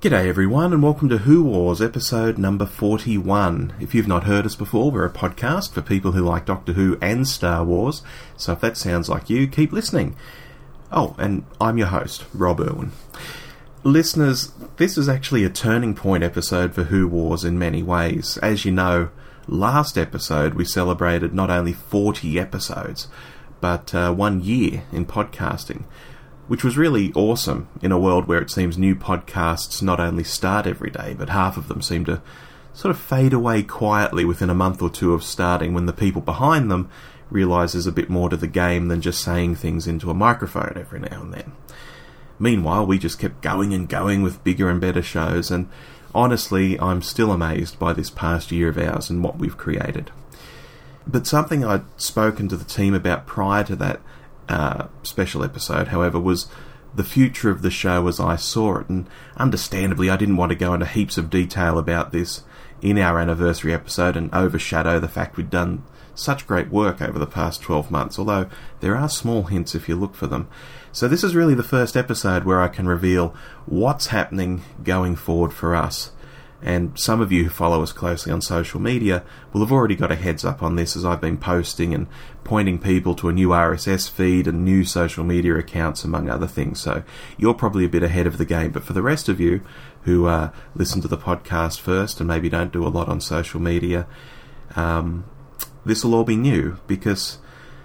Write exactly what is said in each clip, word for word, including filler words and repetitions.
G'day everyone and welcome to Who Wars episode number forty-one. If you've not heard us before, we're a podcast for people who like Doctor Who and Star Wars, so if that sounds like you, keep listening. Oh, and I'm your host, Rob Irwin. Listeners, this is actually a turning point episode for Who Wars in many ways. As you know, last episode we celebrated not only forty episodes, but uh, one year in podcasting, which was really awesome in a world where it seems new podcasts not only start every day, but half of them seem to sort of fade away quietly within a month or two of starting when the people behind them realise there's a bit more to the game than just saying things into a microphone every now and then. Meanwhile, we just kept going and going with bigger and better shows, and honestly, I'm still amazed by this past year of ours and what we've created. But something I'd spoken to the team about prior to that Uh, special episode, however, was the future of the show as I saw it, and understandably I didn't want to go into heaps of detail about this in our anniversary episode and overshadow the fact we'd done such great work over the past twelve months, although there are small hints if you look for them. So this is really the first episode where I can reveal what's happening going forward for us. And some of you who follow us closely on social media will have already got a heads up on this, as I've been posting and pointing people to a new R S S feed and new social media accounts, among other things. So you're probably a bit ahead of the game. But for the rest of you who uh, listen to the podcast first and maybe don't do a lot on social media, um, this will all be new because,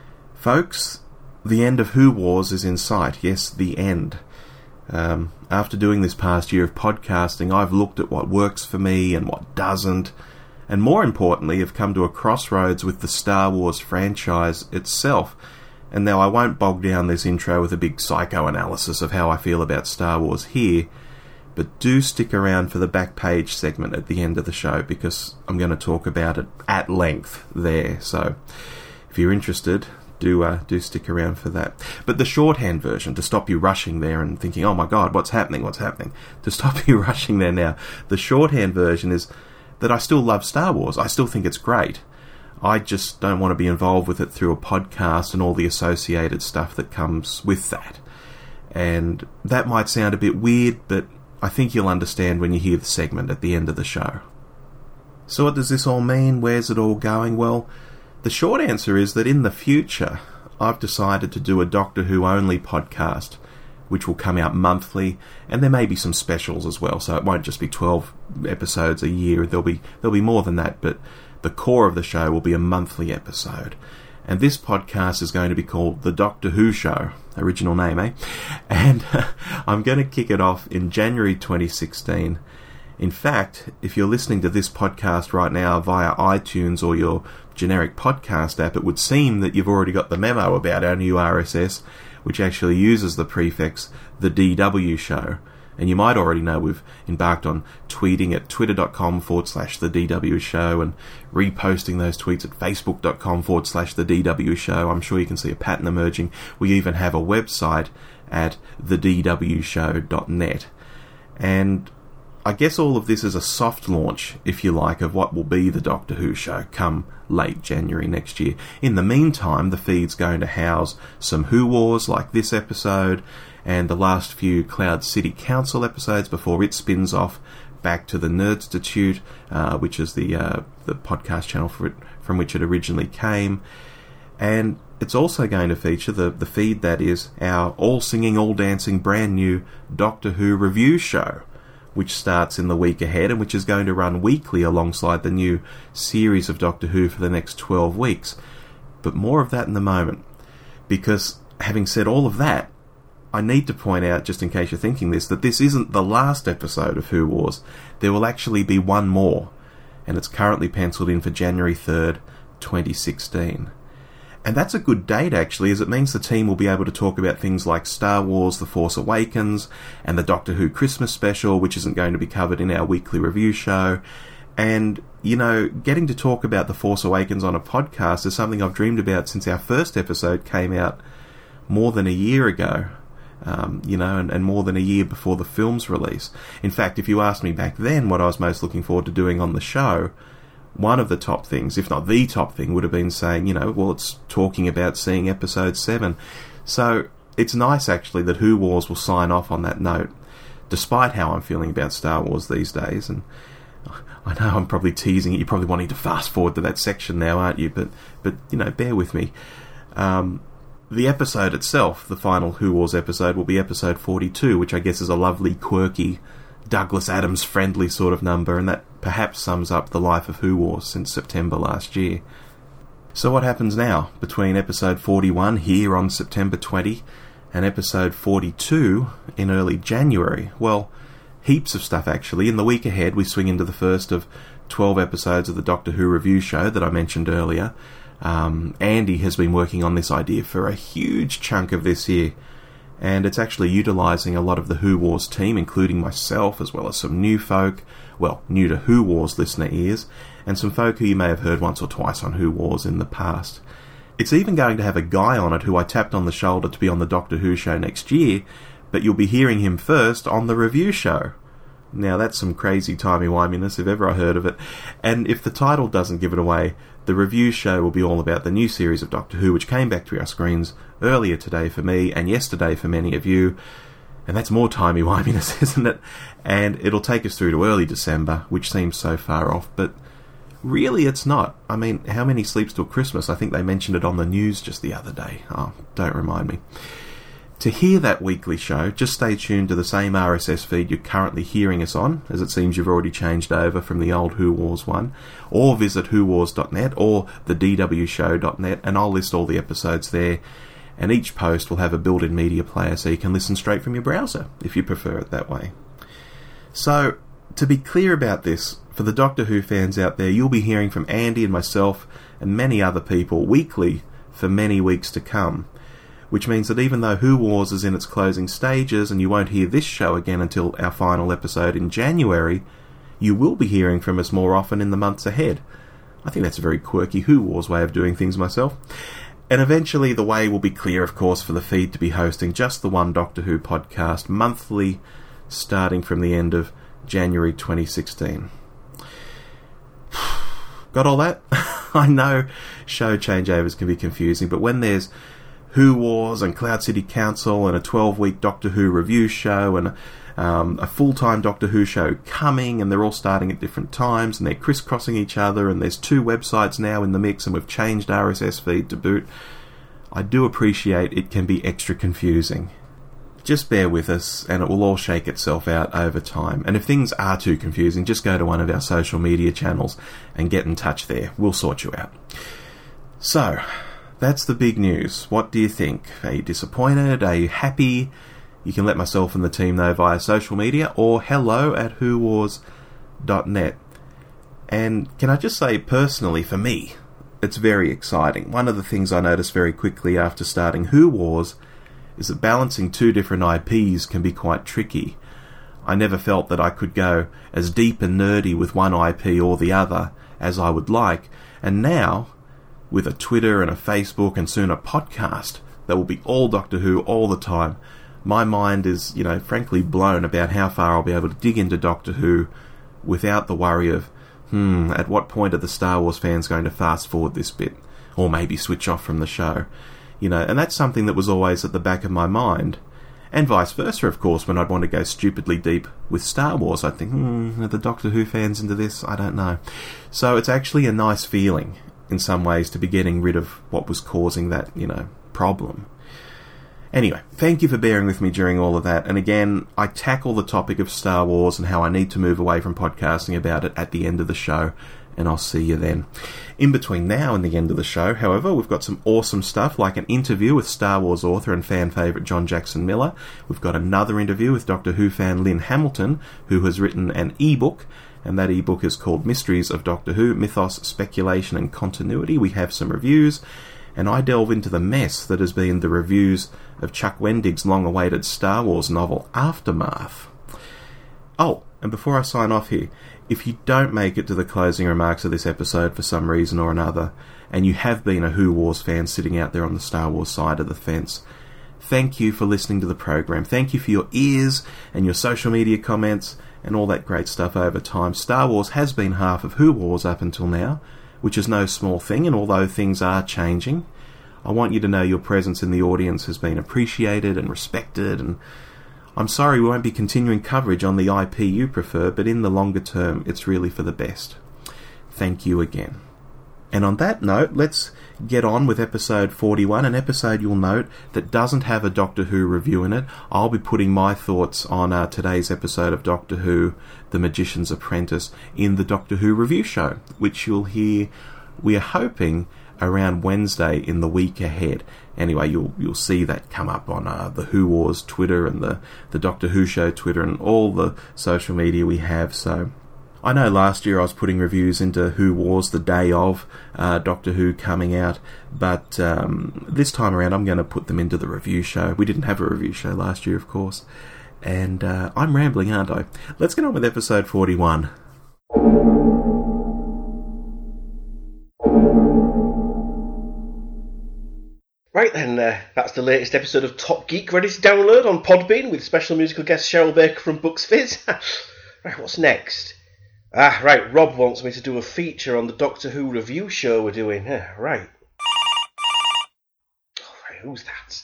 folks, the end of Who Wars is in sight. Yes, the end. Um, after doing this past year of podcasting, I've looked at what works for me and what doesn't, and more importantly, have come to a crossroads with the Star Wars franchise itself. And now I won't bog down this intro with a big psychoanalysis of how I feel about Star Wars here, but do stick around for the back page segment at the end of the show, because I'm going to talk about it at length there. So if you're interested, Do uh, do stick around for that. But the shorthand version, to stop you rushing there and thinking, oh my god, what's happening, what's happening, to stop you rushing there now, the shorthand version is that I still love Star Wars. I still think it's great. I just don't want to be involved with it through a podcast and all the associated stuff that comes with that. And that might sound a bit weird, but I think you'll understand when you hear the segment at the end of the show. So what does this all mean? Where's it all going? Well, the short answer is that in the future, I've decided to do a Doctor Who only podcast, which will come out monthly, and there may be some specials as well, so it won't just be twelve episodes a year. There'll be there'll be more than that, but the core of the show will be a monthly episode. And this podcast is going to be called The Doctor Who Show. Original name, eh? And I'm going to kick it off in January twenty sixteen. In fact, if you're listening to this podcast right now via iTunes or your generic podcast app, it would seem that you've already got the memo about our new R S S, which actually uses the prefix The D W Show. And you might already know we've embarked on tweeting at twitter.com forward slash The DW Show and reposting those tweets at facebook.com forward slash The DW Show. I'm sure you can see a pattern emerging. We even have a website at the d w show dot net. And I guess all of this is a soft launch, if you like, of what will be the Doctor Who show come late January next year. In the meantime, the feed's going to house some Who Wars like this episode and the last few Cloud City Council episodes before it spins off back to the Nerdstitute, uh, which is the uh, the podcast channel for it, from which it originally came. And it's also going to feature the, the feed that is our all-singing, all-dancing, brand new Doctor Who review show, which starts in the week ahead and which is going to run weekly alongside the new series of Doctor Who for the next twelve weeks. But more of that in a moment, because having said all of that, I need to point out, just in case you're thinking this, that this isn't the last episode of Who Wars. There will actually be one more, and it's currently penciled in for January third, twenty sixteen. And that's a good date, actually, as it means the team will be able to talk about things like Star Wars The Force Awakens and the Doctor Who Christmas special, which isn't going to be covered in our weekly review show. And, you know, getting to talk about The Force Awakens on a podcast is something I've dreamed about since our first episode came out more than a year ago. Um, you know, and, and more than a year before the film's release. In fact, if you asked me back then what I was most looking forward to doing on the show, one of the top things, if not the top thing, would have been saying, you know, well, it's talking about seeing episode seven. So it's nice, actually, that Who Wars will sign off on that note despite how I'm feeling about Star Wars these days. And I know I'm probably teasing it. You're probably wanting to fast forward to that section now, aren't you? But, but you know, bear with me. Um, the episode itself, the final Who Wars episode, will be episode forty-two, which I guess is a lovely, quirky, Douglas Adams-friendly sort of number, and that perhaps sums up the life of Who Wars since September last year. So what happens now between episode forty-one here on September twentieth and episode forty-two in early January? Well, heaps of stuff actually. In the week ahead we swing into the first of twelve episodes of the Doctor Who review show that I mentioned earlier. Um, Andy has been working on this idea for a huge chunk of this year, and it's actually utilising a lot of the Who Wars team, including myself, as well as some new folk, well, new to Who Wars listener ears, and some folk who you may have heard once or twice on Who Wars in the past. It's even going to have a guy on it who I tapped on the shoulder to be on the Doctor Who show next year, but you'll be hearing him first on the review show. Now that's some crazy timey-wiminess if ever I heard of it, and if the title doesn't give it away, the review show will be all about the new series of Doctor Who which came back to our screens earlier today for me and yesterday for many of you, and that's more timey-wiminess, isn't it? And it'll take us through to early December, which seems so far off, but really it's not. I mean, how many sleeps till Christmas? I think they mentioned it on the news just the other day. Oh, don't remind me. To hear that weekly show, just stay tuned to the same R S S feed you're currently hearing us on, as it seems you've already changed over from the old Who Wars one, or visit who wars dot net or the d w show dot net, and I'll list all the episodes there, and each post will have a built-in media player so you can listen straight from your browser, if you prefer it that way. So, to be clear about this, for the Doctor Who fans out there, you'll be hearing from Andy and myself and many other people weekly for many weeks to come, which means that even though Who Wars is in its closing stages and you won't hear this show again until our final episode in January, you will be hearing from us more often in the months ahead. I think that's a very quirky Who Wars way of doing things myself. And eventually the way will be clear, of course, for the feed to be hosting just the one Doctor Who podcast monthly, starting from the end of January twenty sixteen. Got all that? I know show changeovers can be confusing, but when there's Who Wars and Cloud City Council and a twelve-week Doctor Who review show and um, a full-time Doctor Who show coming, and they're all starting at different times and they're crisscrossing each other, and there's two websites now in the mix and we've changed R S S feed to boot, I do appreciate it can be extra confusing. Just bear with us and it will all shake itself out over time. And if things are too confusing, just go to one of our social media channels and get in touch there. We'll sort you out. So, that's the big news. What do you think? Are you disappointed? Are you happy? You can let myself and the team know via social media or hello at who wars dot net. And can I just say, personally, for me, it's very exciting. One of the things I noticed very quickly after starting Who Wars is that balancing two different I Ps can be quite tricky. I never felt that I could go as deep and nerdy with one I P or the other as I would like, and now, with a Twitter and a Facebook and soon a podcast that will be all Doctor Who all the time, my mind is, you know, frankly blown about how far I'll be able to dig into Doctor Who without the worry of, hmm, at what point are the Star Wars fans going to fast forward this bit? Or maybe switch off from the show? You know, and that's something that was always at the back of my mind. And vice versa, of course, when I'd want to go stupidly deep with Star Wars, I'd think, hmm, are the Doctor Who fans into this? I don't know. So it's actually a nice feeling, in some ways, to be getting rid of what was causing that, you know, problem. Anyway, thank you for bearing with me during all of that. And again, I tackle the topic of Star Wars and how I need to move away from podcasting about it at the end of the show, and I'll see you then. In between now and the end of the show, however, we've got some awesome stuff like an interview with Star Wars author and fan favourite John Jackson Miller. We've got another interview with Doctor Who fan Lynn Hamilton, who has written an e-book, and that e-book is called Mysteries of Doctor Who, Mythos, Speculation and Continuity. We have some reviews, and I delve into the mess that has been the reviews of Chuck Wendig's long-awaited Star Wars novel, Aftermath. Oh, and before I sign off here, if you don't make it to the closing remarks of this episode for some reason or another, and you have been a Who Wars fan sitting out there on the Star Wars side of the fence, thank you for listening to the program. Thank you for your ears and your social media comments and all that great stuff over time. Star Wars has been half of Who Wars up until now, which is no small thing, and although things are changing, I want you to know your presence in the audience has been appreciated and respected, and I'm sorry we won't be continuing coverage on the I P you prefer, but in the longer term, it's really for the best. Thank you again. And on that note, let's get on with episode forty-one, an episode you'll note that doesn't have a Doctor Who review in it. I'll be putting my thoughts on uh, today's episode of Doctor Who, The Magician's Apprentice, in the Doctor Who review show, which you'll hear, we are hoping, around Wednesday in the week ahead. Anyway, you'll you'll see that come up on uh, the Who Wars Twitter and the, the Doctor Who Show Twitter and all the social media we have, so... I know last year I was putting reviews into Who Wars the day of uh, Doctor Who coming out, but um, this time around I'm going to put them into the review show. We didn't have a review show last year, of course. And uh, I'm rambling, aren't I? Let's get on with episode forty-one. Right then, uh, that's the latest episode of Top Geek ready to download on Podbean with special musical guest Cheryl Baker from Bucks Fizz. Right, what's next? Ah, right, Rob wants me to do a feature on the Doctor Who review show we're doing. Yeah, right. Oh, right, who's that?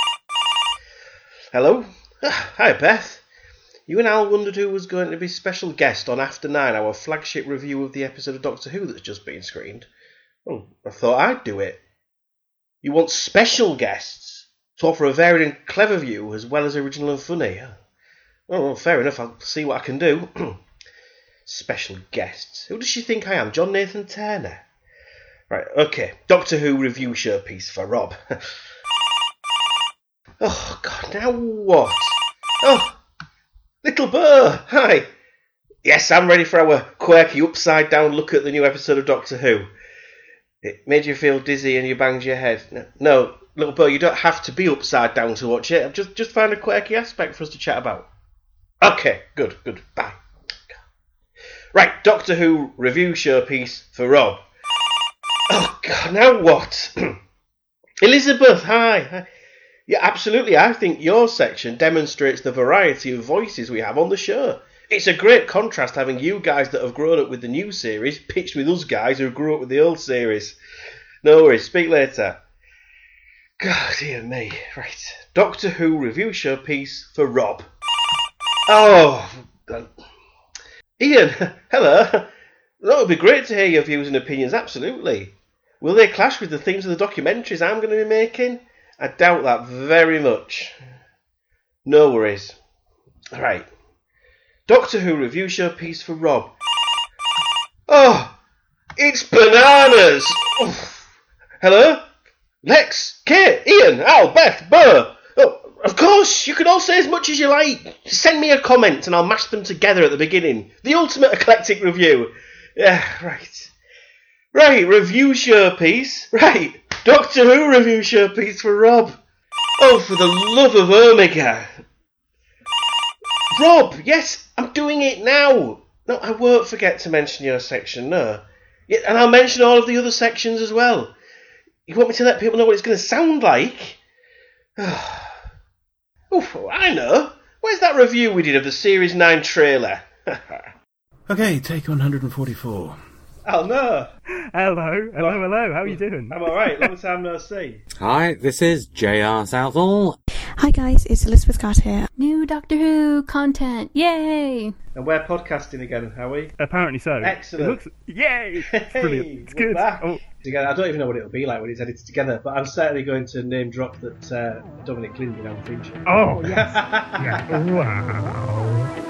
Hello? Ah, hi, Beth. You and Al wondered who was going to be special guest on After Nine, our flagship review of the episode of Doctor Who that's just been screened. Well, I thought I'd do it. You want special guests to offer a varied and clever view as well as original and funny. Oh, well, fair enough, I'll see what I can do. Special guests. Who does she think I am? John Nathan Turner? Right, okay. Doctor Who review show piece for Rob. Oh, God, now what? Oh, Little Burr, hi. Yes, I'm ready for our quirky upside-down look at the new episode of Doctor Who. It made you feel dizzy and you banged your head. No, no Little Burr, you don't have to be upside down to watch it. I've just, just found a quirky aspect for us to chat about. Okay, good, good, bye. Right, Doctor Who review show piece for Rob. Oh, God, now what? Elizabeth, hi. Yeah, absolutely, I think your section demonstrates the variety of voices we have on the show. It's a great contrast having you guys that have grown up with the new series pitched with us guys who grew up with the old series. No worries, speak later. God, dear me. Right, Doctor Who review show piece for Rob. Oh, God. Ian, hello. That would be great to hear your views and opinions, absolutely. Will they clash with the themes of the documentaries I'm going to be making? I doubt that very much. No worries. Right. Doctor Who review show piece for Rob. Oh, it's bananas! Oof. Hello? Lex, Kate, Ian, Al, Beth, Burr. Oh, of course, you can all say as much as you like. Send me a comment and I'll mash them together at the beginning. The ultimate eclectic review. Yeah, right. Right, review show piece. Right, Doctor Who review show piece for Rob. Oh, for the love of Omega. Rob, yes, I'm doing it now. No, I won't forget to mention your section, no. Yeah, and I'll mention all of the other sections as well. You want me to let people know what it's going to sound like? Oof, I know. Where's that review we did of the Series nine trailer? Okay, take one hundred forty-four. Oh, no. Hello, hello, hello. How are you doing? I'm alright, long time no see. Hi, this is J R Southall. Hi guys, it's Elizabeth Carter here. New Doctor Who content, yay! And we're podcasting again, are we? Apparently so. Excellent. It looks, yay! It's brilliant. It's good. Oh. Together. I don't even know what it'll be like when it's edited together, but I'm certainly going to name drop that uh, Dominic Glyn did our theme show. Oh, yes. Yeah. Wow.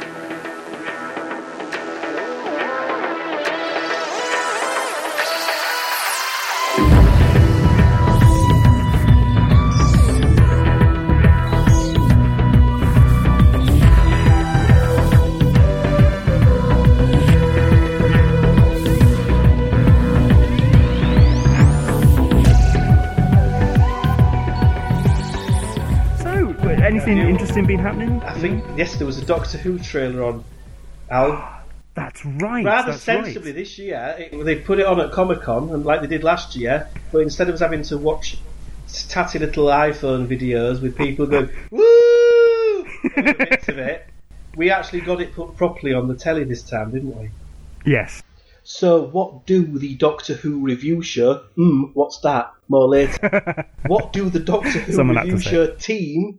Anything interesting been happening? I think, yes, there was a Doctor Who trailer on, Al. That's right. Rather that's sensibly right. this year. It, they put it on at Comic-Con, and like they did last year, but instead of us having to watch tatty little iPhone videos with people going, woo! Every bit of it, we actually got it put properly on the telly this time, didn't we? Yes. So, what do the Doctor Who review show... Hmm, what's that? More later. What do the Doctor Who Someone review show team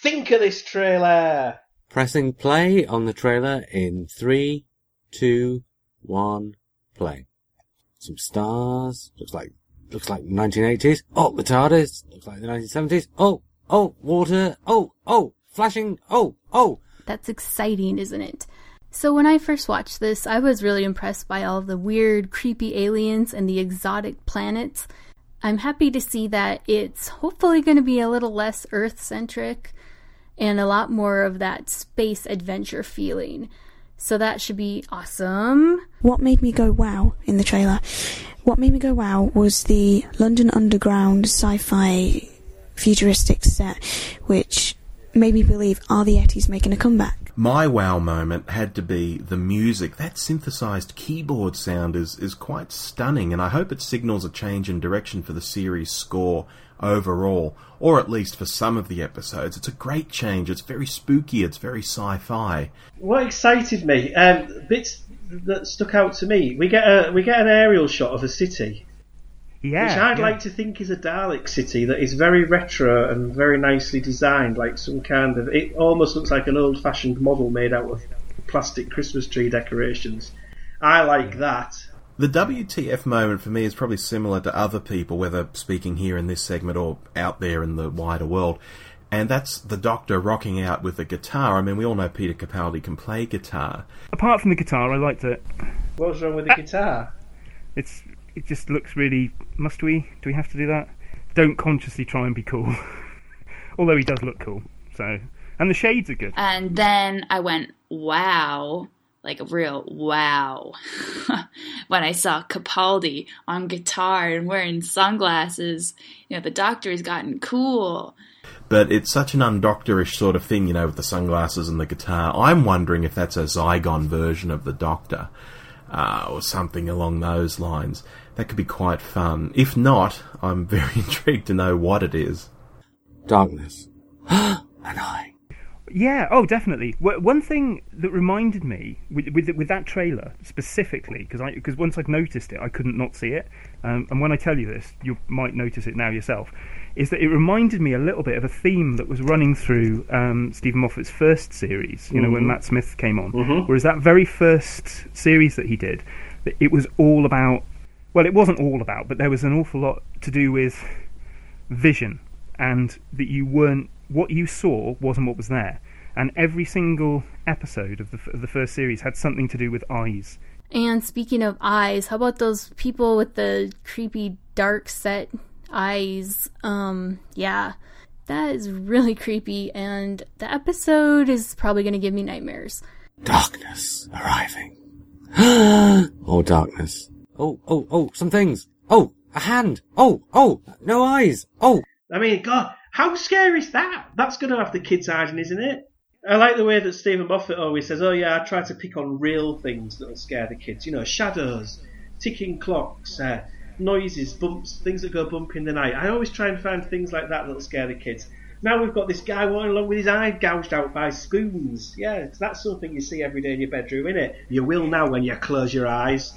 think of this trailer? Pressing play on the trailer in three, two, one, play. Some stars. Looks like, looks like nineteen eighties. Oh, the TARDIS. Looks like the nineteen seventies. Oh, oh, water. Oh, oh, flashing. Oh, oh. That's exciting, isn't it? So when I first watched this, I was really impressed by all of the weird, creepy aliens and the exotic planets. I'm happy to see that it's hopefully going to be a little less Earth-centric and a lot more of that space adventure feeling. So that should be awesome. What made me go wow in the trailer? What made me go wow was the London Underground sci-fi futuristic set, which made me believe, are the Yetis making a comeback? My wow moment had to be the music. That synthesized keyboard sound is, is quite stunning, and I hope it signals a change in direction for the series score overall, or at least for some of the episodes. It's a great change. It's very spooky. It's very sci-fi. What excited me, um, bits that stuck out to me, we get a we get an aerial shot of a city, Yeah. which I'd yeah. like to think is a Dalek city that is very retro and very nicely designed, like some kind of... It almost looks like an old-fashioned model made out of plastic Christmas tree decorations. I like that. The W T F moment for me is probably similar to other people, whether speaking here in this segment or out there in the wider world. And that's the Doctor rocking out with a guitar. I mean, we all know Peter Capaldi can play guitar. Apart from the guitar, I liked it. What's wrong with the guitar? It's it just looks really. Must we? Do we have to do that? Don't consciously try and be cool. Although he does look cool. So, and the shades are good. And then I went, wow, like a real wow, when I saw Capaldi on guitar and wearing sunglasses. You know, the Doctor has gotten cool. But it's such an undoctorish sort of thing, you know, with the sunglasses and the guitar. I'm wondering if that's a Zygon version of the Doctor, uh, or something along those lines. That could be quite fun. If not, I'm very intrigued to know what it is. Darkness. An eye. Yeah, oh, definitely. W- one thing that reminded me with with, with that trailer specifically, because I because once I'd noticed it, I couldn't not see it. Um, and when I tell you this, you might notice it now yourself. Is that it reminded me a little bit of a theme that was running through um, Stephen Moffat's first series. You know, mm-hmm. when Matt Smith came on. Mm-hmm. Whereas that very first series that he did, it was all about. Well, it wasn't all about, but there was an awful lot to do with vision, and that you weren't. What you saw wasn't what was there. And every single episode of the, of the first series had something to do with eyes. And speaking of eyes, how about those people with the creepy dark set eyes? Um, yeah, that is really creepy, and the episode is probably going to give me nightmares. Darkness arriving. Oh, darkness. Oh, oh, oh, some things. Oh, a hand. Oh, oh, no eyes. Oh. I mean, God, how scary is that? That's going to have the kids hiding, isn't it? I like the way that Stephen Moffat always says, oh yeah, I try to pick on real things that'll scare the kids. You know, shadows, ticking clocks, uh, noises, bumps, things that go bump in the night. I always try and find things like that that'll scare the kids. Now we've got this guy walking along with his eye gouged out by spoons. Yeah, that's something you see every day in your bedroom, innit? You will now when you close your eyes.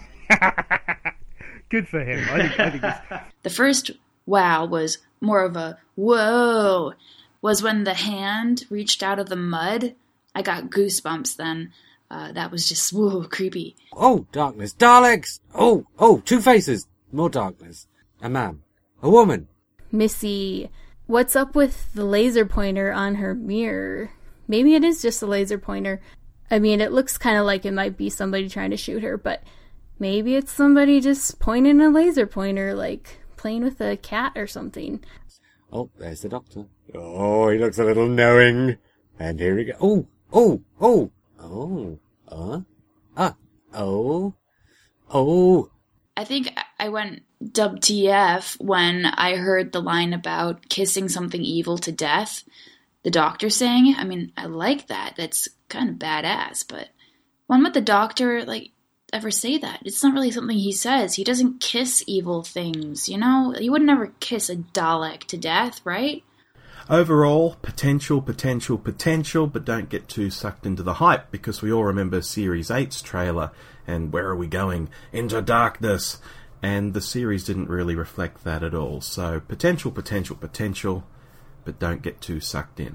Good for him. I think, I think it's... The first wow was more of a whoa, was when the hand reached out of the mud. I got goosebumps then. Uh, that was just, whoa, creepy. Oh, darkness. Daleks! Oh, oh, two faces. More darkness. A man. A woman. Missy, what's up with the laser pointer on her mirror? Maybe it is just a laser pointer. I mean, it looks kind of like it might be somebody trying to shoot her, but maybe it's somebody just pointing a laser pointer, like playing with a cat or something. Oh, there's the Doctor. Oh, he looks a little knowing. And here we go. Oh, oh, oh, oh, uh, ah, oh, oh. I think I went W T F when I heard the line about kissing something evil to death. The Doctor saying it. I mean, I like that. That's kind of badass, but when would the Doctor, like, ever say that? It's not really something he says. He doesn't kiss evil things, you know? He would never kiss a Dalek to death, right? Overall, potential, potential, potential, but don't get too sucked into the hype, because we all remember Series eight's trailer, and where are we going? Into darkness! And the series didn't really reflect that at all. So, potential, potential, potential, but don't get too sucked in.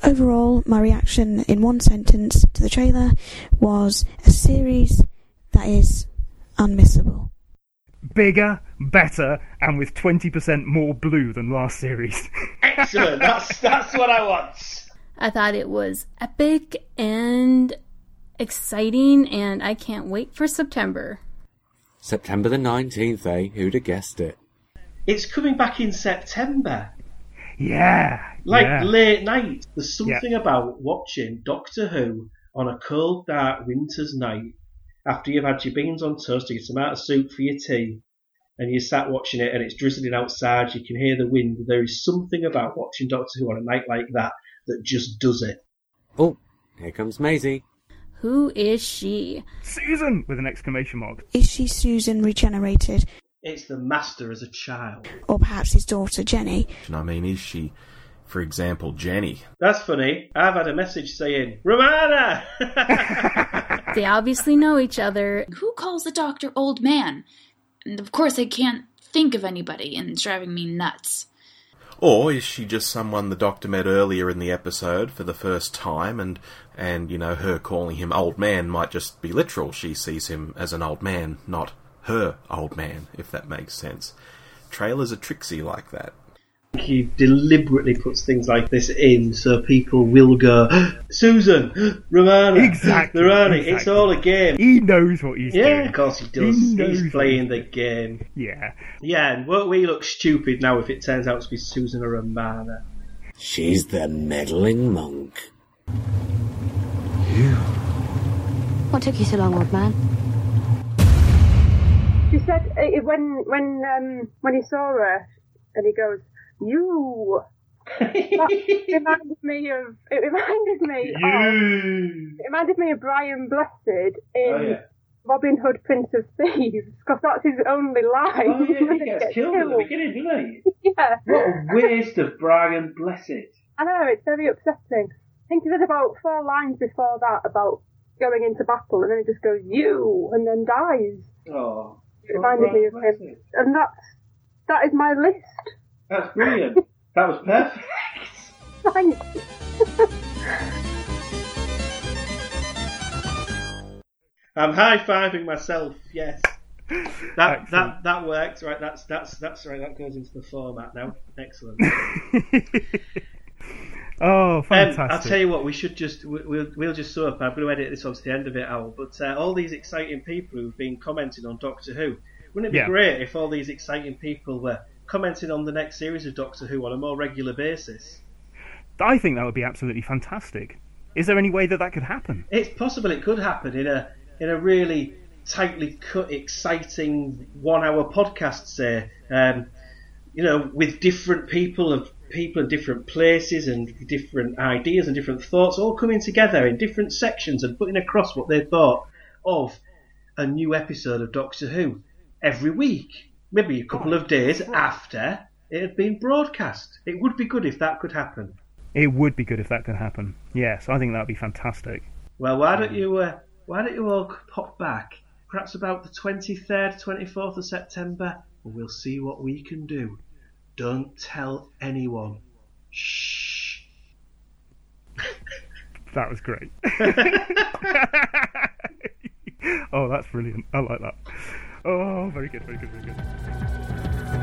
overall, my reaction in one sentence to the trailer was a series that is unmissable. Bigger, better, and with twenty percent more blue than last series. Excellent. That's that's what I want. I thought it was epic and exciting, and I can't wait for September. September the nineteenth, eh? Who'd have guessed it? It's coming back in September. Yeah. Like yeah. late night. There's something Yeah. about watching Doctor Who on a cold, dark winter's night after you've had your beans on toast or your tomato soup for your tea, and you sat watching it and it's drizzling outside, you can hear the wind. There is something about watching Doctor Who on a night like that that just does it. Oh, here comes Maisie. Who is she? Susan! With an exclamation mark. Is she Susan regenerated? It's the Master as a child. Or perhaps his daughter, Jenny? I mean, is she, for example, Jenny? That's funny. I've had a message saying, Romana! They obviously know each other. Who calls the doctor old man? And of course I can't think of anybody, and it's driving me nuts. Or is she just someone the Doctor met earlier in the episode for the first time, and, and you know, her calling him old man might just be literal. She sees him as an old man, not her old man, if that makes sense. Trailers are tricksy like that. He deliberately puts things like this in so people will go, Susan, Romana, Exactly, the Rani, exactly. it's all a game. He knows what he's Yeah, doing. of course he does. He knows He's playing what the game. Yeah. Yeah, and won't we look stupid now if it turns out to be Susan or Romana? She's the meddling monk. What took you so long, old man? She said uh, when when um, when he saw her, and he goes, "You." That reminded me of. It reminded me of. It reminded me of Brian Blessed in Oh, yeah. Robin Hood, Prince of Thieves, because that's his only line. Oh, yeah, when he he gets killed at the beginning, doesn't he? Yeah. What a waste of Brian Blessed. I know, it's very upsetting. I think he said about four lines before that about going into battle, and then he just goes, "You," and then dies. Oh, It reminded me of Brian him. Blessed. And that's, that is my list. That's brilliant. That was perfect. Thanks. I'm high-fiving myself, yes. That Excellent. that that worked, right? That's that's that's right. That goes into the format now. Excellent. Oh, Um, fantastic. I'll tell you what. We should just we- we'll we'll just sum up. I'm going to edit this on to the end of it, Al. But uh, all these exciting people who've been commenting on Doctor Who, wouldn't it be Yeah. great if all these exciting people were commenting on the next series of Doctor Who on a more regular basis? I think that would be absolutely fantastic. Is there any way that that could happen? It's possible it could happen in a in a really tightly cut, exciting one-hour podcast, say, um, you know, with different people of people in different places and different ideas and different thoughts all coming together in different sections and putting across what they thought of a new episode of Doctor Who every week, maybe a couple of days after it had been broadcast. It would be good if that could happen. It would be good if that could happen. Yes, I think that would be fantastic. Well, why don't you uh, why don't you all pop back, perhaps about the twenty-third, twenty-fourth of September, and we'll see what we can do. Don't tell anyone. Shh. That was great. Oh, that's brilliant. I like that. Oh, very good, very good, very good.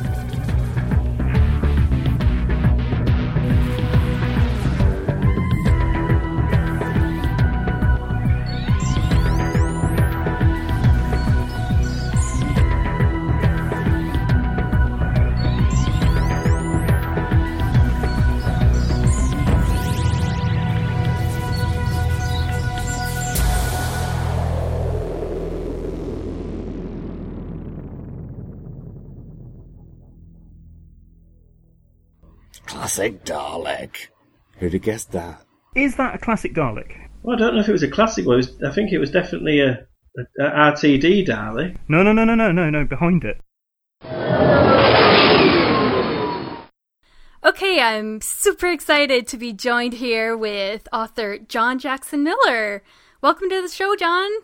Classic Dalek. Who'd have guessed that? Is that a classic Dalek? Well, I don't know if it was a classic one. It was, I think it was definitely a, a, a R T D, darling. No, no, no, no, no, no, no, behind it. Okay, I'm super excited to be joined here with author John Jackson Miller. Welcome to the show, John.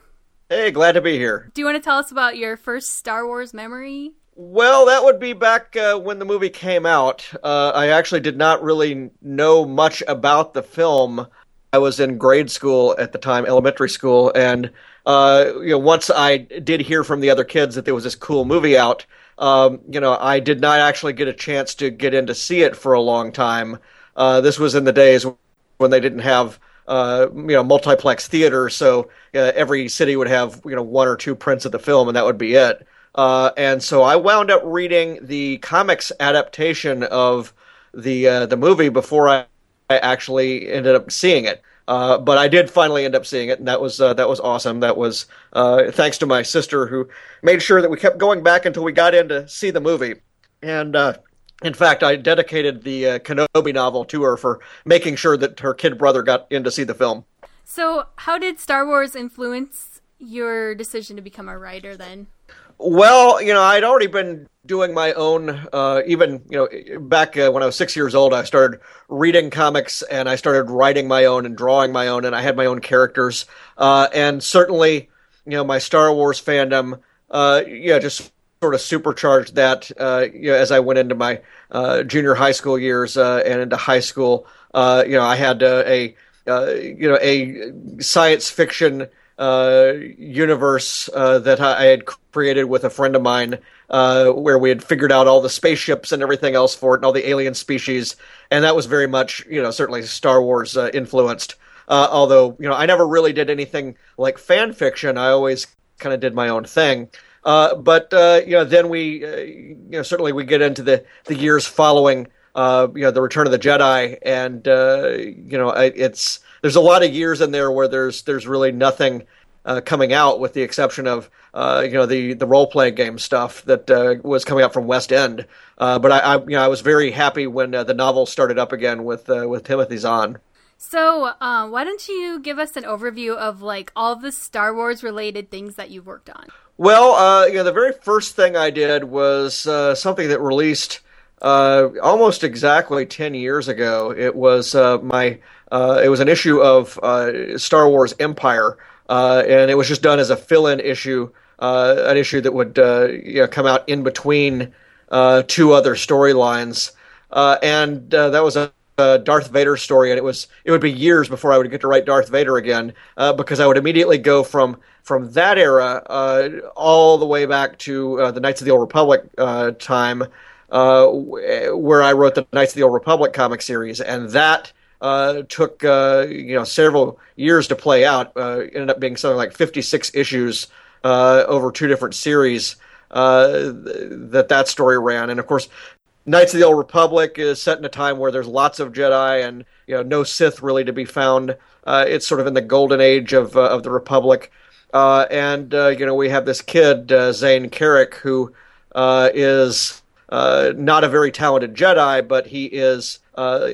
Hey, glad to be here. Do you want to tell us about your first Star Wars memory? Well, that would be back uh, when the movie came out. Uh, I actually did not really know much about the film. I was in grade school at the time, elementary school, and uh, you know, once I did hear from the other kids that there was this cool movie out, um, you know, I did not actually get a chance to get in to see it for a long time. Uh, this was in the days when they didn't have uh, you know, multiplex theaters, so uh, every city would have, you know, one or two prints of the film, and that would be it. Uh, and so I wound up reading the comics adaptation of the uh, the movie before I, I actually ended up seeing it. Uh, but I did finally end up seeing it, and that was uh, that was awesome. That was uh, thanks to my sister, who made sure that we kept going back until we got in to see the movie. And uh, in fact, I dedicated the uh, Kenobi novel to her for making sure that her kid brother got in to see the film. So how did Star Wars influence your decision to become a writer then? Well, you know, I'd already been doing my own, uh, even, you know, back uh, when I was six years old, I started reading comics and I started writing my own and drawing my own, and I had my own characters. Uh, and certainly, you know, my Star Wars fandom, uh, yeah, just sort of supercharged that, uh, you know, as I went into my uh, junior high school years uh, and into high school. Uh, you know, I had uh, a, uh, you know, a science fiction uh, universe uh, that I had created with a friend of mine, uh, where we had figured out all the spaceships and everything else for it and all the alien species. And that was very much, you know, certainly Star Wars uh, influenced. Uh, although, you know, I never really did anything like fan fiction. I always kind of did my own thing. Uh, but, uh, you know, then we, uh, you know, certainly we get into the, the years following, uh, you know, the Return of the Jedi. And, uh, you know, it's, there's a lot of years in there where there's, there's really nothing uh, coming out, with the exception of, uh, you know, the, the role-playing game stuff that uh, was coming out from West End. Uh, but I, I, you know, I was very happy when uh, the novel started up again with, uh, with Timothy Zahn. So, uh, why don't you give us an overview of, like, all of the Star Wars-related things that you've worked on? Well, uh, you know, the very first thing I did was uh, something that released uh, almost exactly ten years ago. It was uh, my, uh, it was an issue of uh, Star Wars Empire, uh, and it was just done as a fill-in issue, uh, an issue that would uh, you know, come out in between uh, two other storylines, uh, and uh, that was a Uh, Darth Vader story, and it was it would be years before I would get to write Darth Vader again, uh, because I would immediately go from from that era uh, all the way back to uh, the Knights of the Old Republic uh, time, uh, where I wrote the Knights of the Old Republic comic series, and that uh, took uh, you know several years to play out. Uh, ended up being something like fifty-six issues uh, over two different series uh, that that story ran, and of course, Knights of the Old Republic is set in a time where there's lots of Jedi and, you know, no Sith really to be found. Uh, it's sort of in the golden age of uh, of the Republic, uh, and uh, you know we have this kid uh, Zane Carrick, who uh, is uh, not a very talented Jedi, but he is, uh,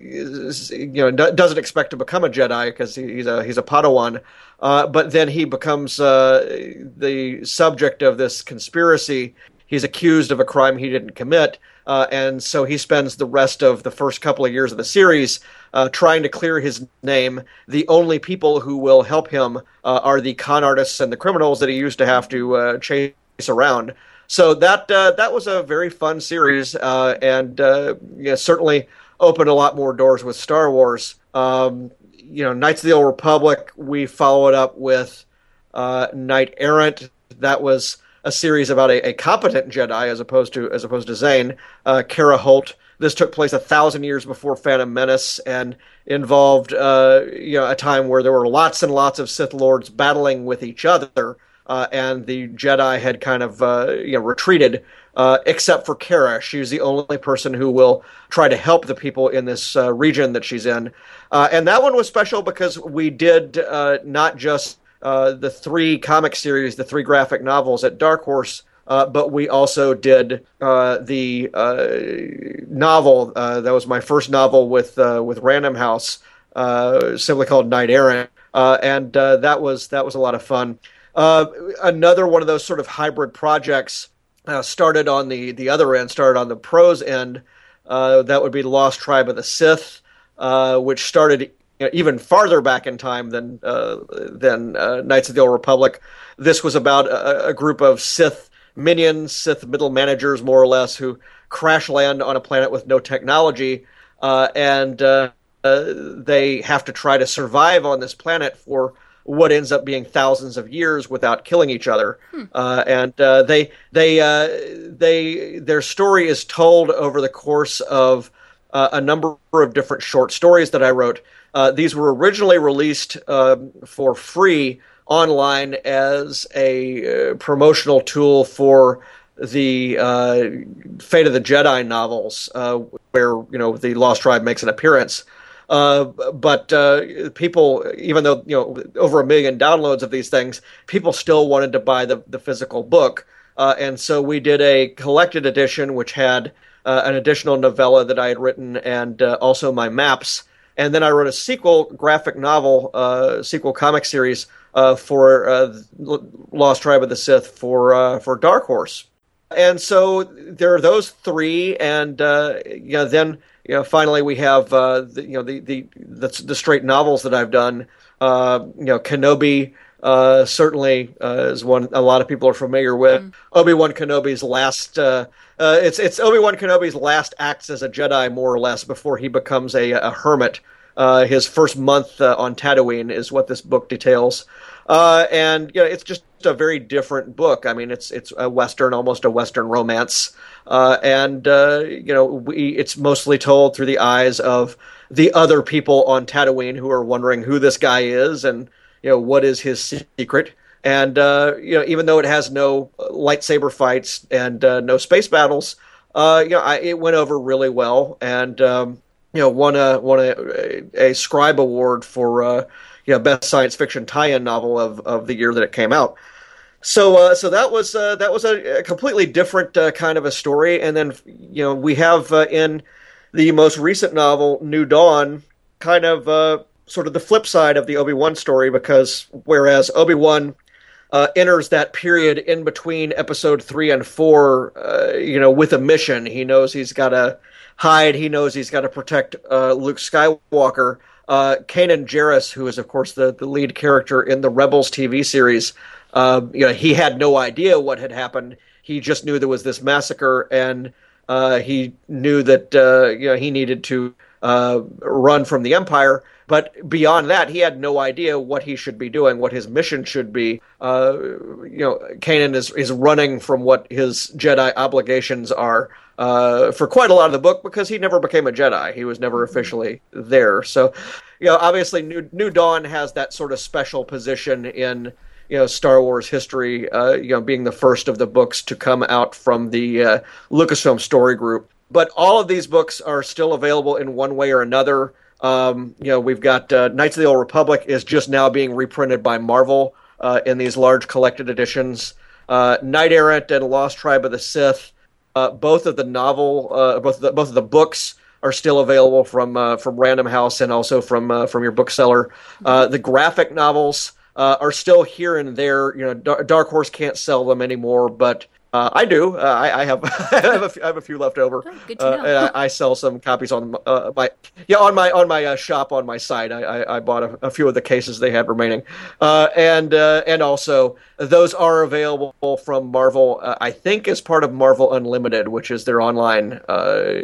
is you know d- doesn't expect to become a Jedi because he, he's a he's a Padawan. Uh, but then he becomes uh, the subject of this conspiracy. He's accused of a crime he didn't commit. Uh, and so he spends the rest of the first couple of years of the series uh, trying to clear his name. The only people who will help him uh, are the con artists and the criminals that he used to have to uh, chase around. So that uh, that was a very fun series, uh, and uh, yeah, certainly opened a lot more doors with Star Wars. Um, you know, Knights of the Old Republic, we followed up with uh, Knight Errant. That was a series about a, a competent Jedi as opposed to as opposed to Zane, uh, Kara Holt. This took place a thousand years before Phantom Menace and involved uh, you know a time where there were lots and lots of Sith Lords battling with each other, uh, and the Jedi had kind of uh, you know retreated, uh, except for Kara. She's the only person who will try to help the people in this uh, region that she's in, uh, and that one was special because we did uh, not just Uh, the three comic series, the three graphic novels at Dark Horse, uh, but we also did uh, the uh, novel. Uh, that was my first novel with uh, with Random House, uh, simply called Knight Errant, uh, and uh, that was that was a lot of fun. Uh, another one of those sort of hybrid projects uh, started on the the other end, started on the prose end. Uh, that would be Lost Tribe of the Sith, uh, which started You know, even farther back in time than uh, than uh, Knights of the Old Republic. this was about a, a group of Sith minions, Sith middle managers, more or less, who crash land on a planet with no technology, uh, and uh, uh, they have to try to survive on this planet for what ends up being thousands of years without killing each other. Hmm. Uh, and uh, they they uh, they their story is told over the course of uh, a number of different short stories that I wrote. Uh, these were originally released uh, for free online as a uh, promotional tool for the uh, Fate of the Jedi novels, uh, where you know the Lost Tribe makes an appearance. Uh, but uh, people, even though you know over a million downloads of these things, people still wanted to buy the the physical book, uh, and so we did a collected edition which had uh, an additional novella that I had written and uh, also my maps. And then I wrote a sequel graphic novel, uh, sequel comic series uh, for uh, Lost Tribe of the Sith for uh, for Dark Horse. And so there are those three, and uh, you know, then you know, finally we have uh, the, you know the, the the the straight novels that I've done. Uh, you know, Kenobi uh, certainly uh, is one a lot of people are familiar with. Mm. Obi-Wan Kenobi's last. Uh, Uh, it's it's Obi-Wan Kenobi's last acts as a Jedi, more or less, before he becomes a, a hermit. Uh, his first month uh, on Tatooine is what this book details, uh, and you know it's just a very different book. I mean, it's it's a western, almost a western romance, uh, and uh, you know we, it's mostly told through the eyes of the other people on Tatooine who are wondering who this guy is and you know what is his secret. And, uh, you know, even though it has no lightsaber fights and uh, no space battles, uh, you know, I, it went over really well and, um, you know, won a, won a, a Scribe Award for, uh, you know, best science fiction tie-in novel of, of the year that it came out. So, uh, so that was, uh, that was a, a completely different uh, kind of a story. And then, you know, we have uh, in the most recent novel, New Dawn, kind of uh, sort of the flip side of the Obi-Wan story, because whereas Obi-Wan Uh, enters that period in between episode three and four, uh, you know, with a mission. He knows he's got to hide. He knows he's got to protect uh, Luke Skywalker. Uh, Kanan Jarrus, who is, of course, the, the lead character in the Rebels T V series, uh, you know, he had no idea what had happened. He just knew there was this massacre, and uh, he knew that, uh, you know, he needed to uh, run from the Empire. But beyond that, he had no idea what he should be doing, what his mission should be. Uh, you know, Kanan is, is running from what his Jedi obligations are uh, for quite a lot of the book because he never became a Jedi. He was never officially there. So, you know, obviously New, New Dawn has that sort of special position in, you know, Star Wars history, uh, you know, being the first of the books to come out from the uh, Lucasfilm Story Group. But all of these books are still available in one way or another. Um, you know, we've got uh, Knights of the Old Republic is just now being reprinted by Marvel uh, in these large collected editions. Uh, Knight Errant and Lost Tribe of the Sith, uh, both of the novel, uh, both of the, both of the books are still available from uh, from Random House and also from uh, from your bookseller. Uh, the graphic novels uh, are still here and there. You know, Dark Horse can't sell them anymore, but Uh, I do. Uh, I, I have I have, a few, I have a few left over. Oh, good to uh, know. and I, I sell some copies on uh, my yeah on my on my uh, shop on my site. I, I, I bought a, a few of the cases they had remaining, uh, and uh, and also those are available from Marvel. Uh, I think as part of Marvel Unlimited, which is their online, uh,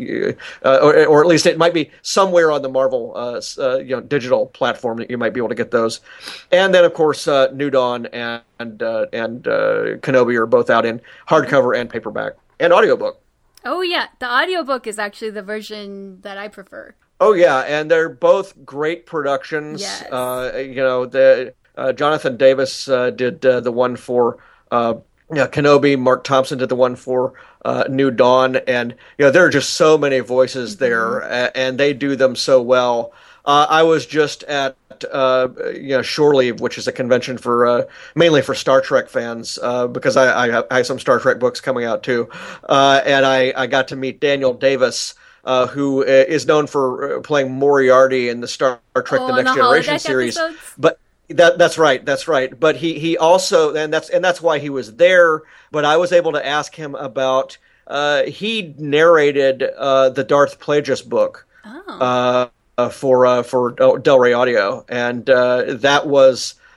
uh, or, or at least it might be somewhere on the Marvel uh, uh, you know digital platform that you might be able to get those. And then of course uh, New Dawn and and uh, and uh, Kenobi are both out in hardcover and paperback and audiobook. Oh yeah, the audiobook is actually the version that I prefer. Oh yeah, and they're both great productions. Yes. Uh, you know, the uh, Jonathan Davis uh, did uh, the one for uh, you know, Kenobi. Mark Thompson did the one for uh, New Dawn, and you know there are just so many voices mm-hmm. there, uh, and they do them so well. Uh, I was just at uh, you know Shore Leave, which is a convention for uh, mainly for Star Trek fans, uh, because I, I, have, I have some Star Trek books coming out too, uh, and I, I got to meet Daniel Davis, uh, who is known for playing Moriarty in the Star Trek: oh, The Next the Generation holodeck series. Episodes? But that that's right, that's right. But he, he also and that's and that's why he was there. But I was able to ask him about uh, he narrated uh, the Darth Plagueis book. Oh. Uh, Uh, for uh, for Del Rey Audio, and uh, that was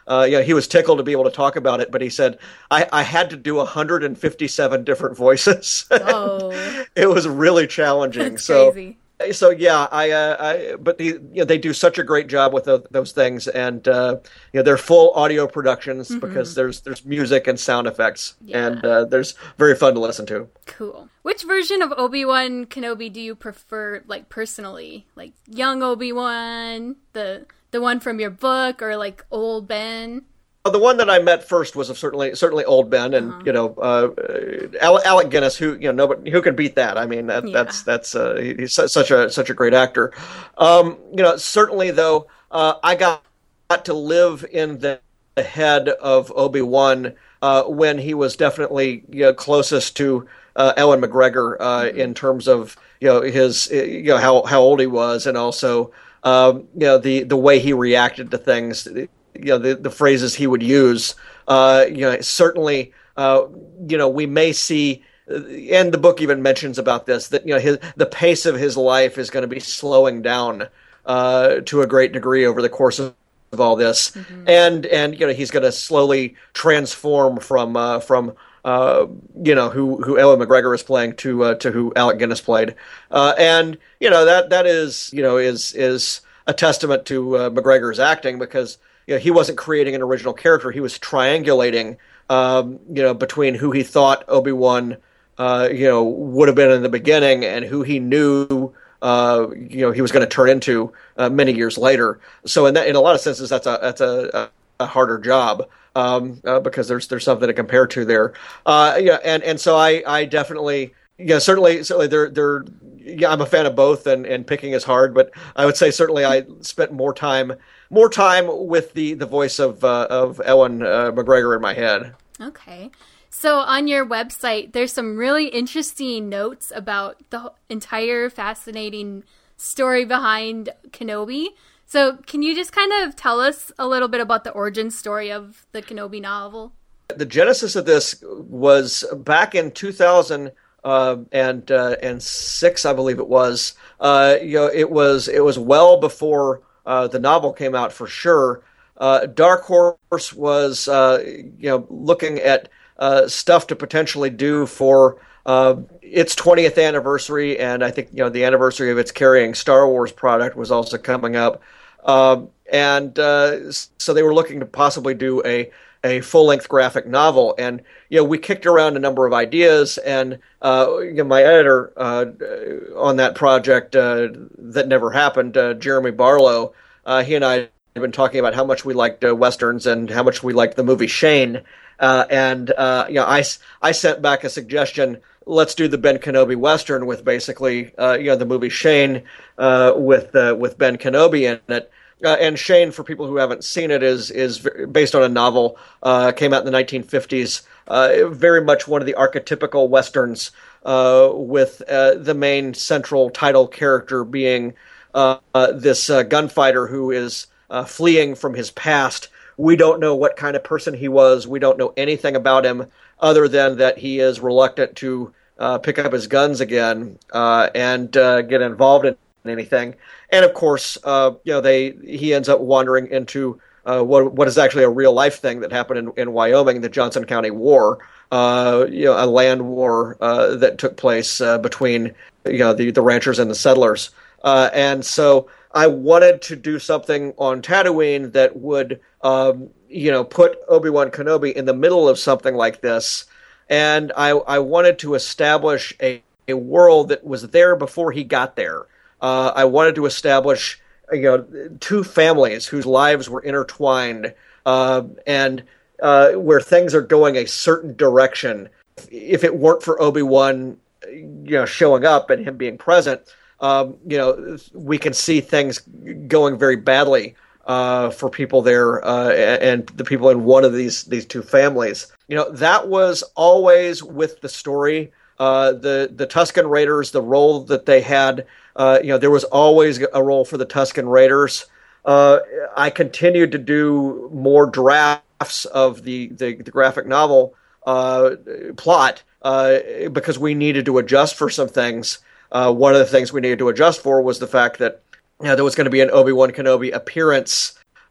Uh, you know, he was tickled to be able to talk about it, but he said, I, I had to do one hundred fifty-seven different voices. Oh. It was really challenging. That's so, crazy. So yeah, I, uh, I but the, you know, they do such a great job with the, those things, and uh, you know, they're full audio productions mm-hmm. because there's there's music and sound effects, yeah. and uh, there's very fun to listen to. Cool. Which version of Obi-Wan Kenobi do you prefer, like personally? Like young Obi-Wan, the the one from your book, or like old Ben? The one that I met first was certainly certainly old Ben, and uh-huh. you know uh, Alec Guinness, who you know nobody who can beat that. I mean that, yeah. that's that's uh, he's such a such a great actor. Um, you know certainly though uh, I got, got to live in the head of Obi-Wan uh, when he was definitely you know, closest to uh, Ewan McGregor uh, mm-hmm. in terms of you know his you know how how old he was, and also um, you know the the way he reacted to things. You know, the, the phrases he would use, uh, you know, certainly, uh, you know, we may see, and the book even mentions about this, that, you know, his, the pace of his life is going to be slowing down uh, to a great degree over the course of, of all this. Mm-hmm. And, and, you know, he's going to slowly transform from, uh, from, uh, you know, who, who Ewan McGregor is playing to, uh, to who Alec Guinness played. Uh, and, you know, that, that is, you know, is, is a testament to uh, McGregor's acting, because, you know, he wasn't creating an original character. He was triangulating, um, you know, between who he thought Obi-Wan, uh, you know, would have been in the beginning and who he knew, uh, you know, he was going to turn into uh, many years later. So in that, in a lot of senses, that's a that's a, a harder job um, uh, because there's there's something to compare to there. Uh, yeah, and and so I I definitely. Yeah, certainly, certainly. They're, they're. Yeah, I'm a fan of both, and, and picking is hard. But I would say certainly I spent more time, more time with the, the voice of uh, of Ewan uh, McGregor in my head. Okay, so on your website, there's some really interesting notes about the entire fascinating story behind Kenobi. So, can you just kind of tell us a little bit about the origin story of the Kenobi novel? The genesis of this was back in two thousand. Uh, and uh, and six, I believe it was. Uh, you know, it was it was well before uh, the novel came out, for sure. Uh, Dark Horse was uh, you know looking at uh, stuff to potentially do for uh, its twentieth anniversary, and I think you know the anniversary of its carrying Star Wars product was also coming up, um, and uh, so they were looking to possibly do a. a full-length graphic novel. And, you know, we kicked around a number of ideas, and uh, you know, my editor uh, on that project uh, that never happened, uh, Jeremy Barlow, uh, he and I have been talking about how much we liked uh, Westerns and how much we liked the movie Shane. Uh, and, uh, you know, I, I sent back a suggestion, let's do the Ben Kenobi Western with basically, uh, you know, the movie Shane uh, with, uh, with Ben Kenobi in it. Uh, and Shane, for people who haven't seen it, is is based on a novel, uh, came out in the nineteen fifties. Uh, very much one of the archetypical Westerns, uh, with uh, the main central title character being uh, uh, this uh, gunfighter who is uh, fleeing from his past. We don't know what kind of person he was. We don't know anything about him other than that he is reluctant to uh, pick up his guns again uh, and uh, get involved in anything. And of course, uh, you know, they he ends up wandering into uh, what what is actually a real life thing that happened in, in Wyoming, the Johnson County War, uh, you know, a land war uh, that took place uh, between you know the, the ranchers and the settlers. Uh, and so I wanted to do something on Tatooine that would um, you know put Obi-Wan Kenobi in the middle of something like this, and I I wanted to establish a, a world that was there before he got there. Uh, I wanted to establish, you know, two families whose lives were intertwined, uh, and uh, where things are going a certain direction. If it weren't for Obi-Wan, you know, showing up and him being present, um, you know, we can see things going very badly uh, for people there uh, and the people in one of these these two families. You know, that was always with the story. Uh, the the Tusken Raiders, the role that they had. Uh, you know, there was always a role for the Tusken Raiders. Uh, I continued to do more drafts of the, the, the graphic novel uh, plot uh, because we needed to adjust for some things. Uh, one of the things we needed to adjust for was the fact that you know, there was going to be an Obi-Wan Kenobi appearance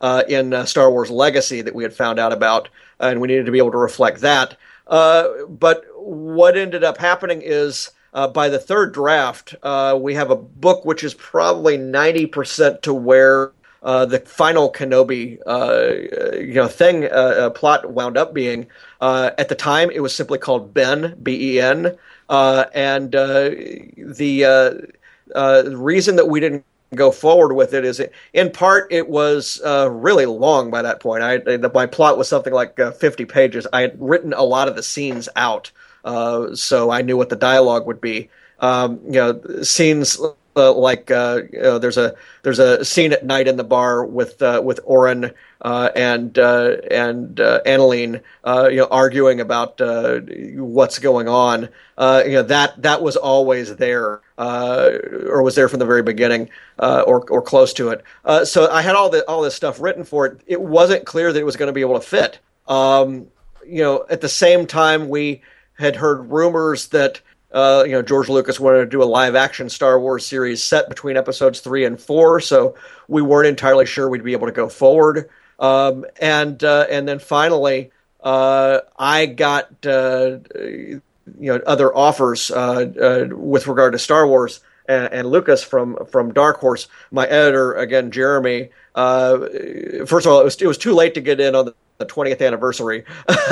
uh, in uh, Star Wars Legacy that we had found out about, and we needed to be able to reflect that. Uh, but what ended up happening is, uh, by the third draft, uh, we have a book which is probably ninety percent to where uh, the final Kenobi, uh, you know, thing, uh, uh, plot wound up being. Uh, at the time, it was simply called Ben, B E N, uh, and uh, the uh, uh, reason that we didn't go forward with it is, it, in part, it was uh, really long by that point. I, the, my plot was something like uh, fifty pages. I had written a lot of the scenes out, uh, so I knew what the dialogue would be. Um, you know, scenes uh, like uh, you know, there's a there's a scene at night in the bar with uh, with Oren uh, and uh, and uh, Annalene, uh, you know, arguing about uh, what's going on. Uh, you know, that that was always there, uh, or was there from the very beginning, uh, or or close to it. Uh, so I had all the all this stuff written for it. It wasn't clear that it was going to be able to fit. Um, you know, at the same time, we had heard rumors that uh, you know, George Lucas wanted to do a live action Star Wars series set between episodes three and four. So we weren't entirely sure we'd be able to go forward. Um, and uh, and then finally, uh, I got uh, you know other offers uh, uh, with regard to Star Wars and, and Lucas from from Dark Horse. My editor, again, Jeremy. Uh, first of all, it was it was too late to get in on the, the twentieth anniversary,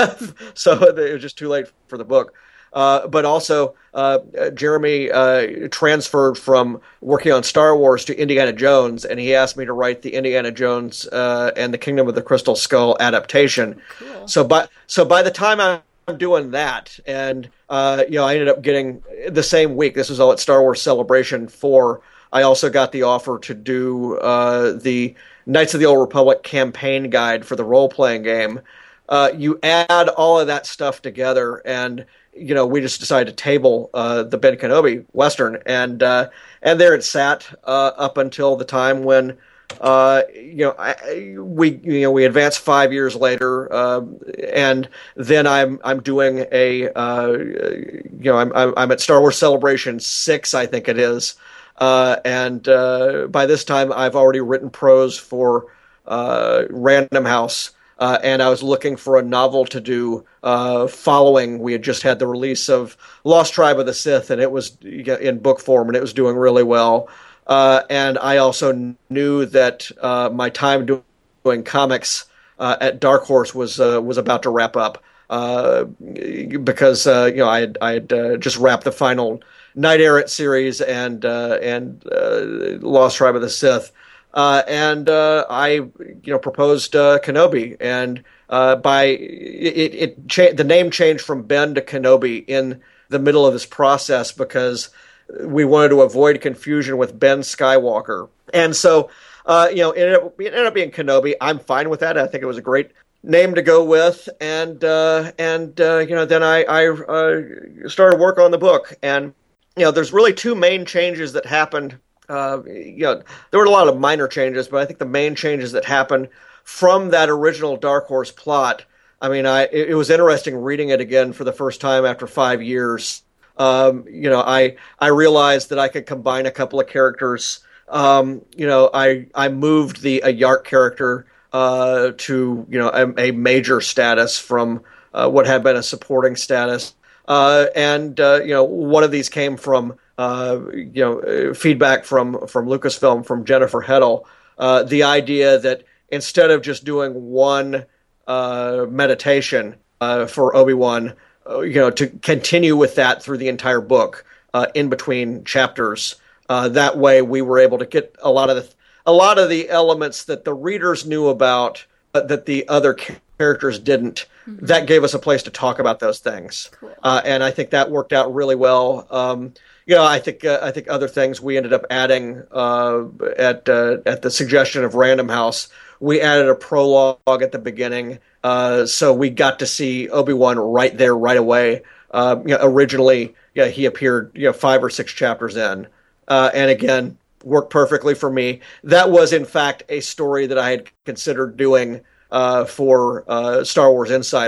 so it was just too late for the book. Uh, but also, uh, Jeremy uh, transferred from working on Star Wars to Indiana Jones, and he asked me to write the Indiana Jones uh, and the Kingdom of the Crystal Skull adaptation. Cool. So by so by the time I'm doing that, and uh, you know, I ended up getting the same week. This was all at Star Wars Celebration four. I also got the offer to do uh, the Knights of the Old Republic campaign guide for the role-playing game. Uh, you add all of that stuff together, and you know, we just decided to table uh, the Ben Kenobi Western, and uh, and there it sat uh, up until the time when uh, you know I, we you know we advanced five years later, uh, and then I'm I'm doing a uh, you know I'm I'm at Star Wars Celebration six, I think it is, uh, and uh, by this time I've already written prose for uh, Random House. Uh, and I was looking for a novel to do uh, following. We had just had the release of Lost Tribe of the Sith, and it was in book form, and it was doing really well. Uh, and I also knew that uh, my time doing comics uh, at Dark Horse was uh, was about to wrap up uh, because uh, you know I had, I had uh, just wrapped the final Knight Errant series and uh, and uh, Lost Tribe of the Sith. Uh, and uh, I, you know, proposed uh, Kenobi, and uh, by it, it cha- the name changed from Ben to Kenobi in the middle of this process because we wanted to avoid confusion with Ben Skywalker, and so uh, you know, it ended, up, it ended up being Kenobi. I'm fine with that. I think it was a great name to go with, and uh, and uh, you know, then I, I uh, started work on the book, and you know, there's really two main changes that happened. Uh, you know, there were a lot of minor changes, but I think the main changes that happened from that original Dark Horse plot, I mean, I it, it was interesting reading it again for the first time after five years. Um, you know, I I realized that I could combine a couple of characters. Um, you know, I I moved the a Yark character uh, to you know a, a major status from uh, what had been a supporting status, uh, and uh, you know, one of these came from. Uh, you know, feedback from, from Lucasfilm, from Jennifer Heddle, uh, the idea that instead of just doing one uh, meditation uh, for Obi-Wan, uh, you know, to continue with that through the entire book, uh, in between chapters. Uh, that way, we were able to get a lot of the a lot of the elements that the readers knew about, but that the other characters didn't. Mm-hmm. That gave us a place to talk about those things, cool. uh, and I think that worked out really well. Um, You know, I think uh, I think other things we ended up adding uh, at uh, at the suggestion of Random House. We added a prologue at the beginning, uh, so we got to see Obi-Wan right there, right away. Uh, you know, originally, yeah, he appeared you know five or six chapters in, uh, and again worked perfectly for me. That was in fact a story that I had considered doing uh, for uh, Star Wars Insider.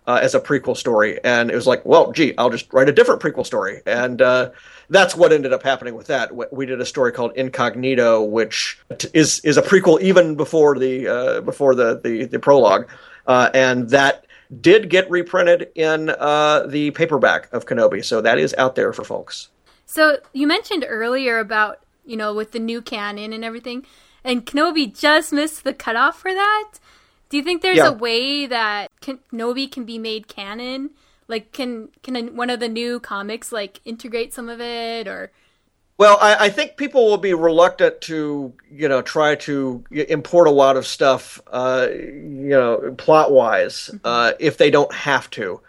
uh, as a prequel story. And it was like, well, gee, I'll just write a different prequel story. And uh, that's what ended up happening with that. We did a story called Incognito, which is is a prequel even before the uh, before the the, the prologue, uh, and that did get reprinted in uh, the paperback of Kenobi. So that is out there for folks. So you mentioned earlier about, you know, with the new canon and everything, and Kenobi just missed the cutoff for that. Do you think there's Yeah. a way that Kenobi can be made canon? Like, can can a, one of the new comics, like, integrate some of it, or... Well, I, I think people will be reluctant to, you know, try to import a lot of stuff, uh, you know, plot-wise, mm-hmm. uh, if they don't have to.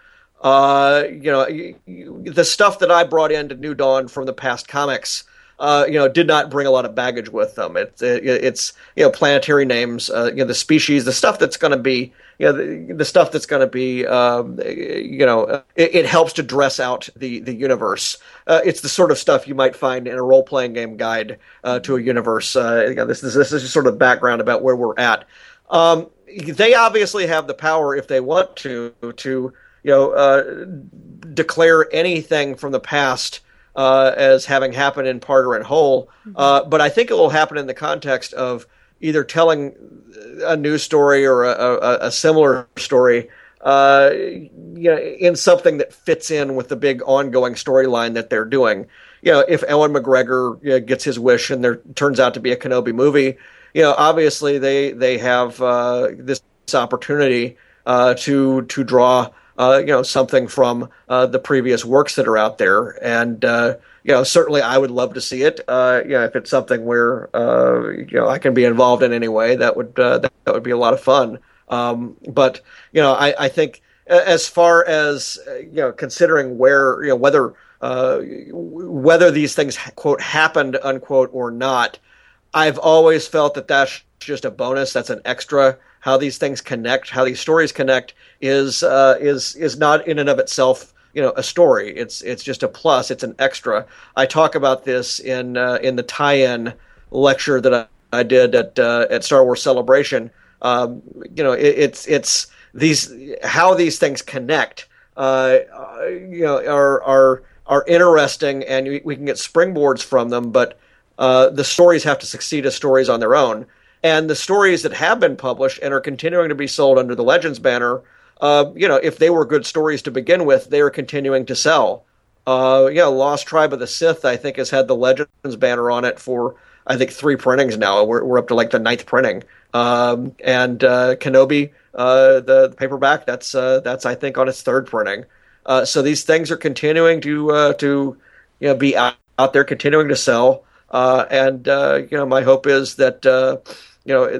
Uh, you know, you, you, the stuff that I brought into New Dawn from the past comics, uh, you know, did not bring a lot of baggage with them. It, it, it's, you know, planetary names, uh, you know, the species, the stuff that's going to be, you know, the, the stuff that's going to be, um, you know, it, it helps to dress out the, the universe. Uh, it's the sort of stuff you might find in a role-playing game guide uh, to a universe. Uh, you know, this, this, this is just sort of background about where we're at. Um, they obviously have the power, if they want to, to, you know, uh, declare anything from the past uh, as having happened in part or in whole. Uh, but I think it will happen in the context of either telling a new story or a, a, a similar story, uh, you know, in something that fits in with the big ongoing storyline that they're doing. You know, if Ewan McGregor you know, gets his wish and there turns out to be a Kenobi movie, you know, obviously they they have uh, this opportunity uh, to to draw. Uh, you know, something from uh, the previous works that are out there. And, uh, you know, certainly I would love to see it. Uh, you know, if it's something where, uh, you know, I can be involved in any way, that would, uh, that, that would be a lot of fun. Um, but, you know, I, I think as far as, you know, considering where, you know, whether, uh, whether these things, quote, happened, unquote, or not, I've always felt that that's just a bonus. That's an extra. How these things connect, how these stories connect, is uh, is is not in and of itself, you know, a story. It's it's just a plus. It's an extra. I talk about this in uh, in the tie-in lecture that I, I did at uh, at Star Wars Celebration. Um, you know, it, it's it's these how these things connect. Uh, you know, are are are interesting, and we, we can get springboards from them. But uh, the stories have to succeed as stories on their own. And the stories that have been published and are continuing to be sold under the Legends banner, uh, you know, if they were good stories to begin with, they are continuing to sell. Uh, you know, Lost Tribe of the Sith, I think, has had the Legends banner on it for, I think, three printings now. We're, we're up to like the ninth printing. Um, and uh, Kenobi, uh, the, the paperback, that's, uh, that's I think, on its third printing. Uh, so these things are continuing to, uh, to you know, be out, out there, continuing to sell. Uh, and, uh, you know, my hope is that, uh, you know,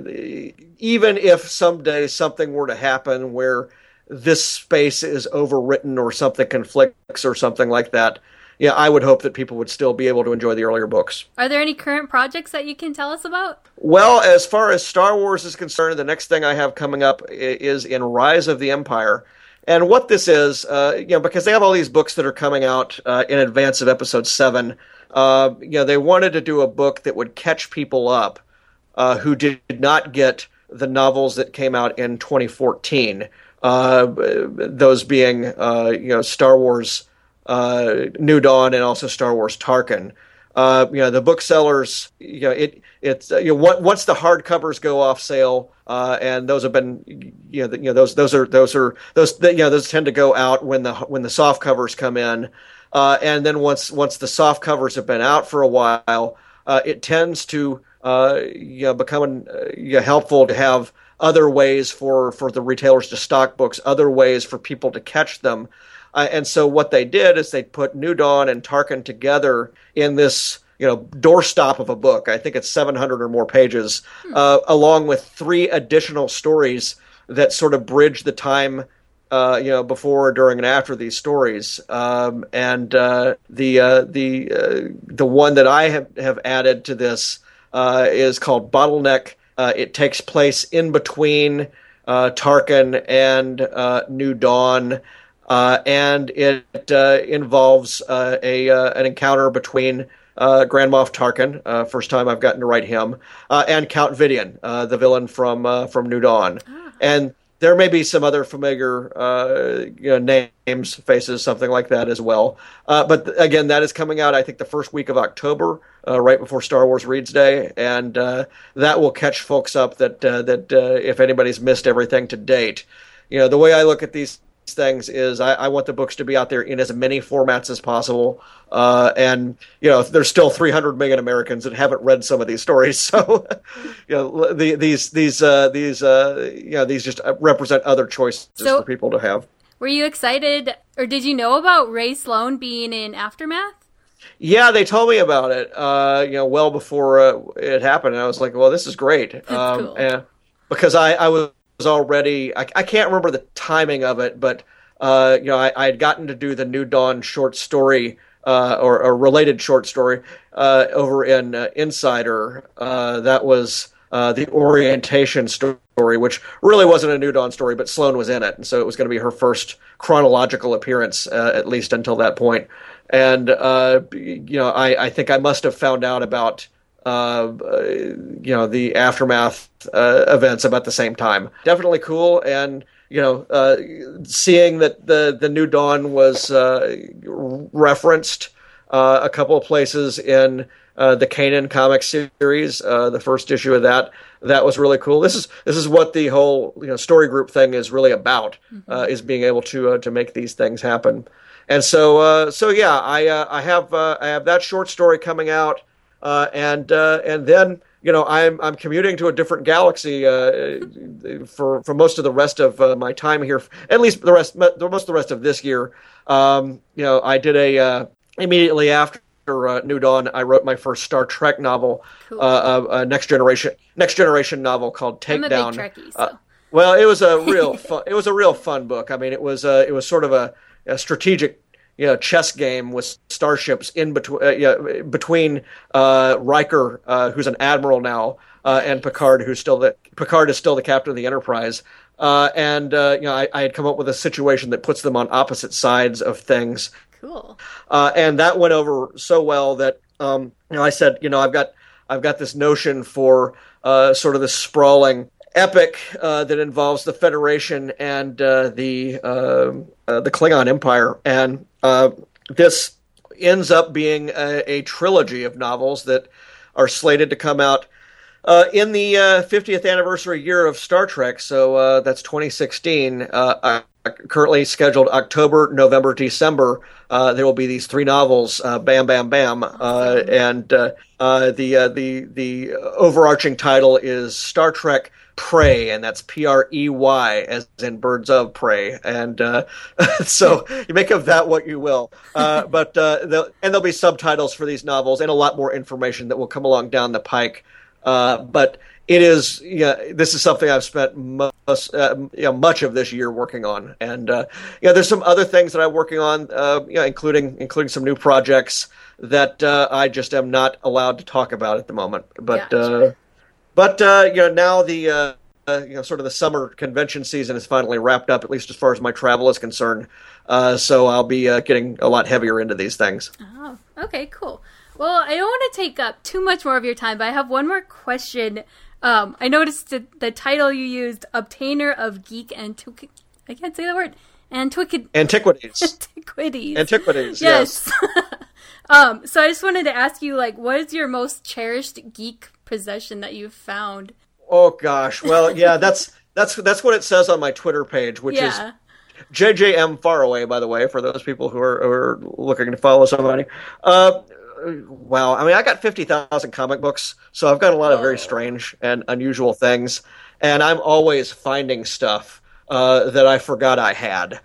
even if someday something were to happen where this space is overwritten or something conflicts or something like that, yeah, I would hope that people would still be able to enjoy the earlier books. Are there any current projects that you can tell us about? Well, as far as Star Wars is concerned, the next thing I have coming up is in Rise of the Empire. And what this is, uh, you know, because they have all these books that are coming out uh, in advance of Episode seven, uh, you know, they wanted to do a book that would catch people up uh, who did not get the novels that came out in twenty fourteen. Uh, those being, uh, you know, Star Wars uh, New Dawn and also Star Wars Tarkin. Uh, you know, the booksellers, you know, it it's uh, you know, once the hardcovers go off sale, uh, and those have been, you know, the, you know, those those are those are those you know those tend to go out when the when the soft covers come in, uh, and then once once the soft covers have been out for a while, uh, it tends to uh, you know become uh, you know, helpful to have other ways for for the retailers to stock books, other ways for people to catch them. Uh, and so what they did is they put New Dawn and Tarkin together in this, you know, doorstop of a book. I think it's seven hundred or more pages, uh, along with three additional stories that sort of bridge the time, uh, you know, before, during, and after these stories. Um, and uh, the uh, the uh, the one that I have, have added to this uh, is called Bottleneck. Uh, it takes place in between uh, Tarkin and uh, New Dawn. Uh, and it uh, involves uh, a uh, an encounter between uh, Grand Moff Tarkin, uh, first time I've gotten to write him, uh, and Count Vidian, uh, the villain from uh, from New Dawn. Ah. And there may be some other familiar uh, you know, names, faces, something like that as well. Uh, but th- again, that is coming out, I think, the first week of October, uh, right before Star Wars Reads Day, and uh, that will catch folks up that uh, that uh, if anybody's missed everything to date. You know, the way I look at these things is I, I want the books to be out there in as many formats as possible. Uh, and, you know, there's still three hundred million Americans that haven't read some of these stories. So, you know, the, these, these, uh, these, uh, you know, these just represent other choices So- for people to have. Were you excited, or did you know about Ray Sloan being in Aftermath? Yeah, they told me about it, uh, you know, well before uh, it happened. And I was like, well, this is great. That's um, cool. and because I, I was already, I, I can't remember the timing of it, but, uh, you know, I, I had gotten to do the New Dawn short story, uh, or a related short story, uh, over in uh, Insider. Uh, that was uh, the orientation story, which really wasn't a New Dawn story, but Sloan was in it. And so it was going to be her first chronological appearance, uh, at least until that point. And, uh, you know, I, I think I must have found out about, uh, you know, the Aftermath uh, events about the same time. Definitely cool. And, you know, uh, seeing that the, the New Dawn was uh, referenced uh, a couple of places in uh, the Kanan comic series, uh, the first issue of that, that was really cool. This is this is what the whole, you know, story group thing is really about, mm-hmm. uh, is being able to uh, to make these things happen. And so, uh, so yeah, I uh, I have uh, I have that short story coming out, uh, and uh, and then, you know, I'm I'm commuting to a different galaxy uh, for for most of the rest of uh, my time here, at least the rest most of the rest of this year. Um, you know, I did a uh, immediately after uh, New Dawn, I wrote my first Star Trek novel, cool. uh, a, a next generation next generation novel called Takedown. I'm a big Trekkie, so. uh, well, it was a real fun, it was a real fun book. I mean, it was uh, it was sort of a, a strategic, you know, chess game with starships in between, uh, yeah, between uh, Riker, uh, who's an admiral now, uh, and Picard, who's still the Picard is still the captain of the Enterprise. Uh, and uh, you know, I, I had come up with a situation that puts them on opposite sides of things. Cool. Uh, and that went over so well that um, you know, I said, you know, I've got I've got this notion for uh, sort of this sprawling epic uh, that involves the Federation and uh, the uh, uh, the Klingon Empire, and uh, this ends up being a, a trilogy of novels that are slated to come out uh, in the uh, fiftieth anniversary year of Star Trek. So uh, that's twenty sixteen. Uh, currently scheduled October, November, December. Uh, there will be these three novels, uh, bam, bam, bam, uh, and uh, uh, the uh, the the overarching title is Star Trek Prey, and that's P R E Y, as in birds of prey. And uh, so you make of that what you will. Uh, but uh, the, and there'll be subtitles for these novels and a lot more information that will come along down the pike. Uh, but it is, you know, this is something I've spent most, uh, you know, much of this year working on. And uh, you know, there's some other things that I'm working on, uh, you know, including including some new projects that uh, I just am not allowed to talk about at the moment. But Yeah, uh, sure. But, uh, you know, now the, uh, uh, you know, sort of the summer convention season is finally wrapped up, at least as far as my travel is concerned. Uh, so I'll be uh, getting a lot heavier into these things. Oh, okay, cool. Well, I don't want to take up too much more of your time, but I have one more question. Um, I noticed that the title you used, Obtainer of Geek Antiqu- I can't say the word. Antiqu- Antiquities. Antiquities. Antiquities, yes. Yes. um, so I just wanted to ask you, like, what is your most cherished geek possession that you've found? Oh, gosh. Well, yeah, that's that's that's what it says on my Twitter page, which Yeah. is J J M Faraway, by the way, for those people who are, who are looking to follow somebody. Uh, wow. I mean, I got fifty thousand comic books, so I've got a lot of very strange and unusual things, and I'm always finding stuff uh, that I forgot I had.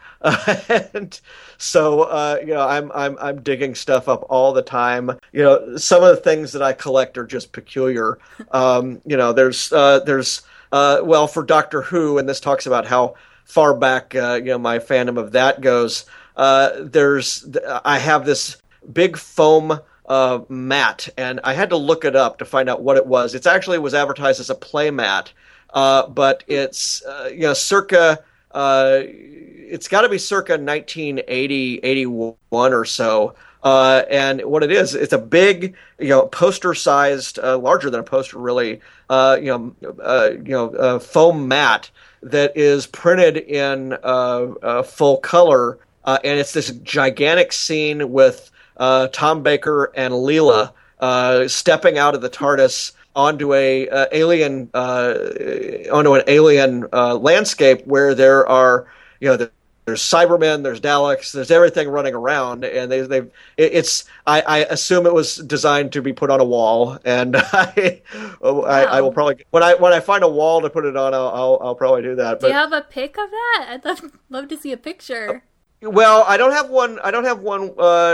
and so, uh, you know, I'm I'm I'm digging stuff up all the time. You know, some of the things that I collect are just peculiar. Um, you know, there's uh, there's uh, well, for Doctor Who, and this talks about how far back uh, you know, my fandom of that goes. Uh, there's I have this big foam uh, mat, and I had to look it up to find out what it was. It's actually was advertised as a play mat, uh, but it's uh, you know, circa. Uh, it's got to be circa nineteen eighty, eighty-one or so. Uh, and what it is, it's a big, you know, poster-sized, uh, larger than a poster, really, uh, you know, uh, you know, uh, foam mat that is printed in uh, uh, full color, uh, and it's this gigantic scene with uh, Tom Baker and Leela uh, stepping out of the TARDIS onto a uh, alien, uh, onto an alien uh, landscape where there are, you know, the There's Cybermen, there's Daleks, there's everything running around, and they they it's I, I assume it was designed to be put on a wall, and I, wow. I I will probably when I when I find a wall to put it on, I'll I'll, I'll probably do that. Do but, you have a pic of that? I'd love, love to see a picture. Well, I don't have one. I don't have one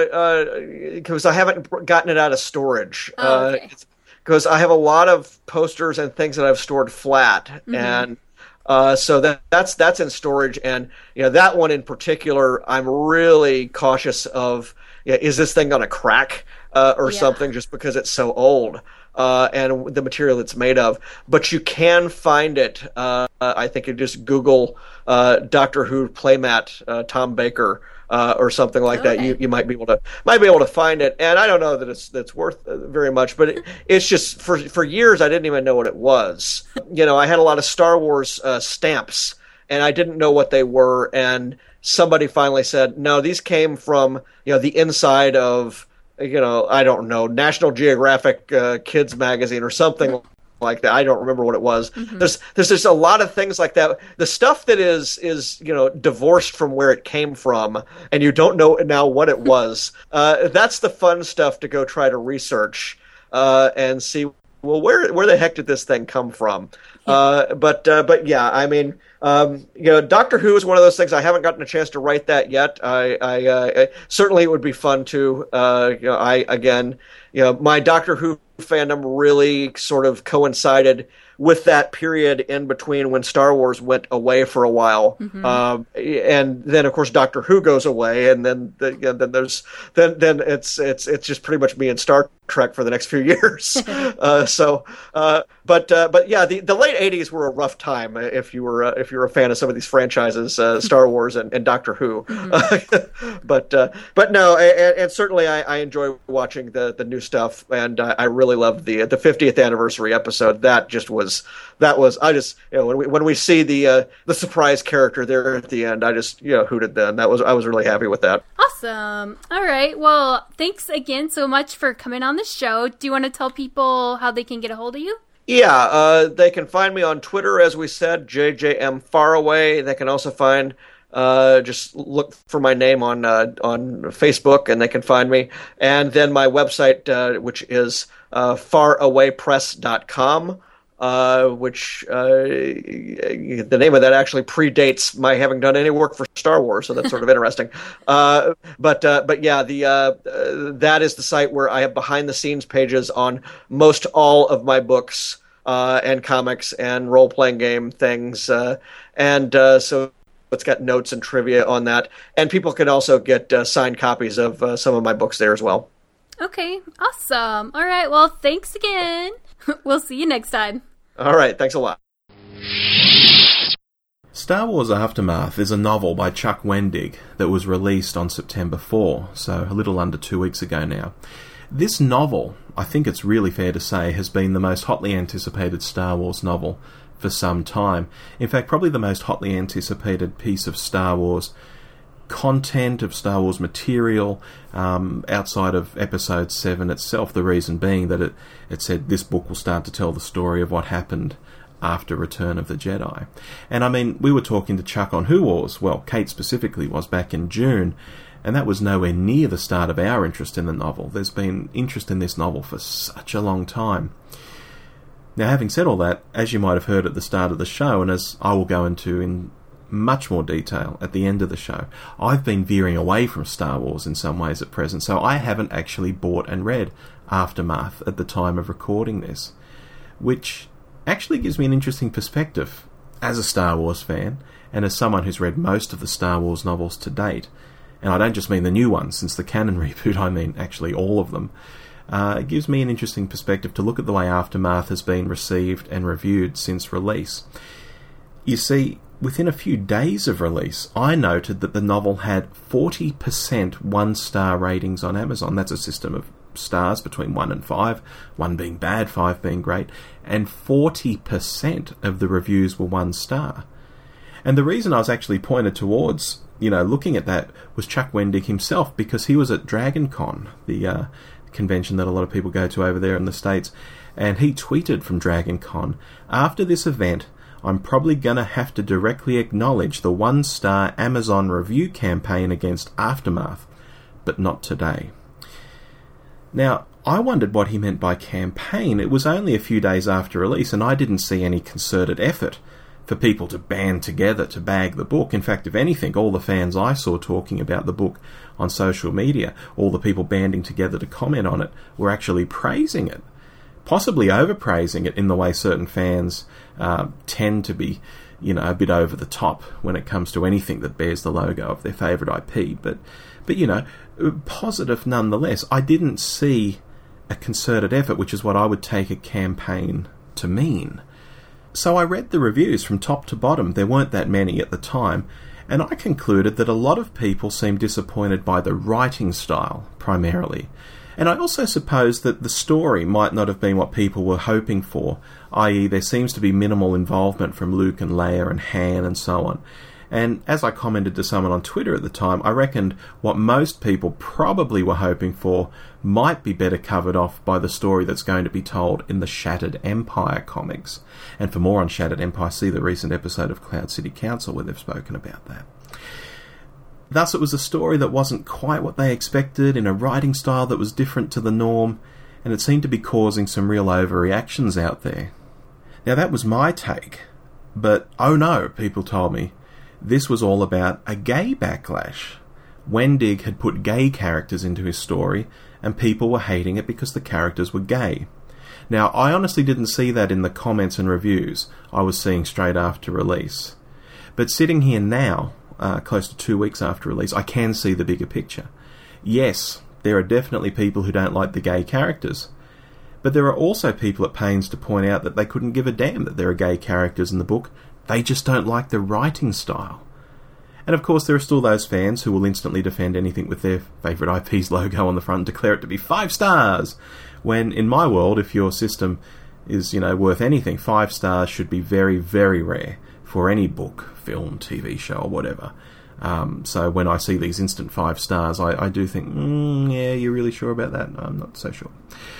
because uh, uh, I haven't gotten it out of storage. Oh, okay. Because uh, I have a lot of posters and things that I've stored flat, mm-hmm. and. Uh, so that that's that's in storage, and you know that one in particular, I'm really cautious of. You know, is this thing going to crack uh, or yeah. something just because it's so old uh, and the material it's made of? But you can find it. Uh, I think you just Google uh, Doctor Who playmat uh, Tom Baker. Uh, or something like okay. that, you you might be able to might be able to find it, and I don't know that it's that's worth very much, but it, it's just for for years I didn't even know what it was. You know, I had a lot of Star Wars uh, stamps, and I didn't know what they were, and somebody finally said, no, these came from you know the inside of you know I don't know National Geographic uh, Kids magazine or something. Like that, I don't remember what it was. Mm-hmm. There's there's just a lot of things like that. The stuff that is is you know divorced from where it came from, and you don't know now what it was. uh, that's the fun stuff to go try to research uh, and see. Well, where where the heck did this thing come from? Uh, but uh, but yeah, I mean, um, you know, Doctor Who is one of those things. I haven't gotten a chance to write that yet. I, I, uh, I certainly it would be fun to. Uh, you know, I again, you know, my Doctor Who fandom really sort of coincided with that period in between when Star Wars went away for a while, mm-hmm. um, and then of course Doctor Who goes away, and then the, you know, then there's then then it's it's it's just pretty much me and Star Trek for the next few years. uh, so, uh, but uh, but yeah, the, the late eighties were a rough time if you were uh, if you were a fan of some of these franchises, uh, Star Wars and, and Doctor Who. Mm-hmm. but uh, but no, and, and certainly I, I enjoy watching the, the new stuff, and I, I really loved the the fiftieth anniversary episode. That just was. That was I just you know when we when we see the uh, the surprise character there at the end, I just you know hooted then. That was I was really happy with that. Awesome. All right. Well, thanks again so much for coming on the show. Do you want to tell people how they can get a hold of you? Yeah, uh, they can find me on Twitter, as we said, J J M Faraway. They can also find uh, just look for my name on uh, on Facebook, and they can find me. And then my website, uh, which is uh, faraway press dot com. Uh, which uh, the name of that actually predates my having done any work for Star Wars, so that's sort of interesting. Uh, but uh, but yeah, the uh, uh, that is the site where I have behind the scenes pages on most all of my books uh, and comics and role playing game things, uh, and uh, so it's got notes and trivia on that, and people can also get uh, signed copies of uh, some of my books there as well. Okay, awesome. All right, well, thanks again. We'll see you next time. All right, thanks a lot. Star Wars Aftermath is a novel by Chuck Wendig that was released on September fourth, so a little under two weeks ago now. This novel, I think it's really fair to say, has been the most hotly anticipated Star Wars novel for some time. In fact, probably the most hotly anticipated piece of Star Wars content, of Star Wars material, um, outside of Episode seven itself, the reason being that it, it said this book will start to tell the story of what happened after Return of the Jedi. And I mean, we were talking to Chuck on Who Wars, well, Kate specifically was, back in June, and that was nowhere near the start of our interest in the novel. There's been interest in this novel for such a long time. Now, having said all that, as you might have heard at the start of the show, and as I will go into in much more detail at the end of the show, I've been veering away from Star Wars in some ways at present, so I haven't actually bought and read Aftermath at the time of recording this, which actually gives me an interesting perspective as a Star Wars fan and as someone who's read most of the Star Wars novels to date. And I don't just mean the new ones, since the canon reboot, I mean actually all of them. Uh, it gives me an interesting perspective to look at the way Aftermath has been received and reviewed since release. You see, within a few days of release, I noted that the novel had forty percent one-star ratings on Amazon. That's a system of stars between one and five, one being bad, five being great, and forty percent of the reviews were one star. And the reason I was actually pointed towards, you know, looking at that was Chuck Wendig himself, because he was at DragonCon, the uh, convention that a lot of people go to over there in the States, and he tweeted from DragonCon, "After this event, I'm probably going to have to directly acknowledge the one-star Amazon review campaign against Aftermath, but not today." Now, I wondered what he meant by campaign. It was only a few days after release, and I didn't see any concerted effort for people to band together to bag the book. In fact, if anything, all the fans I saw talking about the book on social media, all the people banding together to comment on it, were actually praising it. Possibly overpraising it in the way certain fans uh, tend to be, you know, a bit over the top when it comes to anything that bears the logo of their favourite I P. But, but you know, positive nonetheless. I didn't see a concerted effort, which is what I would take a campaign to mean. So I read the reviews from top to bottom. There weren't that many at the time, and I concluded that a lot of people seemed disappointed by the writing style, primarily. And I also suppose that the story might not have been what people were hoping for, that is there seems to be minimal involvement from Luke and Leia and Han and so on. And as I commented to someone on Twitter at the time, I reckoned what most people probably were hoping for might be better covered off by the story that's going to be told in the Shattered Empire comics. And for more on Shattered Empire, see the recent episode of Cloud City Council where they've spoken about that. Thus, it was a story that wasn't quite what they expected, in a writing style that was different to the norm, and it seemed to be causing some real overreactions out there. Now, that was my take, but oh no, people told me, this was all about a gay backlash. Wendig had put gay characters into his story, and people were hating it because the characters were gay. Now, I honestly didn't see that in the comments and reviews I was seeing straight after release. But sitting here now, uh, close to two weeks after release, I can see the bigger picture. Yes, there are definitely people who don't like the gay characters, but there are also people at pains to point out that they couldn't give a damn that there are gay characters in the book. They just don't like the writing style. And of course there are still those fans who will instantly defend anything with their favourite I P's logo on the front and declare it to be five stars, when in my world, if your system is, you know, worth anything, five stars should be very, very rare for any book, film, T V show or whatever. Um, so when I see these instant five stars, I, I do think, mm, yeah, you're really sure about that? I'm not so sure.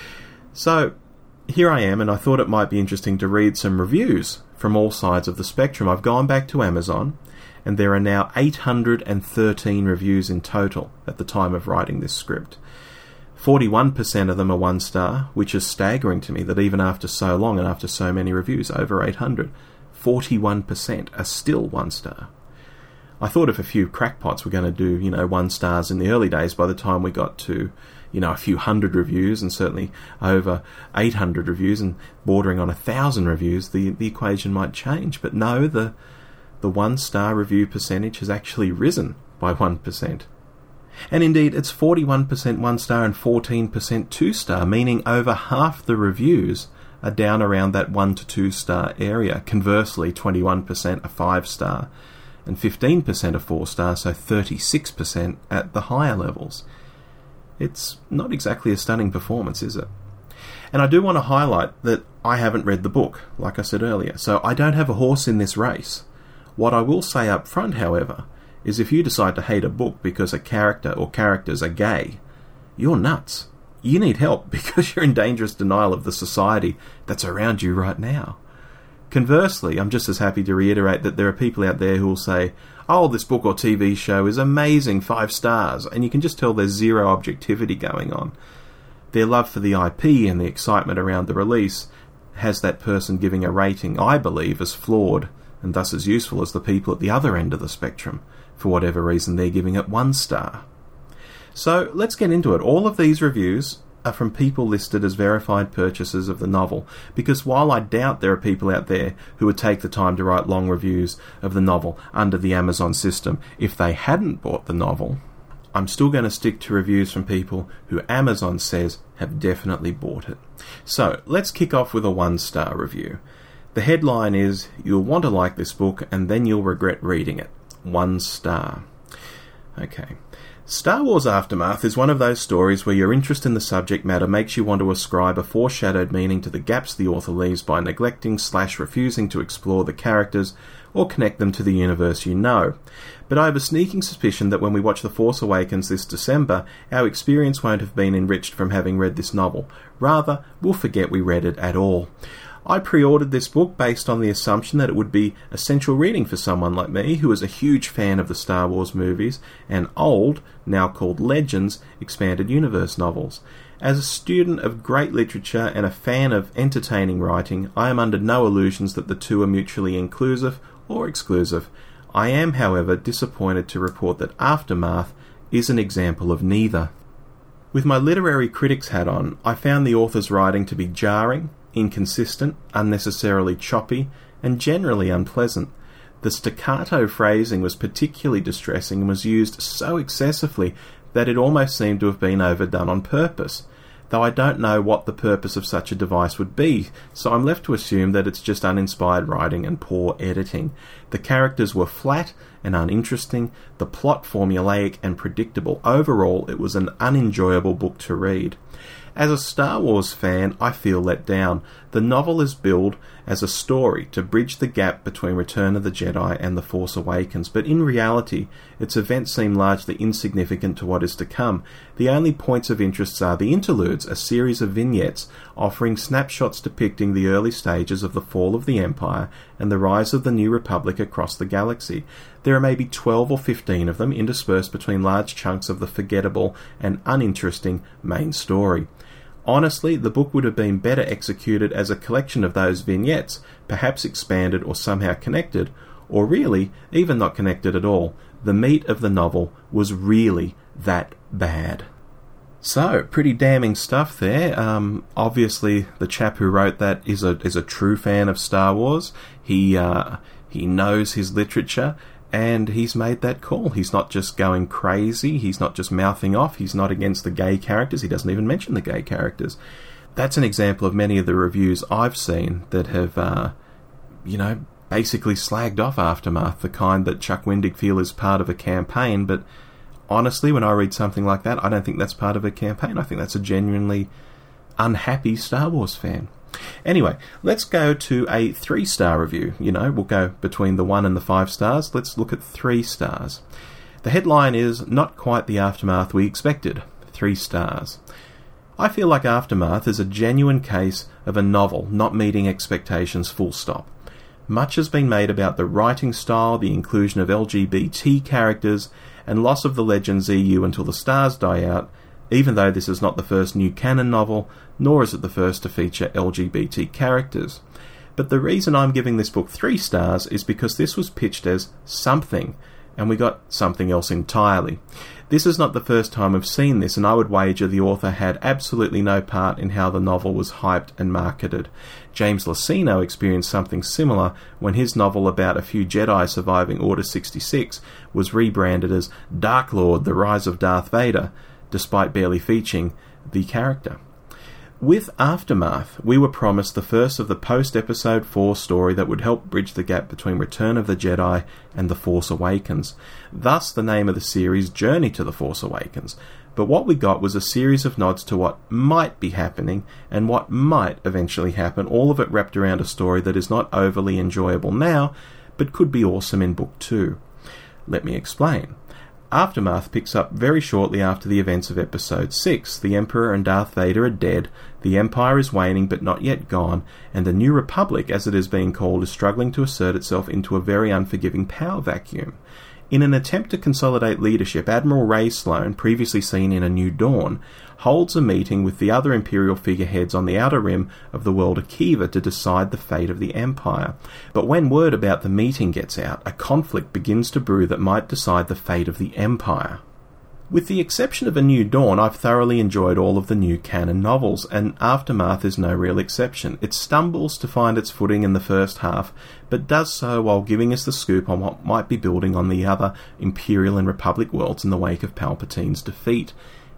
So here I am, and I thought it might be interesting to read some reviews from all sides of the spectrum. I've gone back to Amazon, and there are now eight hundred thirteen reviews in total at the time of writing this script. forty-one percent of them are one star, which is staggering to me that even after so long and after so many reviews, over eight hundred, forty-one percent are still one star. I thought if a few crackpots were going to do, you know, one stars in the early days, by the time we got to, you know, a few hundred reviews and certainly over eight hundred reviews and bordering on a thousand reviews, the, the equation might change. But no, the the one-star review percentage has actually risen by one percent. And indeed, it's forty-one percent one-star and fourteen percent two-star, meaning over half the reviews are down around that one to two-star area. Conversely, twenty-one percent are five-star and fifteen percent are four-star, so thirty-six percent at the higher levels. It's not exactly a stunning performance, is it? And I do want to highlight that I haven't read the book, like I said earlier, so I don't have a horse in this race. What I will say up front, however, is if you decide to hate a book because a character or characters are gay, you're nuts. You need help because you're in dangerous denial of the society that's around you right now. Conversely, I'm just as happy to reiterate that there are people out there who will say, oh, this book or T V show is amazing, five stars, and you can just tell there's zero objectivity going on. Their love for the I P and the excitement around the release has that person giving a rating, I believe, as flawed and thus as useful as the people at the other end of the spectrum. For whatever reason, they're giving it one star. So let's get into it. All of these reviews are from people listed as verified purchasers of the novel, because while I doubt there are people out there who would take the time to write long reviews of the novel under the Amazon system if they hadn't bought the novel, I'm still going to stick to reviews from people who Amazon says have definitely bought it. So let's kick off with a one-star review. The headline is, "You'll want to like this book and then you'll regret reading it." One star. Okay. Star Wars Aftermath is one of those stories where your interest in the subject matter makes you want to ascribe a foreshadowed meaning to the gaps the author leaves by neglecting slash refusing to explore the characters or connect them to the universe you know. But I have a sneaking suspicion that when we watch The Force Awakens this December, our experience won't have been enriched from having read this novel. Rather, we'll forget we read it at all. I pre-ordered this book based on the assumption that it would be essential reading for someone like me who is a huge fan of the Star Wars movies and old, now called Legends, expanded universe novels. As a student of great literature and a fan of entertaining writing, I am under no illusions that the two are mutually inclusive or exclusive. I am, however, disappointed to report that Aftermath is an example of neither. With my literary critic's hat on, I found the author's writing to be jarring, inconsistent, unnecessarily choppy, and generally unpleasant. The staccato phrasing was particularly distressing and was used so excessively that it almost seemed to have been overdone on purpose, though I don't know what the purpose of such a device would be, so I'm left to assume that it's just uninspired writing and poor editing. The characters were flat and uninteresting, the plot formulaic and predictable. Overall, it was an unenjoyable book to read. As a Star Wars fan, I feel let down. The novel is billed as a story to bridge the gap between Return of the Jedi and The Force Awakens, but in reality, its events seem largely insignificant to what is to come. The only points of interest are the interludes, a series of vignettes offering snapshots depicting the early stages of the fall of the Empire and the rise of the New Republic across the galaxy. There are maybe twelve or fifteen of them interspersed between large chunks of the forgettable and uninteresting main story. Honestly, the book would have been better executed as a collection of those vignettes, perhaps expanded or somehow connected, or really, even not connected at all. The meat of the novel was really that bad. So, pretty damning stuff there. Um, obviously, the chap who wrote that is a is a true fan of Star Wars. He uh, he knows his literature, and he's made that call. He's not just going crazy. He's not just mouthing off. He's not against the gay characters. He doesn't even mention the gay characters. That's an example of many of the reviews I've seen that have, uh, you know, basically slagged off Aftermath, the kind that Chuck Wendig feel is part of a campaign. But honestly, when I read something like that, I don't think that's part of a campaign. I think that's a genuinely unhappy Star Wars fan. Anyway, let's go to a three-star review. You know, we'll go between the one and the five stars. Let's look at three stars. The headline is, "Not quite the Aftermath we expected." Three stars. I feel like Aftermath is a genuine case of a novel not meeting expectations full stop. Much has been made about the writing style, the inclusion of L G B T characters, and loss of the Legends E U until the stars die out, even though this is not the first new canon novel, nor is it the first to feature L G B T characters. But the reason I'm giving this book three stars is because this was pitched as something, and we got something else entirely. This is not the first time I've seen this, and I would wager the author had absolutely no part in how the novel was hyped and marketed. James Luceno experienced something similar when his novel about a few Jedi surviving Order sixty-six was rebranded as Dark Lord: The Rise of Darth Vader, despite barely featuring the character. With Aftermath, we were promised the first of the post-Episode four story that would help bridge the gap between Return of the Jedi and The Force Awakens. Thus, the name of the series, Journey to The Force Awakens. But what we got was a series of nods to what might be happening and what might eventually happen, all of it wrapped around a story that is not overly enjoyable now, but could be awesome in Book two. Let me explain. Aftermath picks up very shortly after the events of Episode six. The Emperor and Darth Vader are dead, the Empire is waning but not yet gone, and the New Republic, as it is being called, is struggling to assert itself into a very unforgiving power vacuum. In an attempt to consolidate leadership, Admiral Ray Sloane, previously seen in A New Dawn, holds a meeting with the other Imperial figureheads on the outer rim of the world Akiva to decide the fate of the Empire. But when word about the meeting gets out, a conflict begins to brew that might decide the fate of the Empire. With the exception of A New Dawn, I've thoroughly enjoyed all of the new canon novels, and Aftermath is no real exception. It stumbles to find its footing in the first half, but does so while giving us the scoop on what might be building on the other Imperial and Republic worlds in the wake of Palpatine's defeat.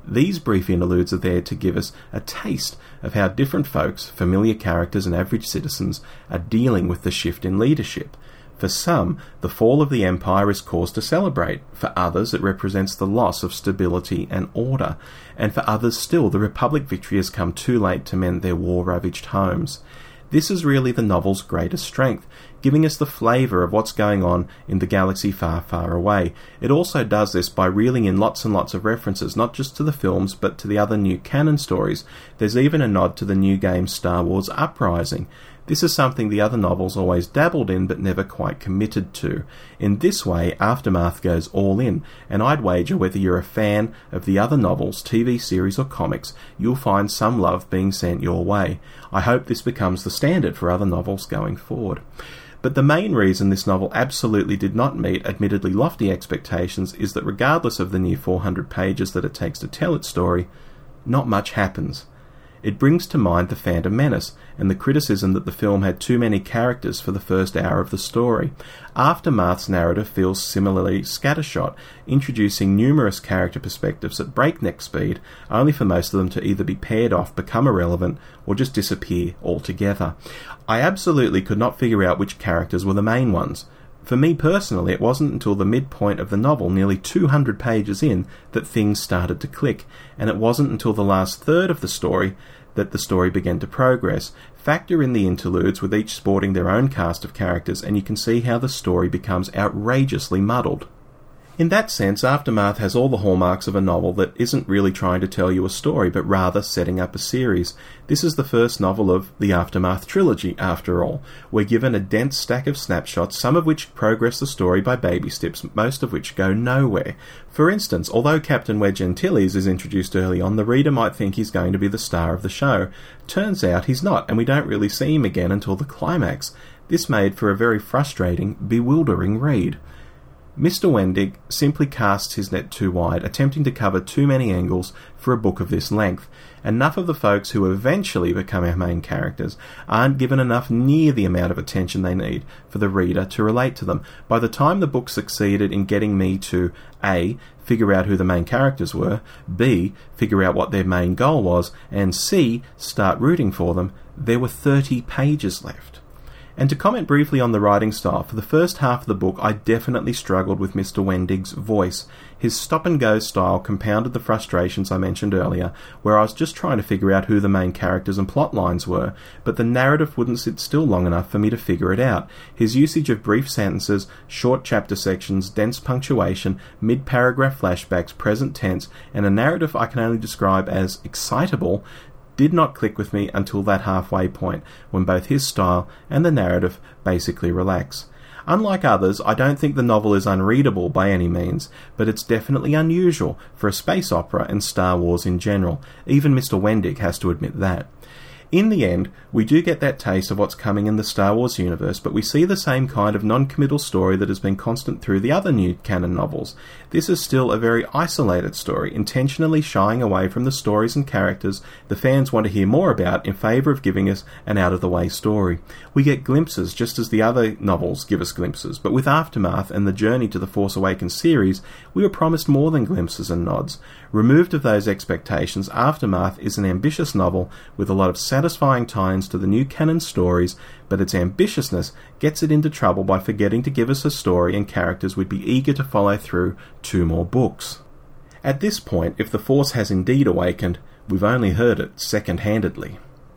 These brief interludes are there to give us a taste of how different folks, familiar characters and average citizens, are dealing with the shift in leadership. For some, the fall of the empire is cause to celebrate. For others, it represents the loss of stability and order. And for others still, the Republic victory has come too late to mend their war-ravaged homes. This is really the novel's greatest strength, giving us the flavour of what's going on in the galaxy far, far away. It also does this by reeling in lots and lots of references, not just to the films, but to the other new canon stories. There's even a nod to the new game Star Wars Uprising. This is something the other novels always dabbled in but never quite committed to. In this way, Aftermath goes all in, and I'd wager whether you're a fan of the other novels, T V series or comics, you'll find some love being sent your way. I hope this becomes the standard for other novels going forward. But the main reason this novel absolutely did not meet admittedly lofty expectations is that regardless of the near four hundred pages that it takes to tell its story, not much happens. It brings to mind The Phantom Menace and the criticism that the film had too many characters for the first hour of the story. Aftermath's narrative feels similarly scattershot, introducing numerous character perspectives at breakneck speed, only for most of them to either be paired off, become irrelevant, or just disappear altogether. I absolutely could not figure out which characters were the main ones. For me personally, it wasn't until the midpoint of the novel, nearly two hundred pages in, that things started to click, and it wasn't until the last third of the story that the story began to progress. Factor in the interludes, with each sporting their own cast of characters, and you can see how the story becomes outrageously muddled. In that sense, Aftermath has all the hallmarks of a novel that isn't really trying to tell you a story, but rather setting up a series. This is the first novel of the Aftermath trilogy, after all. We're given a dense stack of snapshots, some of which progress the story by baby steps, most of which go nowhere. For instance, although Captain Wedge Antilles is introduced early on, the reader might think he's going to be the star of the show. Turns out he's not, and we don't really see him again until the climax. This made for a very frustrating, bewildering read. Mister Wendig simply casts his net too wide, attempting to cover too many angles for a book of this length. Enough of the folks who eventually become our main characters aren't given enough near the amount of attention they need for the reader to relate to them. By the time the book succeeded in getting me to A. figure out who the main characters were, B. figure out what their main goal was, and C. start rooting for them, there were thirty pages left. And to comment briefly on the writing style, for the first half of the book I definitely struggled with Mister Wendig's voice. His stop-and-go style compounded the frustrations I mentioned earlier, where I was just trying to figure out who the main characters and plot lines were, but the narrative wouldn't sit still long enough for me to figure it out. His usage of brief sentences, short chapter sections, dense punctuation, mid-paragraph flashbacks, present tense, and a narrative I can only describe as excitable did not click with me until that halfway point, when both his style and the narrative basically relax. Unlike others, I don't think the novel is unreadable by any means, but it's definitely unusual for a space opera and Star Wars in general. Even Mister Wendig has to admit that. In the end, we do get that taste of what's coming in the Star Wars universe, but we see the same kind of non-committal story that has been constant through the other new canon novels. This is still a very isolated story, intentionally shying away from the stories and characters the fans want to hear more about in favour of giving us an out-of-the-way story. We get glimpses, just as the other novels give us glimpses, but with Aftermath and the Journey to the Force Awakens series, we were promised more than glimpses and nods. Removed of those expectations, Aftermath is an ambitious novel with a lot of satisfying tie-ins to the new canon stories, but its ambitiousness gets it into trouble by forgetting to give us a story and characters we'd be eager to follow through two more books. At this point, if the Force has indeed awakened, we've only heard it second-handedly.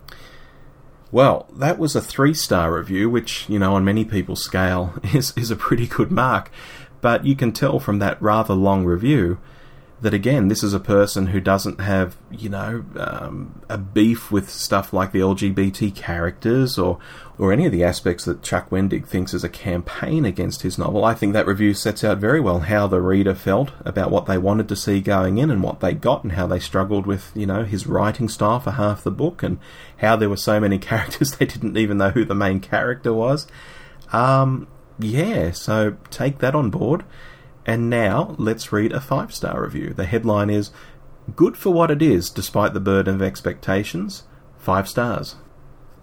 Well, that was a three-star review, which, you know, on many people's scale is, is a pretty good mark, but you can tell from that rather long review that, again, this is a person who doesn't have, you know, um, a beef with stuff like the L G B T characters or or any of the aspects that Chuck Wendig thinks is a campaign against his novel. I think that review sets out very well how the reader felt about what they wanted to see going in and what they got, and how they struggled with, you know, his writing style for half the book, and how there were so many characters they didn't even know who the main character was. Um, yeah, so take that on board. And now, let's read a five-star review. The headline is, "Good for what it is, despite the burden of expectations. Five stars."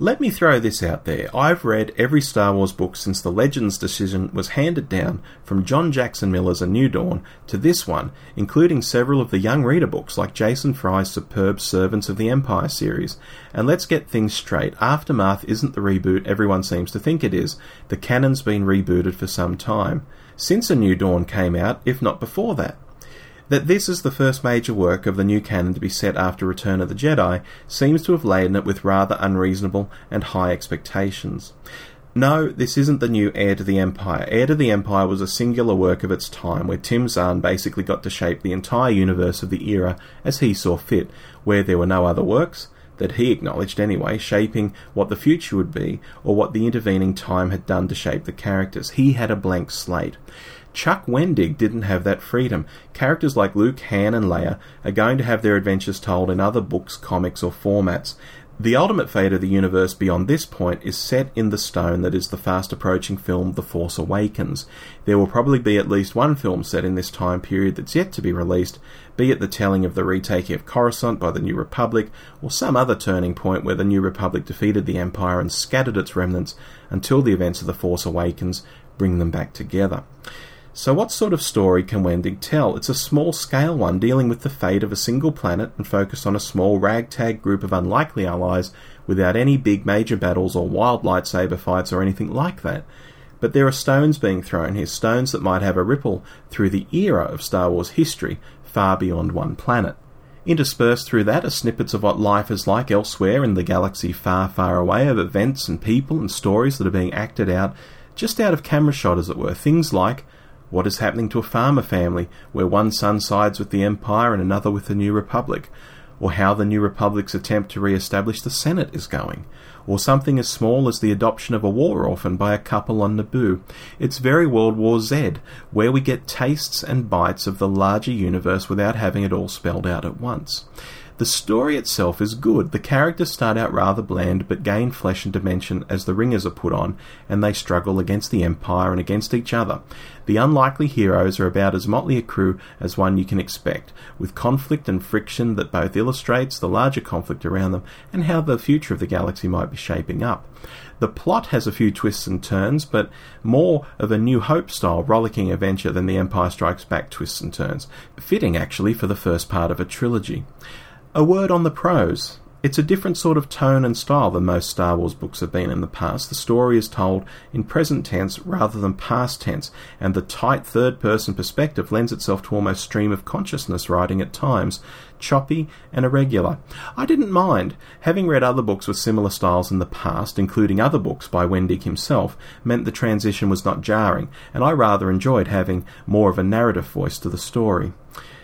Let me throw this out there. I've read every Star Wars book since the Legends decision was handed down from John Jackson Miller's A New Dawn to this one, including several of the young reader books like Jason Fry's superb Servants of the Empire series. And let's get things straight. Aftermath isn't the reboot everyone seems to think it is. The canon's been rebooted for some time. Since A New Dawn came out, if not before that. That this is the first major work of the new canon to be set after Return of the Jedi seems to have laden it with rather unreasonable and high expectations. No, this isn't the new Heir to the Empire. Heir to the Empire was a singular work of its time, where Tim Zahn basically got to shape the entire universe of the era as he saw fit, where there were no other works, that he acknowledged anyway, shaping what the future would be, or what the intervening time had done to shape the characters. He had a blank slate. Chuck Wendig didn't have that freedom. Characters like Luke, Han and Leia are going to have their adventures told in other books, comics or formats. The ultimate fate of the universe beyond this point is set in the stone that is the fast-approaching film The Force Awakens. There will probably be at least one film set in this time period that's yet to be released, be it the telling of the retaking of Coruscant by the New Republic, or some other turning point where the New Republic defeated the Empire and scattered its remnants until the events of The Force Awakens bring them back together. So what sort of story can Wendig tell? It's a small-scale one, dealing with the fate of a single planet and focused on a small ragtag group of unlikely allies without any big major battles or wild lightsaber fights or anything like that. But there are stones being thrown here, stones that might have a ripple through the era of Star Wars history, far beyond one planet. Interspersed through that are snippets of what life is like elsewhere in the galaxy far, far away, of events and people and stories that are being acted out just out of camera shot, as it were. Things like what is happening to a farmer family where one son sides with the Empire and another with the New Republic, or how the New Republic's attempt to re-establish the Senate is going, or something as small as the adoption of a war orphan by a couple on Naboo. It's very World War Z, where we get tastes and bites of the larger universe without having it all spelled out at once. The story itself is good. The characters start out rather bland, but gain flesh and dimension as the ringers are put on, and they struggle against the Empire and against each other. The unlikely heroes are about as motley a crew as one you can expect, with conflict and friction that both illustrates the larger conflict around them and how the future of the galaxy might be shaping up. The plot has a few twists and turns, but more of a New Hope-style rollicking adventure than the Empire Strikes Back twists and turns, fitting actually for the first part of a trilogy. A word on the prose. It's a different sort of tone and style than most Star Wars books have been in the past. The story is told in present tense rather than past tense, and the tight third-person perspective lends itself to almost stream-of-consciousness writing at times, choppy and irregular. I didn't mind. Having read other books with similar styles in the past, including other books by Wendig himself, meant the transition was not jarring, and I rather enjoyed having more of a narrative voice to the story.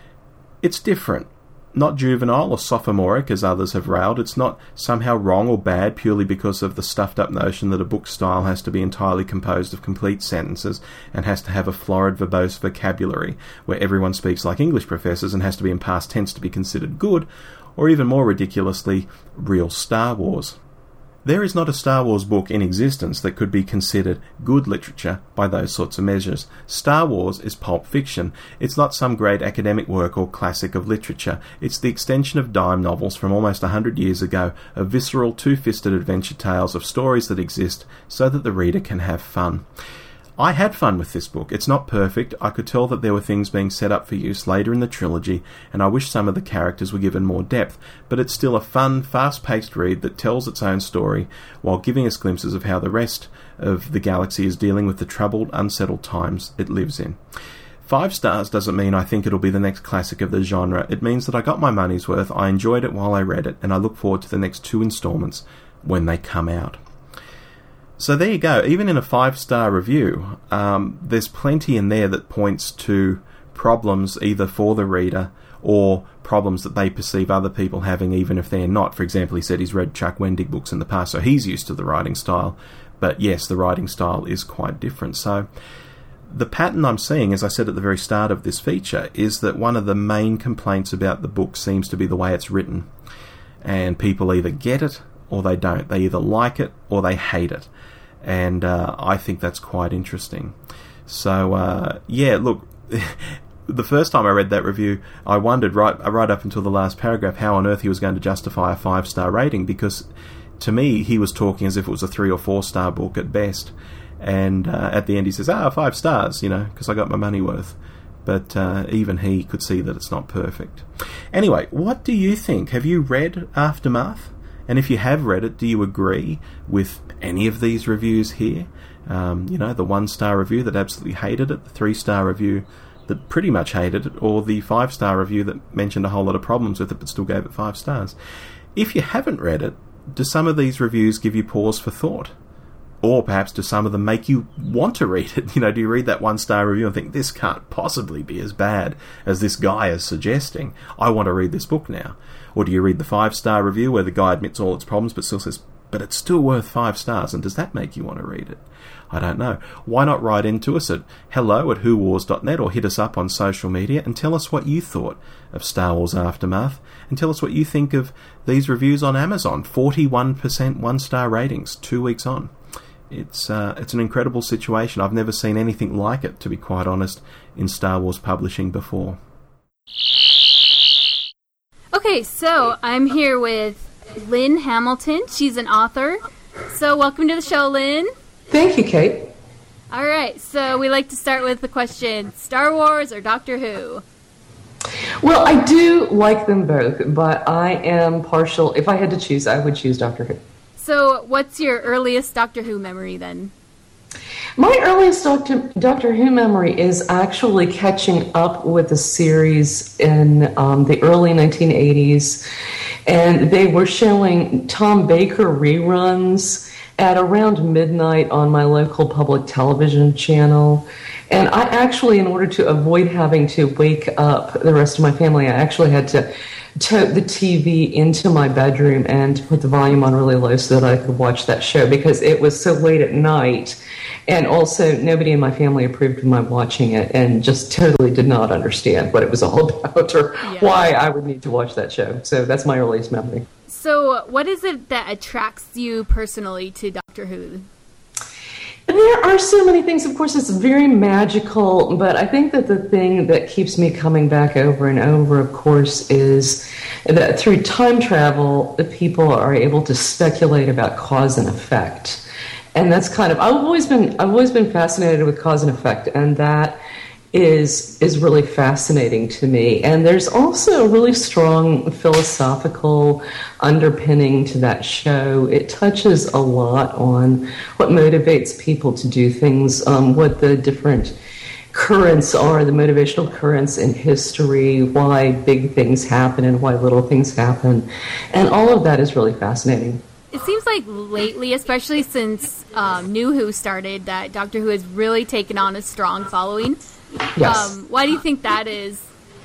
It's different. Not juvenile or sophomoric as others have railed. It's not somehow wrong or bad purely because of the stuffed-up notion that a book style has to be entirely composed of complete sentences and has to have a florid, verbose vocabulary where everyone speaks like English professors and has to be in past tense to be considered good, or even more ridiculously, real Star Wars. There is not a Star Wars book in existence that could be considered good literature by those sorts of measures. Star Wars is pulp fiction. It's not some great academic work or classic of literature. It's the extension of dime novels from almost a hundred years ago, of visceral, two-fisted adventure tales of stories that exist so that the reader can have fun. I had fun with this book. It's not perfect. I could tell that there were things being set up for use later in the trilogy, and I wish some of the characters were given more depth, but it's still a fun, fast-paced read that tells its own story while giving us glimpses of how the rest of the galaxy is dealing with the troubled, unsettled times it lives in. Five stars doesn't mean I think it'll be the next classic of the genre. It means that I got my money's worth, I enjoyed it while I read it, and I look forward to the next two installments when they come out. So there you go. Even in a five-star review, um, there's plenty in there that points to problems either for the reader or problems that they perceive other people having, even if they're not. For example, he said he's read Chuck Wendig books in the past, so he's used to the writing style. But yes, the writing style is quite different. So the pattern I'm seeing, as I said at the very start of this feature, is that one of the main complaints about the book seems to be the way it's written. And people either get it or they don't. They either like it or they hate it. And uh, I think that's quite interesting. So, uh, yeah, look, the first time I read that review, I wondered right right up until the last paragraph how on earth he was going to justify a five-star rating, because to me, he was talking as if it was a three or four star book at best. And uh, at the end he says, ah, five stars, you know, because I got my money worth. But uh, even he could see that it's not perfect. Anyway, what do you think? Have you read Aftermath? And if you have read it, do you agree with any of these reviews here? Um, you know, the one-star review that absolutely hated it, the three-star review that pretty much hated it, or the five-star review that mentioned a whole lot of problems with it but still gave it five stars. If you haven't read it, do some of these reviews give you pause for thought? Or perhaps do some of them make you want to read it? You know, do you read that one-star review and think, this can't possibly be as bad as this guy is suggesting? I want to read this book now. Or do you read the five-star review where the guy admits all its problems but still says, but it's still worth five stars, and does that make you want to read it? I don't know. Why not write into us at hello at who wars dot net or hit us up on social media and tell us what you thought of Star Wars Aftermath, and tell us what you think of these reviews on Amazon. forty-one percent one-star ratings, two weeks on. It's uh, it's an incredible situation. I've never seen anything like it, to be quite honest, in Star Wars publishing before. Okay, so I'm here with Lynn Hamilton. She's an author. So welcome to the show, Lynn. Thank you, Kate. All right, so we like to start with the question, Star Wars or Doctor Who? Well, I do like them both, but I am partial. If I had to choose, I would choose Doctor Who. So what's your earliest Doctor Who memory then? My earliest Doctor, Doctor Who memory is actually catching up with the series in um, the early nineteen eighties, and they were showing Tom Baker reruns at around midnight on my local public television channel. And I actually, in order to avoid having to wake up the rest of my family, I actually had to tote the T V into my bedroom and put the volume on really low so that I could watch that show, because it was so late at night. And also, nobody in my family approved of my watching it and just totally did not understand what it was all about or yeah. why I would need to watch that show. So that's my earliest memory. So what is it that attracts you personally to Doctor Who? There are so many things. Of course, it's very magical, but I think that the thing that keeps me coming back over and over, of course, is that through time travel, the people are able to speculate about cause and effect. And that's kind of, I've always been, I've always been fascinated with cause and effect, and that is is really fascinating to me. And there's also a really strong philosophical underpinning to that show. It touches a lot on what motivates people to do things, um, what the different currents are, the motivational currents in history, why big things happen and why little things happen. And all of that is really fascinating. It seems like lately, especially since um, New Who started, that Doctor Who has really taken on a strong following. Yes. Um, why do you think that is?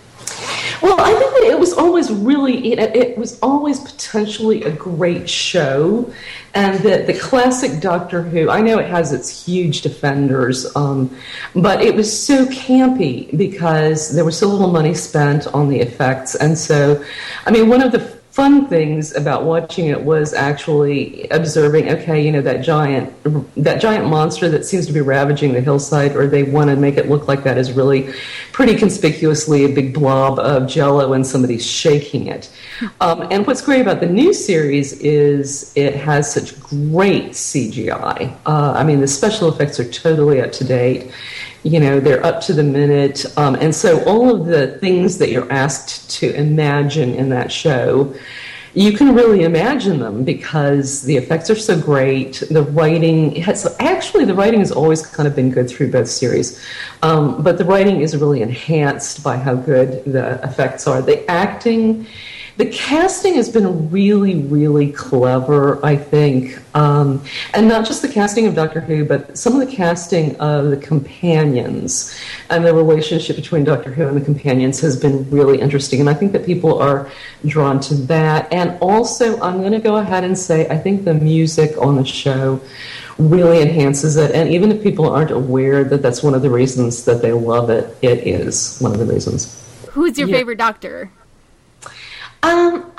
Well, I think that it was always really, it, it was always potentially a great show, and that the classic Doctor Who, I know it has its huge defenders, um, but it was so campy because there was so little money spent on the effects, and so, I mean, one of the fun things about watching it was actually observing, okay, you know, that giant that giant monster that seems to be ravaging the hillside, or they want to make it look like that, is really pretty conspicuously a big blob of Jell-O and somebody's shaking it. Um, and what's great about the new series is it has such great C G I. Uh, I mean, the special effects are totally up to date. You know, they're up to the minute. Um, and so all of the things that you're asked to imagine in that show, you can really imagine them because the effects are so great. The writing has, actually, the writing has always kind of been good through both series. Um, but the writing is really enhanced by how good the effects are. The acting, the casting has been really, really clever, I think. Um, and not just the casting of Doctor Who, but some of the casting of the companions and the relationship between Doctor Who and the companions has been really interesting. And I think that people are drawn to that. And also, I'm going to go ahead and say, I think the music on the show really enhances it. And even if people aren't aware that that's one of the reasons that they love it, it is one of the reasons. Who's your yeah. favorite Doctor? Um, I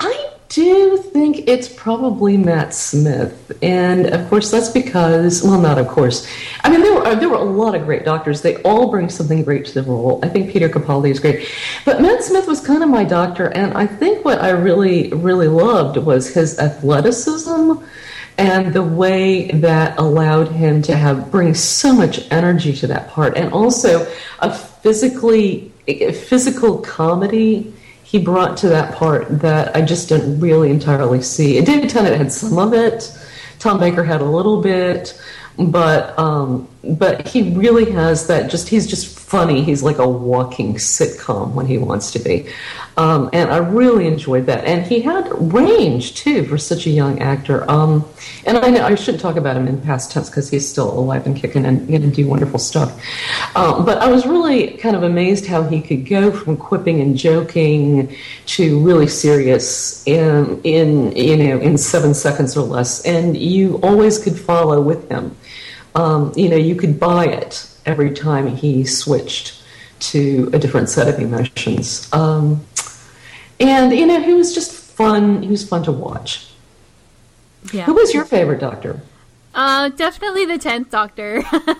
do think it's probably Matt Smith, and of course that's because, well, not of course. I mean, there were there were a lot of great doctors. They all bring something great to the role. I think Peter Capaldi is great, but Matt Smith was kind of my doctor, and I think what I really really loved was his athleticism and the way that allowed him to have bring so much energy to that part, and also a physically a physical comedy he brought to that part that I just didn't really entirely see. And David Tennant had some of it. Tom Baker had a little bit, but um, but he really has that. Just he's just funny. He's like a walking sitcom when he wants to be, um, and I really enjoyed that. And he had range too for such a young actor. Um, and I know I shouldn't talk about him in past tense because he's still alive and kicking and going to do wonderful stuff. Um, but I was really kind of amazed how he could go from quipping and joking to really serious in in you know in seven seconds or less, and you always could follow with him. Um, you know, you could buy it every time he switched to a different set of emotions. Um, and, you know, he was just fun. He was fun to watch. Yeah. Who was your favorite Doctor? Uh, definitely the tenth Doctor.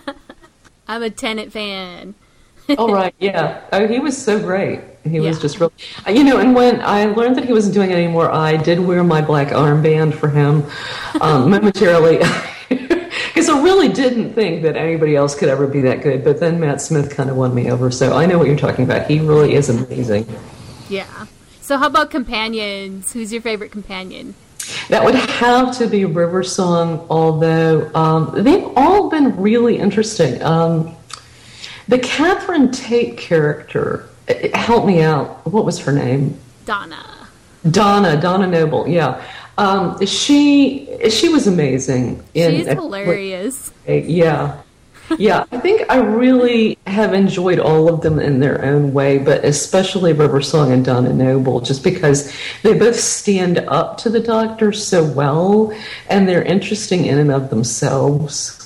I'm a Tennant fan. Oh, right, yeah. Oh, he was so great. He was Yeah. just really... You know, and when I learned that he wasn't doing it anymore, I did wear my black armband for him um, momentarily. Because I really didn't think that anybody else could ever be that good, but then Matt Smith kind of won me over, so I know what you're talking about. He really is amazing. Yeah. So how about companions? Who's your favorite companion? That would have to be River Song, although um, they've all been really interesting. Um, the Catherine Tate character, help me out, what was her name? Donna. Donna, Donna Noble, yeah. Um, she she was amazing. In, She's hilarious. Yeah. Yeah, I think I really have enjoyed all of them in their own way, but especially River Song and Donna Noble, just because they both stand up to the Doctor so well, and they're interesting in and of themselves.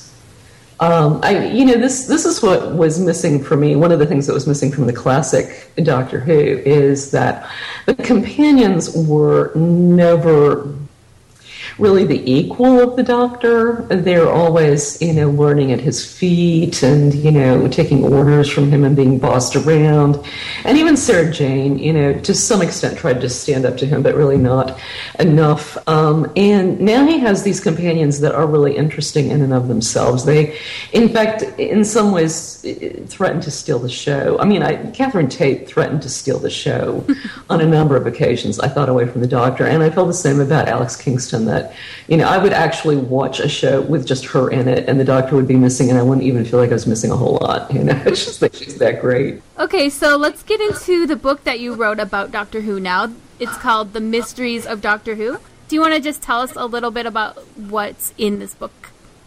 Um, I, you know, this this is what was missing for me. One of the things that was missing from the classic Doctor Who is that the companions were never really the equal of the Doctor. They're always, you know, learning at his feet and, you know, taking orders from him and being bossed around. And even Sarah Jane, you know, to some extent tried to stand up to him, but really not enough. Um, and now he has these companions that are really interesting in and of themselves. They, in fact, in some ways, threatened to steal the show. I mean, I, Catherine Tate threatened to steal the show on a number of occasions, I thought, away from the Doctor. And I felt the same about Alex Kingston, that, you know, I would actually watch a show with just her in it, and the Doctor would be missing, and I wouldn't even feel like I was missing a whole lot. You know, it's just that she's that great. Okay, so let's get into the book that you wrote about Doctor Who now. It's called The Mysteries of Doctor Who. Do you want to just tell us a little bit about what's in this book?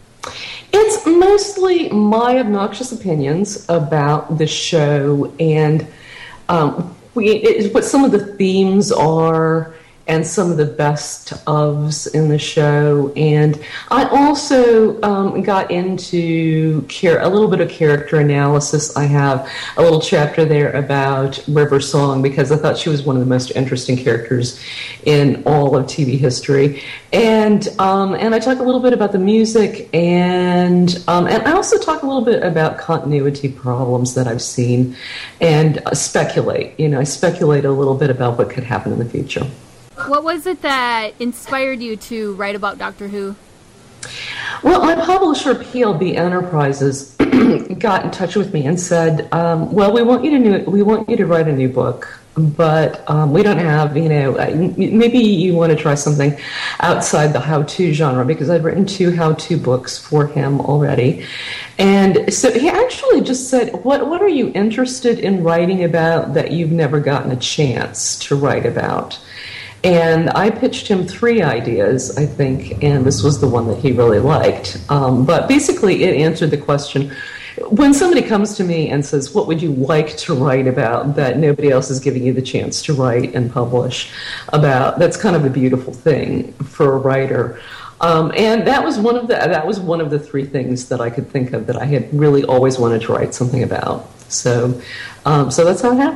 It's mostly my obnoxious opinions about the show and um, we, it, what some of the themes are and some of the best ofs in the show. And I also um, got into care, a little bit of character analysis. I have a little chapter there about River Song because I thought she was one of the most interesting characters in all of T V history. And um, and I talk a little bit about the music, and um, and I also talk a little bit about continuity problems that I've seen, and uh, speculate. You know, I speculate a little bit about what could happen in the future. What was it that inspired you to write about Doctor Who? Well, my publisher, P L B Enterprises, got in touch with me and said, um, "Well, we want you to new, we want you to write a new book, but um, we don't have, you know, maybe you want to try something outside the how-to genre," because I'd written two how-to books for him already. And so he actually just said, "What what are you interested in writing about that you've never gotten a chance to write about?" And I pitched him three ideas, I think, and this was the one that he really liked. Um, but basically, it answered the question. When somebody comes to me and says, "What would you like to write about that nobody else is giving you the chance to write and publish about?" That's kind of a beautiful thing for a writer. Um, and that was one of the that was one of the three things that I could think of that I had really always wanted to write something about. So, um, so that's how it happened.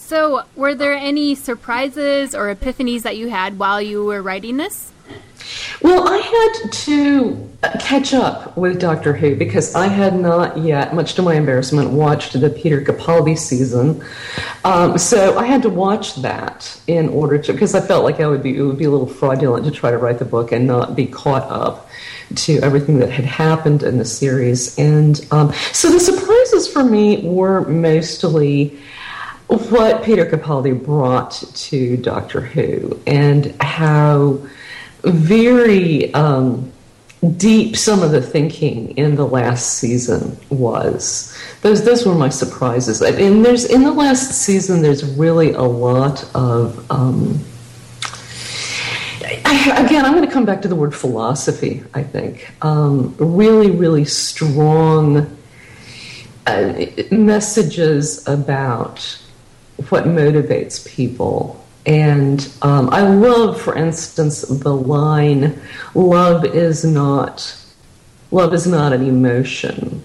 So, were there any surprises or epiphanies that you had while you were writing this? Well, I had to catch up with Doctor Who because I had not yet, much to my embarrassment, watched the Peter Capaldi season. Um, so I had to watch that in order to, because I felt like I would be, it would be a little fraudulent to try to write the book and not be caught up to everything that had happened in the series. And um, so the surprises for me were mostly what Peter Capaldi brought to Doctor Who and how very um, deep some of the thinking in the last season was. Those those were my surprises. And there's in the last season, there's really a lot of. Um, I, again, I'm going to come back to the word philosophy. I think um, really, really strong uh, messages about what motivates people. And um, I love, for instance, the line, love is not love is not an emotion.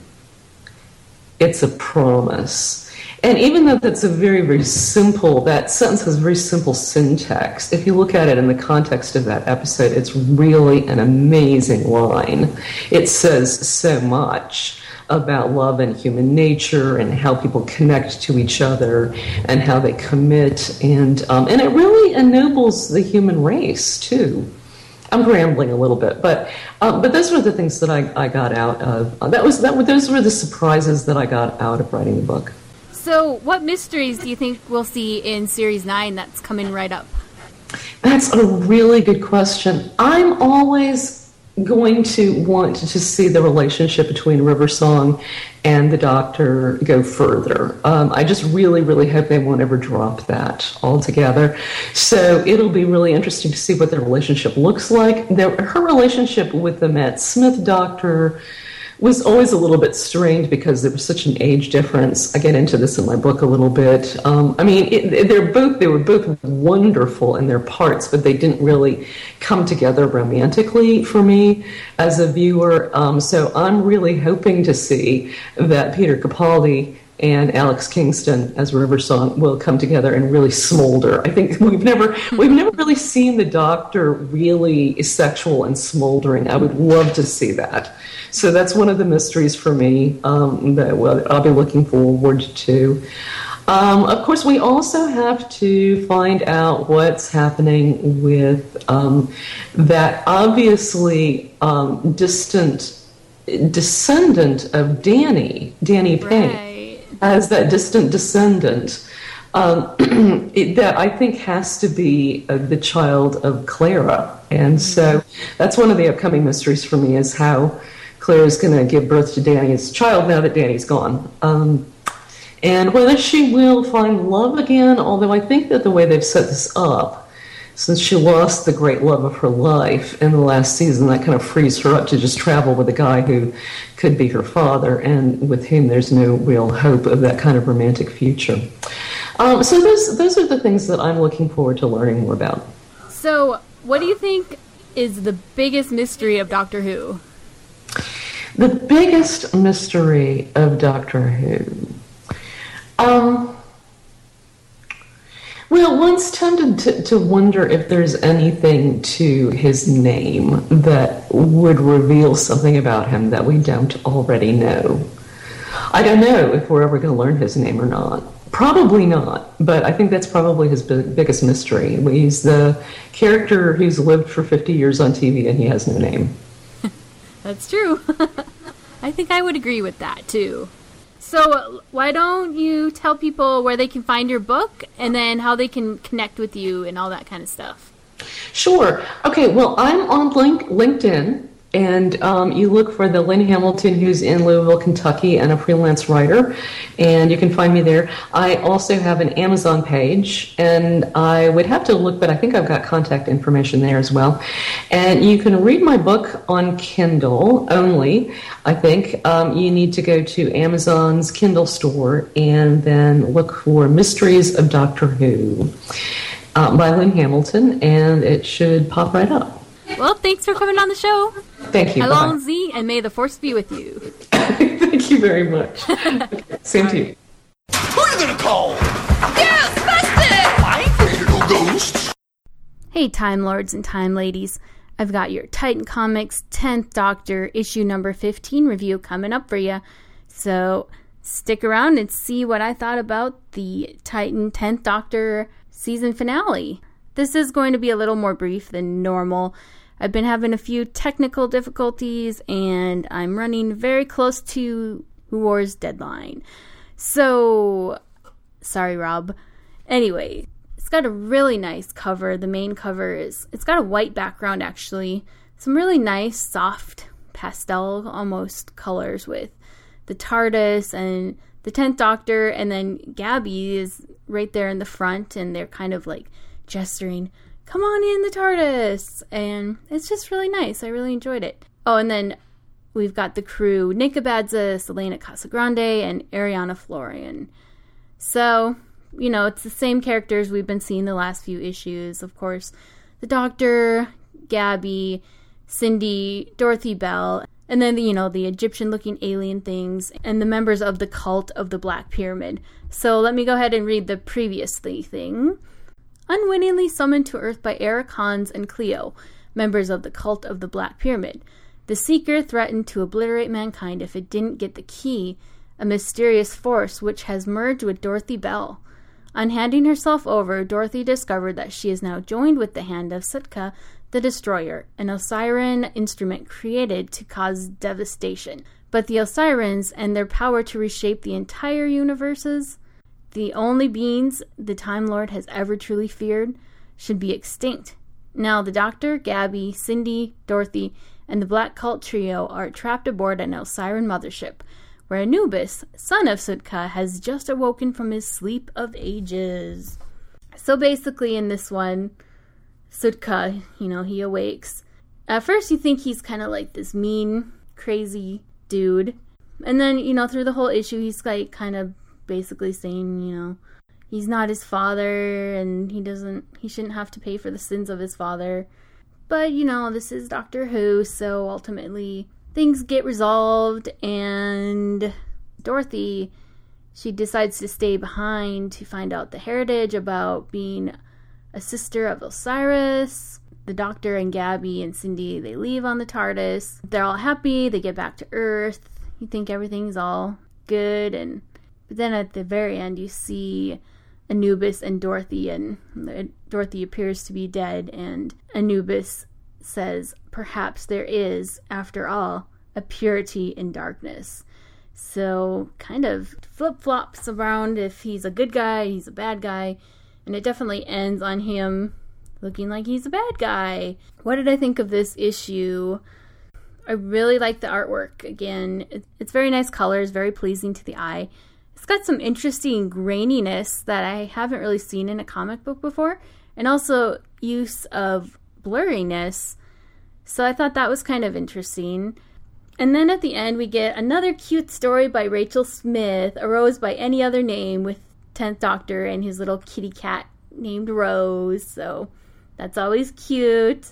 It's a promise. And even though that's a very, very simple, that sentence has very simple syntax, if you look at it in the context of that episode, it's really an amazing line. It says so much about love and human nature and how people connect to each other and how they commit. And um, and it really ennobles the human race, too. I'm rambling a little bit, but um, but those were the things that I, I got out of. Uh, that was that. Those were the surprises that I got out of writing the book. So what mysteries do you think we'll see in Series nine that's coming right up? That's a really good question. I'm always going to want to see the relationship between Riversong and the Doctor go further. Um, I just really, really hope they won't ever drop that altogether. So it'll be really interesting to see what their relationship looks like. Their, her relationship with the Matt Smith Doctor was always a little bit strained because there was such an age difference. I get into this in my book a little bit. Um, I mean, it, they're both they were both wonderful in their parts, but they didn't really come together romantically for me as a viewer. Um, so I'm really hoping to see that Peter Capaldi and Alex Kingston as Riversong will come together and really smolder. I think we've never we've never really seen the Doctor really sexual and smoldering. I would love to see that. So that's one of the mysteries for me um, that well, I'll be looking forward to. Um, of course, we also have to find out what's happening with um, that obviously um, distant descendant of Danny, Danny Pink. Right. As that distant descendant, um, it, that I think has to be uh, the child of Clara. And so that's one of the upcoming mysteries for me is how Clara is going to give birth to Danny's child now that Danny's gone. Um, and whether she will find love again, although I think that the way they've set this up, since she lost the great love of her life in the last season, that kind of frees her up to just travel with a guy who could be her father and with whom there's no real hope of that kind of romantic future. Um, so those those are the things that I'm looking forward to learning more about. So what do you think is the biggest mystery of Doctor Who? The biggest mystery of Doctor Who? Um... Well, one's tempted to, to wonder if there's anything to his name that would reveal something about him that we don't already know. I don't know if we're ever going to learn his name or not. Probably not, but I think that's probably his big, biggest mystery. He's the character who's lived for fifty years on T V and he has no name. That's true. I think I would agree with that, too. So why don't you tell people where they can find your book and then how they can connect with you and all that kind of stuff? Sure. Okay, well, I'm on link, LinkedIn, and um, you look for the Lynn Hamilton, who's in Louisville, Kentucky, and a freelance writer, and you can find me there. I also have an Amazon page, and I would have to look, but I think I've got contact information there as well. And you can read my book on Kindle only. I think um, you need to go to Amazon's Kindle store and then look for Mysteries of Doctor Who uh, by Lynn Hamilton, and it should pop right up. Well, thanks for coming on the show. Thank you. Allons-y, and may the force be with you. Thank you very much. Okay, same to you. Who are you going to call? Girls, Hey Time Lords and Time Ladies, I've got your Titan Comics tenth Doctor issue number fifteen review coming up for you. So stick around and see what I thought about the Titan tenth Doctor season finale. This is going to be a little more brief than normal. I've been having a few technical difficulties and I'm running very close to Who War's deadline. So, sorry Rob. Anyway, it's got a really nice cover. The main cover is, it's got a white background actually. Some really nice, soft, pastel almost colors with the TARDIS and the tenth Doctor, and then Gabby is right there in the front and they're kind of like gesturing, come on in the TARDIS, and it's just really nice. I really enjoyed it. Oh, and then we've got the crew, Nick Abadzis, Elena Casagrande, and Ariana Florian. So, you know, it's the same characters we've been seeing the last few issues. Of course, the Doctor, Gabby, Cindy, Dorothy Bell, and then, you know, the Egyptian-looking alien things, and the members of the cult of the Black Pyramid. So let me go ahead and read the previously thing. Unwittingly summoned to Earth by Eric Hans and Cleo, members of the cult of the Black Pyramid, the Seeker threatened to obliterate mankind if it didn't get the key, a mysterious force which has merged with Dorothy Bell. On handing herself over, Dorothy discovered that she is now joined with the hand of Sitka, the Destroyer, an Osiran instrument created to cause devastation. But the Osirans and their power to reshape the entire universes, the only beings the Time Lord has ever truly feared, should be extinct. Now the Doctor, Gabby, Cindy, Dorothy, and the Black Cult trio are trapped aboard an Osiran mothership, where Anubis, son of Sitka, has just awoken from his sleep of ages. So basically in this one, Sitka, you know, he awakes. At first you think he's kind of like this mean, crazy dude. And then, you know, through the whole issue, he's like kind of basically saying, you know, he's not his father and he doesn't, he shouldn't have to pay for the sins of his father. But, you know, this is Doctor Who, so ultimately things get resolved and Dorothy, she decides to stay behind to find out the heritage about being a sister of Osiris. The Doctor and Gabby and Cindy, they leave on the TARDIS. They're all happy, they get back to Earth. You think everything's all good, and but then at the very end you see Anubis and Dorothy, and Dorothy appears to be dead, and Anubis says, perhaps there is, after all, a purity in darkness. So, kind of flip-flops around if he's a good guy, he's a bad guy, and it definitely ends on him looking like he's a bad guy. What did I think of this issue? I really like the artwork. Again, it's very nice colors, very pleasing to the eye. It's got some interesting graininess that I haven't really seen in a comic book before, and also use of blurriness. So I thought that was kind of interesting. And then at the end we get another cute story by Rachel Smith, A Rose by Any Other Name, with tenth Doctor and his little kitty cat named Rose. So that's always cute.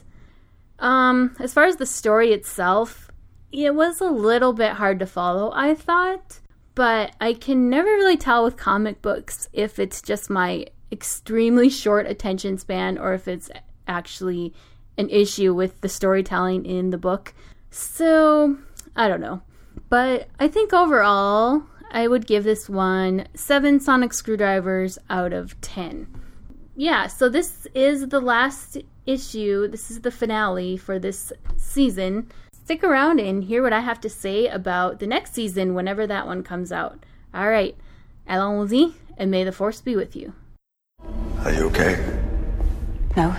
Um, as far as the story itself, it was a little bit hard to follow, I thought. But I can never really tell with comic books if it's just my extremely short attention span or if it's actually an issue with the storytelling in the book. So, I don't know. But I think overall, I would give this one seven sonic screwdrivers out of ten. Yeah, so this is the last issue. This is the finale for this season. Stick around and hear what I have to say about the next season whenever that one comes out. Alright, allons-y, and may the force be with you. Are you okay? No.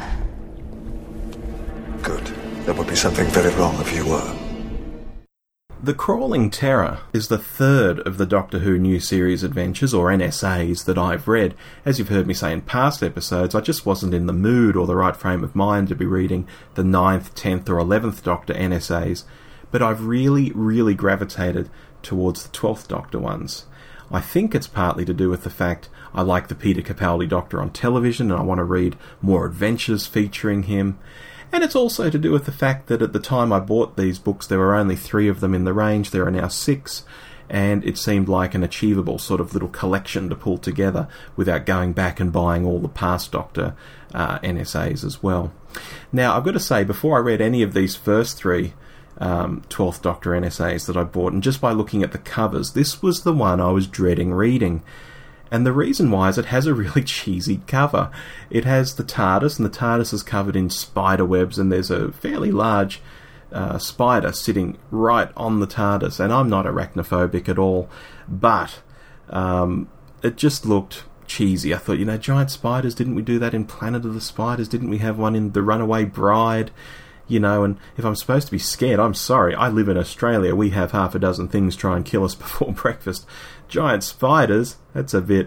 Good. There would be something very wrong if you were. The Crawling Terror is the third of the Doctor Who new series adventures, or N S As, that I've read. As you've heard me say in past episodes, I just wasn't in the mood or the right frame of mind to be reading the ninth, tenth or eleventh Doctor N S As, but I've really, really gravitated towards the twelfth Doctor ones. I think it's partly to do with the fact I like the Peter Capaldi Doctor on television and I want to read more adventures featuring him. And it's also to do with the fact that at the time I bought these books, there were only three of them in the range. There are now six. and it seemed like an achievable sort of little collection to pull together without going back and buying all the past Doctor uh, N S As as well. Now, I've got to say, before I read any of these first three um, twelfth Doctor N S As that I bought, and just by looking at the covers, this was the one I was dreading reading. And the reason why is it has a really cheesy cover. It has the TARDIS, and the TARDIS is covered in spider webs, and there's a fairly large uh, spider sitting right on the TARDIS. And I'm not arachnophobic at all, but um, it just looked cheesy. I thought, you know, giant spiders, didn't we do that in Planet of the Spiders? Didn't we have one in The Runaway Bride? You know, and if I'm supposed to be scared, I'm sorry. I live in Australia. We have half a dozen things try and kill us before breakfast. Giant spiders, that's a bit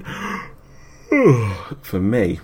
for me.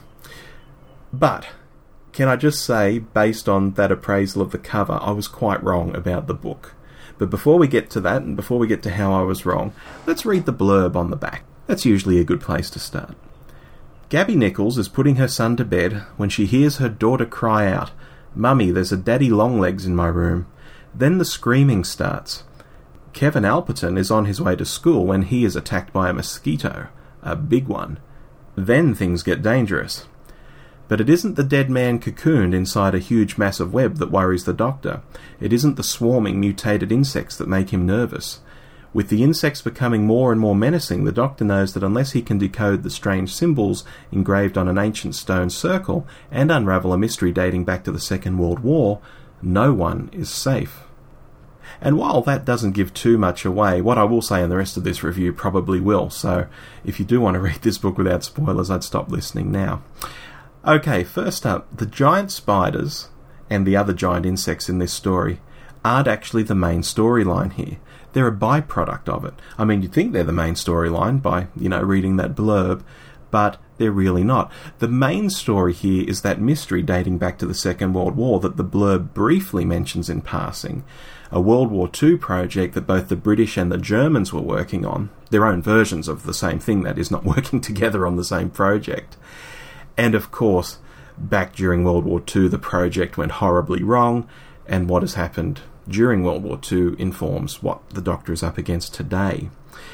But can I just say, based on that appraisal of the cover, I was quite wrong about the book. But before we get to that, and before we get to how I was wrong, let's read the blurb on the back. That's usually a good place to start. Gabby Nichols is putting her son to bed when she hears her daughter cry out, "Mummy, there's a daddy longlegs in my room." Then the screaming starts. Kevin Alperton is on his way to school when he is attacked by a mosquito, a big one. Then things get dangerous. But it isn't the dead man cocooned inside a huge mass of web that worries the Doctor. It isn't the swarming mutated insects that make him nervous. With the insects becoming more and more menacing, the Doctor knows that unless he can decode the strange symbols engraved on an ancient stone circle and unravel a mystery dating back to the Second World War, no one is safe. And while that doesn't give too much away, what I will say in the rest of this review probably will, so if you do want to read this book without spoilers, I'd stop listening now. Okay, first up, the giant spiders and the other giant insects in this story aren't actually the main storyline here. They're a byproduct of it. I mean, you'd think they're the main storyline by, you know, reading that blurb, but they're really not. The main story here is that mystery dating back to the Second World War that the blurb briefly mentions in passing. A World War Two project that both the British and the Germans were working on. Their own versions of the same thing, that is, not working together on the same project. And of course, back during World War Two, the project went horribly wrong, and what has happened during World War Two informs what the Doctor is up against today.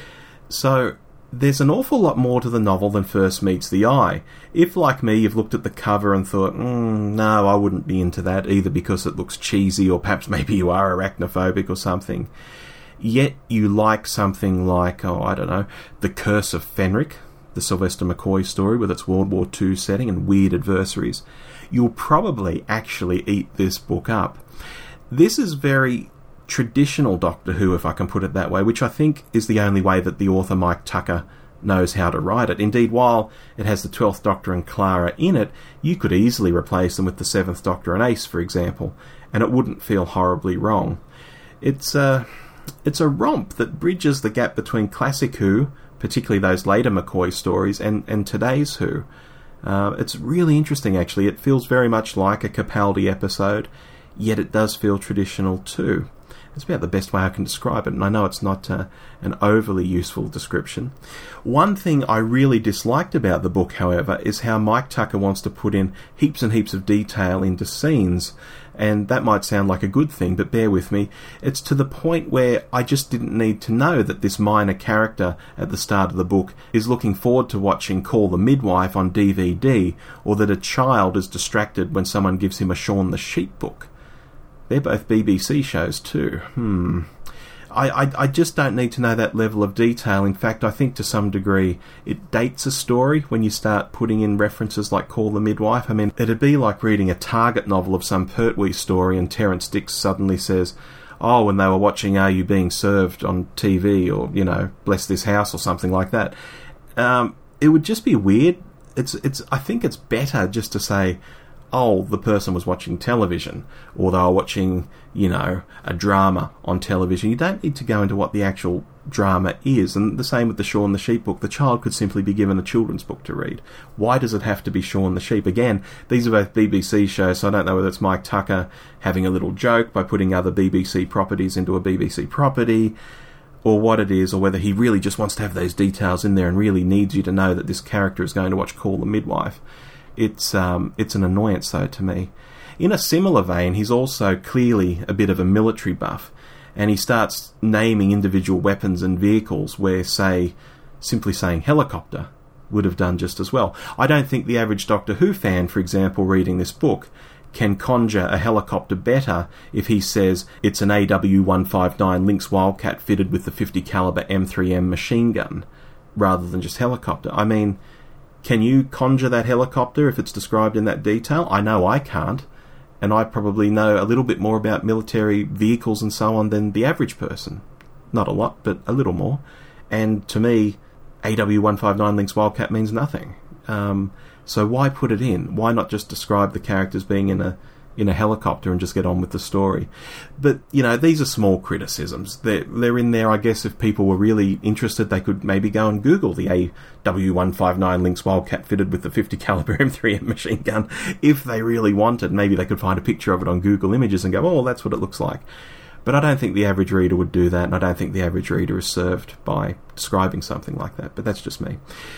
So, there's an awful lot more to the novel than first meets the eye. If, like me, you've looked at the cover and thought, mm, no, I wouldn't be into that, either because it looks cheesy or perhaps maybe you are arachnophobic or something, yet you like something like, oh, I don't know, The Curse of Fenric, the Sylvester McCoy story with its World War Two setting and weird adversaries, you'll probably actually eat this book up. This is very traditional Doctor Who, if I can put it that way, which I think is the only way that the author Mike Tucker knows how to write it. Indeed, while it has the twelfth Doctor and Clara in it, you could easily replace them with the seventh Doctor and Ace, for example, and it wouldn't feel horribly wrong. It's a, it's a romp that bridges the gap between classic Who, particularly those later McCoy stories, and, and today's Who. Uh, it's really interesting, actually. It feels very much like a Capaldi episode, yet it does feel traditional too. It's about the best way I can describe it, and I know it's not uh, an overly useful description. One thing I really disliked about the book, however, is how Mike Tucker wants to put in heaps and heaps of detail into scenes, and that might sound like a good thing, but bear with me. It's to the point where I just didn't need to know that this minor character at the start of the book is looking forward to watching Call the Midwife on D V D, or that a child is distracted when someone gives him a Shaun the Sheep book. They're both B B C shows too. Hmm. I, I, I just don't need to know that level of detail. In fact, I think to some degree it dates a story when you start putting in references like Call the Midwife. I mean, it'd be like reading a Target novel of some Pertwee story and Terrence Dicks suddenly says, oh, when they were watching Are You Being Served on T V, or, you know, Bless This House or something like that. Um, it would just be weird. It's it's. I think it's better just to say, oh, the person was watching television, or they were watching, you know, a drama on television. You don't need to go into what the actual drama is. And the same with the Shaun the Sheep book. The child could simply be given a children's book to read. Why does it have to be Shaun the Sheep? Again, these are both B B C shows, so I don't know whether it's Mike Tucker having a little joke by putting other B B C properties into a B B C property, or what it is, or whether he really just wants to have those details in there and really needs you to know that this character is going to watch Call the Midwife. It's um, it's an annoyance, though, to me. In a similar vein, he's also clearly a bit of a military buff, and he starts naming individual weapons and vehicles where, say, simply saying helicopter would have done just as well. I don't think the average Doctor Who fan, for example, reading this book, can conjure a helicopter better if he says it's an A W one fifty-nine Lynx Wildcat fitted with the fifty caliber M three M machine gun, rather than just helicopter. I mean, can you conjure that helicopter if it's described in that detail? I know I can't, and I probably know a little bit more about military vehicles and so on than the average person. Not a lot, but a little more. And to me, A W one fifty-nine Lynx Wildcat means nothing. Um, so why put it in? Why not just describe the characters being in a in a helicopter and just get on with the story? But, you know, these are small criticisms. They're, they're in there, I guess, if people were really interested, they could maybe go and Google the A W one fifty-nine Lynx Wildcat fitted with the fifty caliber M three M machine gun. If they really wanted, maybe they could find a picture of it on Google Images and go, oh, well, that's what it looks like. But I don't think the average reader would do that, and I don't think the average reader is served by describing something like that. But that's just me.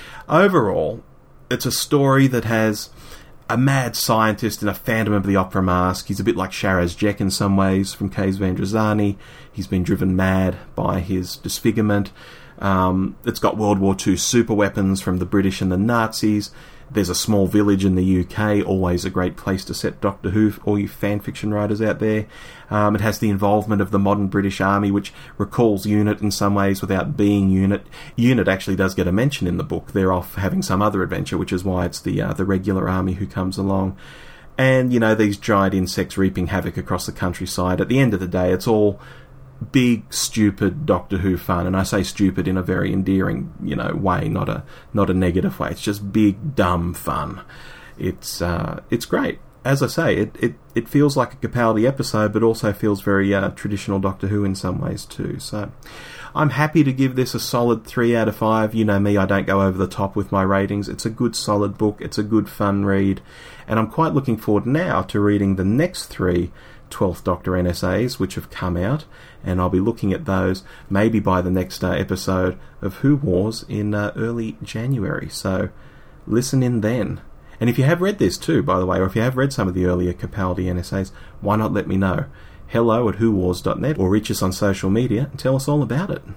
Overall, it's a story that has a mad scientist in a Phantom of the Opera mask. He's a bit like Sharaz Jek in some ways from Kays Vandrozani. He's been driven mad by his disfigurement. Um, it's got World War Two super weapons from the British and the Nazis. There's a small village in the U K, always a great place to set Doctor Who, all you fan fiction writers out there. Um, it has the involvement of the modern British Army, which recalls UNIT in some ways without being UNIT. UNIT actually does get a mention in the book. They're off having some other adventure, which is why it's the uh, the regular army who comes along. And, you know, these giant insects reaping havoc across the countryside. At the end of the day, it's all big, stupid Doctor Who fun, and I say stupid in a very endearing, you know, way, not a not a negative way. It's just big, dumb fun. It's uh, it's great. As I say, it, it, it feels like a Capaldi episode, but also feels very uh, traditional Doctor Who in some ways too. So I'm happy to give this a solid three out of five. You know me, I don't go over the top with my ratings. It's a good, solid book. It's a good, fun read, and I'm quite looking forward now to reading the next three twelfth Doctor N S As which have come out, and I'll be looking at those maybe by the next uh, episode of Who Wars in uh, early January, so listen in then. And if you have read this too, by the way, or if you have read some of the earlier Capaldi N S As, why not let me know? Hello at who wars dot net, or reach us on social media and tell us all about it.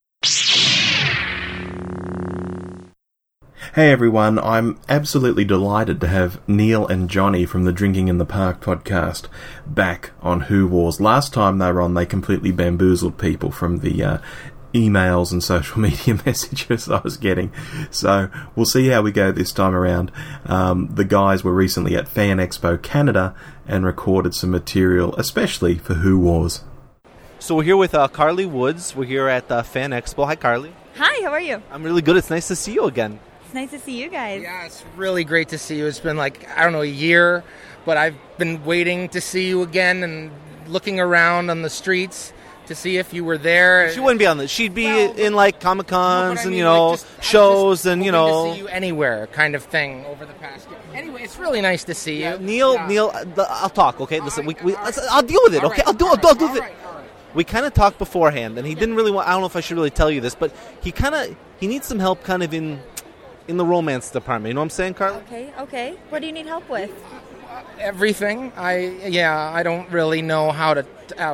Hey everyone, I'm absolutely delighted to have Neil and Johnny from the Drinking in the Park podcast back on Who Wars. Last time they were on, they completely bamboozled people from the uh, emails and social media messages I was getting. So we'll see how we go this time around. Um, the guys were recently at Fan Expo Canada and recorded some material, especially for Who Wars. So we're here with uh, Carly Woods. We're here at uh, Fan Expo. Hi, Carly. Hi, how are you? I'm really good. It's nice to see you again. It's nice to see you guys. Yeah, it's really great to see you. It's been like, I don't know, a year, but I've been waiting to see you again and looking around on the streets to see if you were there. She wouldn't be on this. She'd be well, in like Comic Cons no, and, mean, you know, like just, shows and, you know. To see you anywhere kind of thing over the past year. Anyway, it's really nice to see yeah, you. Neil, yeah. Neil, I'll talk, okay? All Listen, right, we, we, right. I'll deal with it, all okay? Right, I'll do, all I'll do, I'll do right, it. All right, all right. We kind of talked beforehand, and he didn't really want, I don't know if I should really tell you this, but he kind of, he needs some help kind of in... in the romance department. You know what I'm saying, Carly? Okay, okay. What do you need help with? Everything. I, yeah, I don't really know how to uh,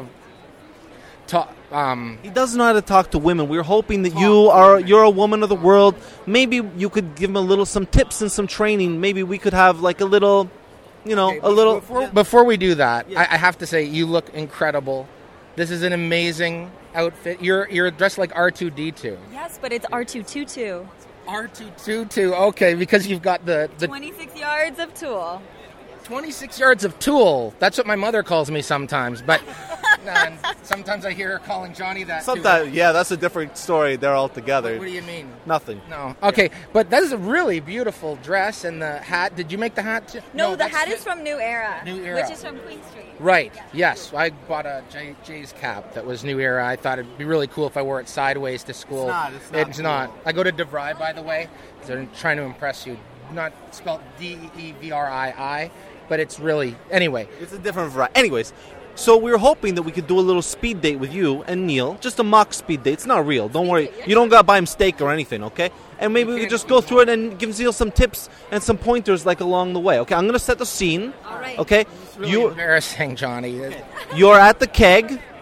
talk. Um, he doesn't know how to talk to women. We're hoping that you are, you're a woman of the world. Maybe you could give him a little, some tips and some training. Maybe we could have like a little, you know, okay, a little. Before, yeah. before we do that, yeah. I, I have to say, you look incredible. This is an amazing outfit. You're, you're dressed like R two D two. Yes, but it's R two twenty-two. R two twenty-two, okay, because you've got the... the twenty-six yards of tulle. twenty-six yards of tulle. That's what my mother calls me sometimes, but uh, sometimes I hear her calling Johnny that Sometimes, too. Yeah, that's a different story. They're all together. What, what do you mean? Nothing. No. Okay, but that is a really beautiful dress, and the hat. Did you make the hat too? No, no the hat is from New Era. New Era. Which is from Queen Street. Right, yeah. Yes. I bought a Jay, Jay's cap that was New Era. I thought it'd be really cool if I wore it sideways to school. It's not. It's not. It's cool. not. I go to DeVry, by the way, because I'm trying to impress you. Not spelled D E V R I I, but it's really... Anyway. It's a different variety. Anyways, so we were hoping that we could do a little speed date with you and Neil. Just a mock speed date. It's not real. Don't worry. You don't got to buy him steak or anything, okay? And maybe we could just go through it and give Neil some tips and some pointers like along the way. Okay, I'm going to set the scene. All right. Okay? It's really you, embarrassing, Johnny. You're at the keg.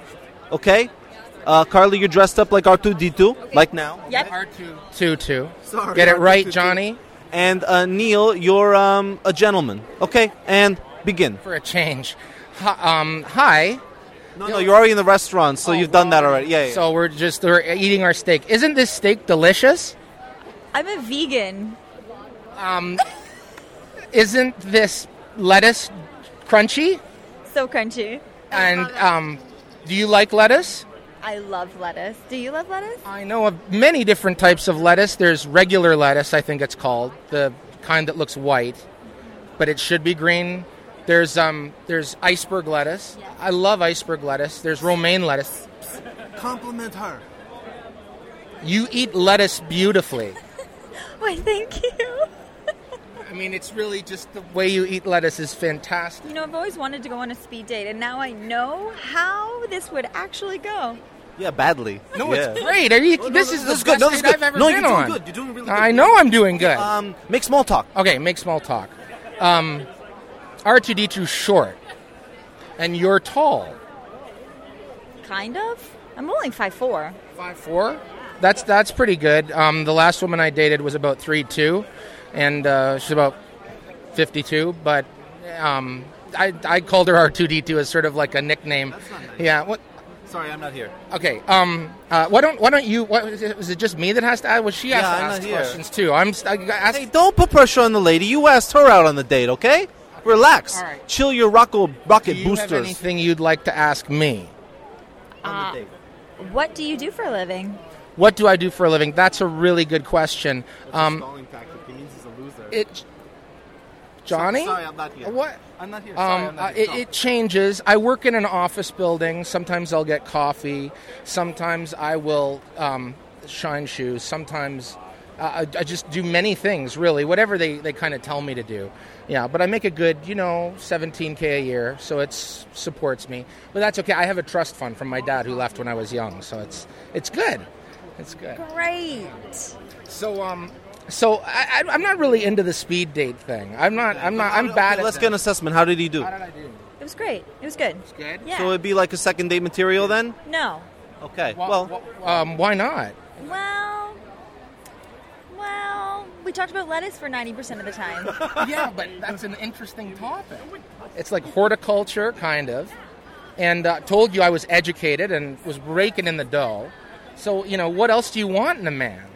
Okay? Uh, Carly, you're dressed up like R two D two, like now. Yep. R two two two. Sorry, Get it R two right, two two. Johnny. And uh, Neil, you're um, a gentleman. Okay? And begin. For a change. Hi, um, hi. No, no, you're already in the restaurant, so you've done that already. Yeah, yeah. So we're just we're eating our steak. Isn't this steak delicious? I'm a vegan. Um, isn't this lettuce crunchy? So crunchy. And um, do you like lettuce? I love lettuce. Do you love lettuce? I know of many different types of lettuce. There's regular lettuce, I think it's called, the kind that looks white, but it should be green. There's um, there's iceberg lettuce. I love iceberg lettuce. There's romaine lettuce. Compliment her. You eat lettuce beautifully. Why, thank you. I mean, it's really just the way you eat lettuce is fantastic. You know, I've always wanted to go on a speed date, and now I know how this would actually go. Yeah, badly. No, yeah. it's great. Are you? Oh, no, this no, is no, the this is good. best No, this is date good. I've ever No, been you're doing on. good. You're doing really good. I know I'm doing good. Um, make small talk. Okay, make small talk. Um, R two D two short, and you're tall. Kind of. I'm only five four. Five four. That's that's pretty good. Um, the last woman I dated was about three two, and uh, she's about fifty-two. But um, I I called her R two D two as sort of like a nickname. That's not nice. Yeah. What? Sorry, I'm not here. Okay. Um. Uh, why don't Why don't you? What, is, it, is it just me that has to ask? Well, she has Yeah, to I'm ask not here. questions too. I'm. st- I, I asked, Hey, don't put pressure on the lady. You asked her out on the date, okay? Relax. All right. Chill your rocko rocket do you boosters. have anything you'd like to ask me? Uh, what do you do for a living? What do I do for a living? That's a really good question. Um, stalling tactic. He means he's a loser. it, Johnny? Sorry, I'm not here. What? I'm not here. Sorry, Um, I'm not uh, here. it, it changes. I work in an office building. Sometimes I'll get coffee. Sometimes I will um, shine shoes. Sometimes uh, I, I just do many things, really, whatever they, they kind of tell me to do. Yeah, but I make a good, you know, seventeen K a year, so it supports me. But that's okay. I have a trust fund from my dad who left when I was young, so it's it's good. It's good. Great. So um, so I, I, I'm not really into the speed date thing. I'm not. I'm not. I'm bad. Okay, let's at get an that. assessment. How did he do? How did I do? It was great. It was good. It was good? Yeah. So it'd be like a second date material then? no. Okay. Wha- Well, wha- um, why not? Well, well, we talked about lettuce for ninety percent of the time. Yeah, but that's an interesting topic. It's like horticulture, kind of. And uh, told you I was educated and was raking in the dough. So, you know, what else do you want in a man?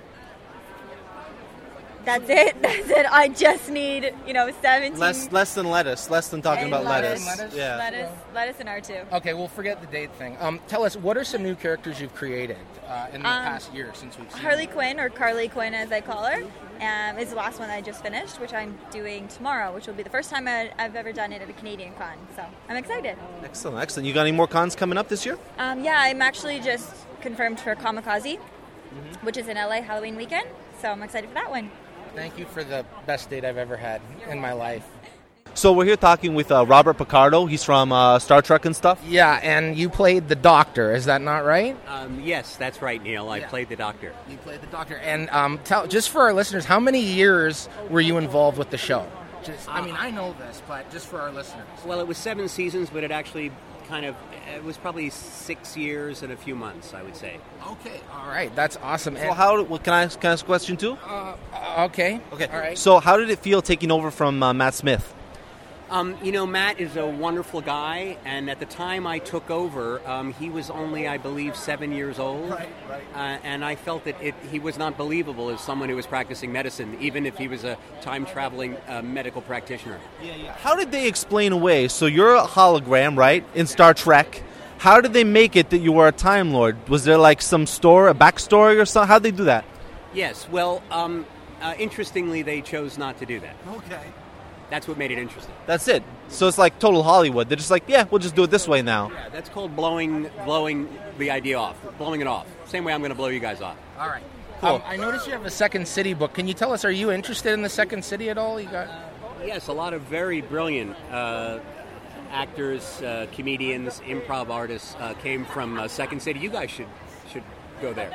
That's it. That's it. I just need, you know, seventeen. less less than lettuce. Less than talking and about lettuce. lettuce. Yeah. Lettuce, lettuce, and R two. Okay, we'll forget the date thing. Um, tell us, what are some new characters you've created uh, in the Um, past year since we've seen Harley you? Quinn, or Carly Quinn as I call her, um, is the last one I just finished, which I'm doing tomorrow, which will be the first time I, I've ever done it at a Canadian con. So I'm excited. Excellent, excellent. You got any more cons coming up this year? Um, yeah, I'm actually just confirmed for Kamikaze, Mm-hmm. which is in L A Halloween weekend. So I'm excited for that one. Thank you for the best date I've ever had in my life. So we're here talking with uh, Robert Picardo. He's from uh, Star Trek and stuff. Yeah, and you played the Doctor, is that not right? Um, yes, that's right, Neil. I played the Doctor. You played the Doctor. And um, tell just for our listeners, how many years were you involved with the show? Just, I mean, I know this, but just for our listeners. Well, it was seven seasons, but it actually kind of, it was probably six years and a few months, I would say. Okay, all right, that's awesome. So how? Well, can I can I ask a question too? Uh, okay. Okay. All right. So how did it feel taking over from uh, Matt Smith? Um, you know, Matt is a wonderful guy, and at the time I took over, um, he was only, I believe, seven years old. Right, right. Uh, and I felt that it, he was not believable as someone who was practicing medicine, even if he was a time-traveling uh, medical practitioner. Yeah, yeah. How did they explain away? So you're a hologram, right, in Star Trek. How did they make it that you were a Time Lord? Was there like some story, a backstory or something? How did they do that? Yes, well, um, uh, interestingly, they chose not to do that. Okay. That's what made it interesting. That's it. So it's like total Hollywood. They're just like, yeah, we'll just do it this way now. Yeah, that's called blowing blowing the idea off, blowing it off. Same way I'm going to blow you guys off. All right. Cool. Um, I noticed you have a Second City book. Can you tell us, are you interested in the Second City at all? You got. Yes, a lot of very brilliant uh, actors, uh, comedians, improv artists uh, came from uh, Second City. You guys should should go there.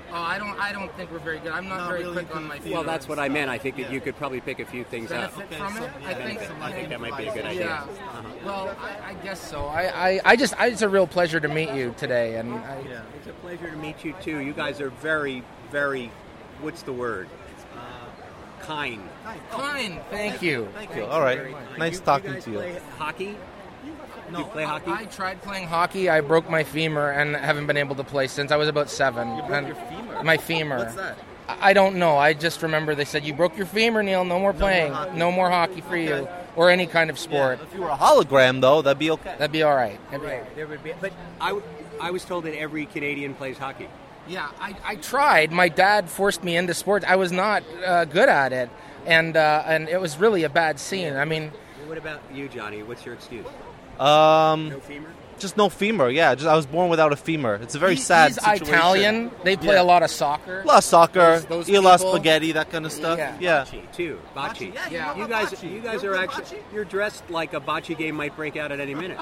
Oh, I don't. I don't think we're very good. I'm not, not very really quick on my feet. Well, that's what I meant. I think that yeah. you could probably pick a few things up. Benefit from it? Yeah, I think. I think that might be a good idea. Yeah. Uh-huh. Well, I, I guess so. I, I, I just. I, it's a real pleasure to meet you today, and I, yeah, it's a pleasure to meet you too. You guys are very, very. What's the word? Uh, kind. Kind. Thank you. Thank you. All right. Nice you, talking you to you. Play hockey? No, you play hockey? I tried playing hockey. I broke my femur and haven't been able to play since I was about seven. You broke and your femur? My femur. What's that? I don't know. I just remember they said, you broke your femur, Neil. No more playing. No more hockey, no more hockey for okay. you. Or any kind of sport. Yeah, if you were a hologram, though, that'd be okay. That'd be all right. That'd right. Be, there would be, but I, I was told that every Canadian plays hockey. Yeah, I, I tried. My dad forced me into sports. I was not uh, good at it. And, uh, and it was really a bad scene. I mean... What about you, Johnny? What's your excuse? Um, no femur? Just no femur, yeah. Just I was born without a femur. It's a very he, sad he's situation. Italian. They play yeah. a lot of soccer. A lot of soccer, those, those Ila people. spaghetti, that kind of stuff. Yeah. yeah. Bocce, too. Bocce. Yeah, yeah. You guys, you guys are actually, bocce? You're dressed like a bocce game might break out at any minute.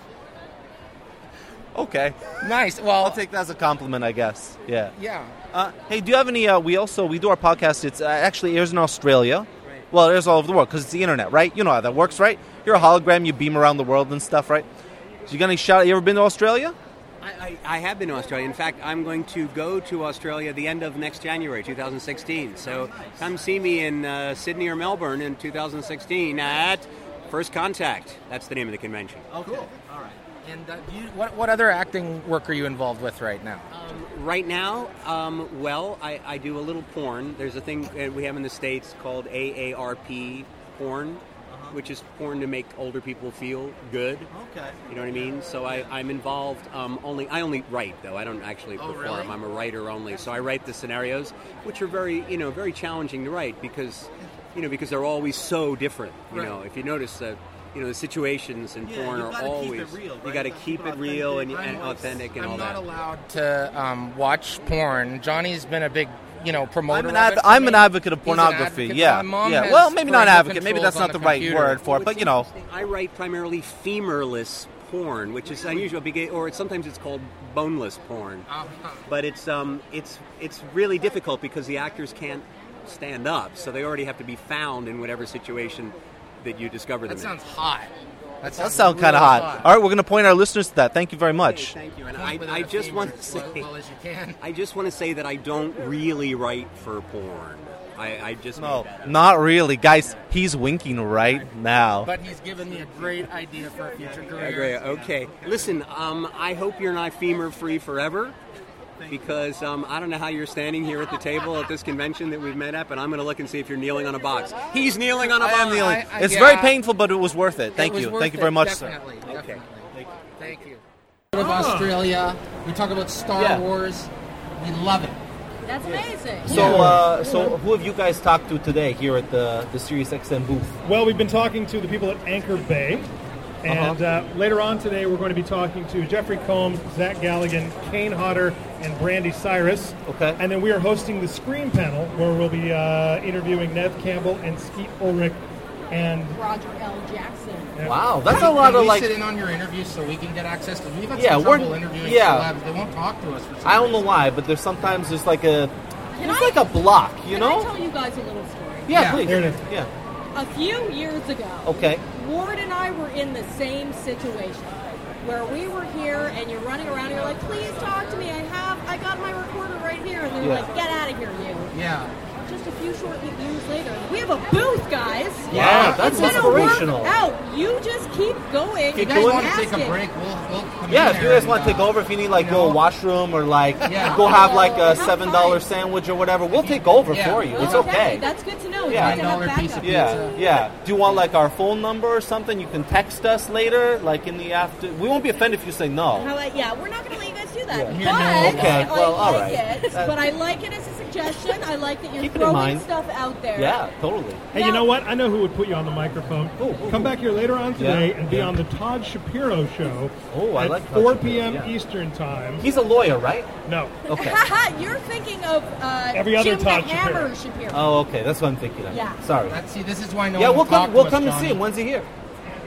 Okay. Nice. Well, I'll take that as a compliment, I guess. Yeah. Yeah. Uh, hey, do you have any, uh, we also, we do our podcast, it's uh, actually airs in Australia. Right. Well, it airs all over the world because it's the internet, right? You know how that works, right? You're a hologram, you beam around the world and stuff, right? So you got any shout? You ever been to Australia? I, I, I have been to Australia. In fact, I'm going to go to Australia at the end of next January, two thousand sixteen. So come see me in uh, Sydney or Melbourne in two thousand sixteen at First Contact. That's the name of the convention. Oh, cool. All right. And uh, do you, what what other acting work are you involved with right now? Um, right now, um, well, I, I do a little porn. There's a thing we have in the States called A A R P porn. Which is porn to make older people feel good. Okay. You know what I mean? So I, I'm involved um, only... I only write, though. I don't actually oh, perform. Really? I'm a writer only. So I write the scenarios, which are very, you know, very challenging to write because, you know, because they're always so different. You right. know, if you notice that, you know, the situations in yeah, porn you are gotta always... Keep it real, right? You got to keep it real and, and authentic and I'm all that. I'm not allowed to um, watch porn. Johnny's been a big... You know, promoter. I'm an, adv- I'm an advocate of pornography. Advocate. Yeah, My mom yeah. has Well, maybe not advocate. Maybe that's not the the right computer. word for it. But you know, I write primarily femurless porn, which is unusual, or it's, sometimes it's called boneless porn. Uh-huh. But it's um, it's it's really difficult because the actors can't stand up, so they already have to be found in whatever situation that you discover them that in. That sounds hot. That sounds, sounds kind of hot. hot. All right, we're going to point our listeners to that. Thank you very much. Hey, thank you. And I, I just want to say, well, well as you can. I just want to say that I don't really write for porn. I, I just no, not really, guys. He's winking right now. But he's given me a great idea for a future career. Agree. Okay, listen. Um, I hope you're not femur free forever. Because um, I don't know how you're standing here at the table at this convention that we've met at, but I'm going to look and see if you're kneeling on a box. He's kneeling on a I box. am kneeling. I, I, it's yeah. very painful, but it was worth it. Thank it you. Thank you very much, definitely, sir. Definitely. Okay. Thank you. Thank you. Of Australia, we talk about Star yeah. Wars. We love it. That's amazing. So, uh, so who have you guys talked to today here at the the Sirius X M booth? Well, we've been talking to the people at Anchor Bay. And uh, later on today, we're going to be talking to Jeffrey Combs, Zach Galligan, Kane Hodder, and Brandy Cyrus. Okay. And then we are hosting the Scream panel, where we'll be uh, interviewing Nev Campbell and Skeet Ulrich and Roger L. Jackson. Yeah. Wow, that's can, a lot can of we like. sit in on your interviews so we can get access to. We've had yeah, some we're trouble interviewing yeah. celebs. They won't talk to us. For some I don't know reason. why, but there's sometimes there's like a Can there's I, like a block, you can know? I tell you guys a little story? Yeah, Yeah. please. Here it is. Yeah. A few years ago, Okay. Ward and I were in the same situation where we were here and you're running around and you're like, please talk to me. I have, I got my recorder right here. And they're Yeah. like, get out of here, you. Yeah. Just a few short years later, we have a booth, guys. Yeah, that's it's inspirational. Work out. You just keep going. If you and guys want to take a asking. break, we'll, we'll come Yeah, in if you there guys want to and, take over, if you need like you go know. washroom or like Yeah. go have like a seven dollar sandwich or whatever, we'll take over Yeah. for you. It's Okay, okay. That's good to know. Yeah. It's good to have $9 piece backup. of Yeah, pizza. yeah. Do you want like our phone number or something? You can text us later, like in the after. We won't be offended if you say no. How about, yeah, we're not going to let you guys do that. Yeah. But Okay, I well, all like right. it. Uh, but I like it as a suggestion. I like that you're Keep it in throwing mind. stuff out there. Yeah, totally. Hey, Now- you know what? I know who would put you on the microphone. Ooh, ooh, Come ooh. back here later on today Yeah. and be Yeah. on the Todd Shapiro show Oh, I at like Todd four Shapiro, p.m. yeah. Eastern time. He's a lawyer, right? No. Okay. You're thinking of uh, Every other Jim the Todd Hammer Shapiro. Shapiro. Oh, okay. That's what I'm thinking of. Yeah. Sorry. Let's see, this is why no yeah, one we'll talked come. We'll to us, come and Johnny. see him. When's he here?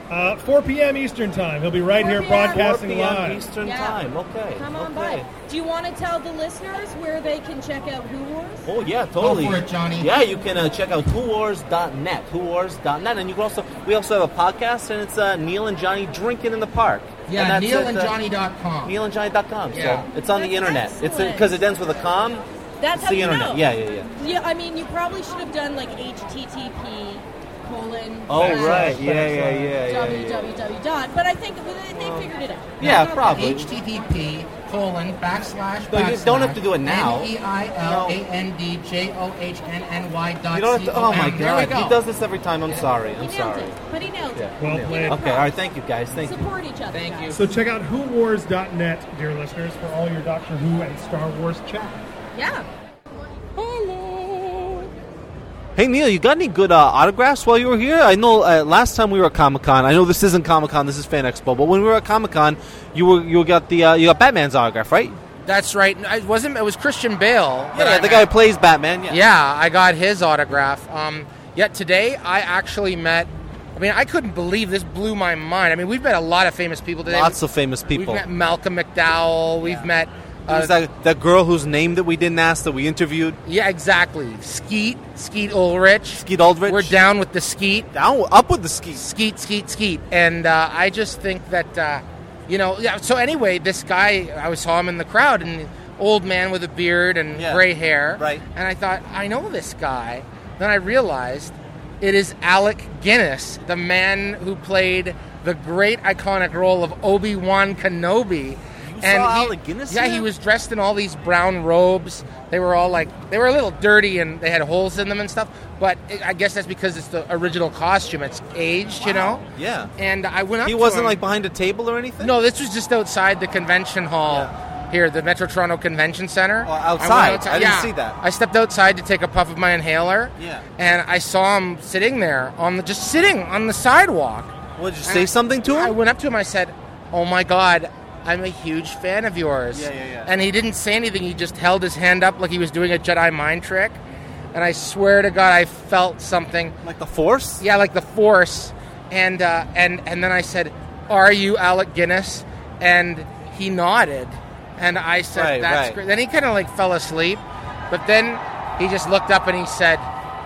Uh, four p.m. Eastern Time. He'll be right here broadcasting four p.m. live. Eastern Yeah. Time. Okay. Come on okay. by. Do you want to tell the listeners where they can check out Who Wars? Oh, yeah, totally. Go for it, Johnny. Yeah, you can uh, check out who wars dot net. who wars dot net. And you can also, we also have a podcast, and it's uh, Neil and Johnny Drinking in the Park. Yeah, and that's neil at, and uh, johnny dot com. neil and johnny dot com. Yeah. So it's on That's the internet. excellent. It's because it ends with a com. That's it's how the you internet. know. Yeah, yeah, yeah. Yeah, I mean, you probably should have done like H T T P colon. Oh, slash right. Yeah, yeah, yeah, yeah, yeah. www dot. But I think they, they figured it out. Yeah, Not probably. H T T P colon backslash No, you backslash don't have to do it now. N E I L A N D J O H N N Y dot You don't have to. Oh my There we God! go. He does this every time. I'm sorry. I'm He nailed sorry. it. But he nailed it. Yeah. Well Yeah. played. Okay. All right. Thank you, guys. Thank you. Support each other. Thank you. So check out who wars dot net, dear listeners, for all your Doctor Who and Star Wars chat. Yeah. Hey Neil, you got any good uh, autographs while you were here? I know uh, last time we were at Comic Con. I know this isn't Comic Con. This is Fan Expo. But when we were at Comic Con, you were you got the uh, you got Batman's autograph, right? That's right. It wasn't. It was Christian Bale. Yeah, yeah the guy who plays Batman. Yeah. Yeah, I got his autograph. Um, yet today, I actually met. I mean, I couldn't believe this. Blew my mind. I mean, we've met a lot of famous people today. Lots of famous people. We've met Malcolm McDowell. We've met. There was that, that girl whose name that we didn't ask that we interviewed. Yeah, exactly. Skeet, Skeet Ulrich. Skeet Ulrich. We're down with the Skeet. Down, up with the Skeet. Skeet, Skeet, Skeet. And uh, I just think that, uh, you know, yeah. So anyway, this guy, I saw him in the crowd, and old man with a beard and Yeah. gray hair. Right. And I thought, I know this guy. Then I realized it is Alec Guinness, the man who played the great iconic role of Obi-Wan Kenobi. You and saw he, Alec Guinness Yeah, in he it? was dressed in all these brown robes. They were all like, they were a little dirty and they had holes in them and stuff. But it, I guess that's because it's the original costume. It's aged, you know? Yeah. And I went up He to wasn't him. like behind a table or anything? No, this was just outside the convention hall here, the Metro Toronto Convention Center. Oh, outside? went I didn't see that. I stepped outside to take a puff of my inhaler. Yeah. And I saw him sitting there, on the just sitting on the sidewalk. What, did you And say I- something to him? I went up to him, I said, "Oh my God, I'm a huge fan of yours." Yeah, yeah, yeah. And he didn't say anything. He just held his hand up like he was doing a Jedi mind trick. And I swear to God, I felt something. Like the Force? Yeah, like the Force. And uh, and and then I said, "Are you Alec Guinness?" And he nodded. And I said, Right, "That's right. great." Then he kind of like fell asleep. But then he just looked up and he said,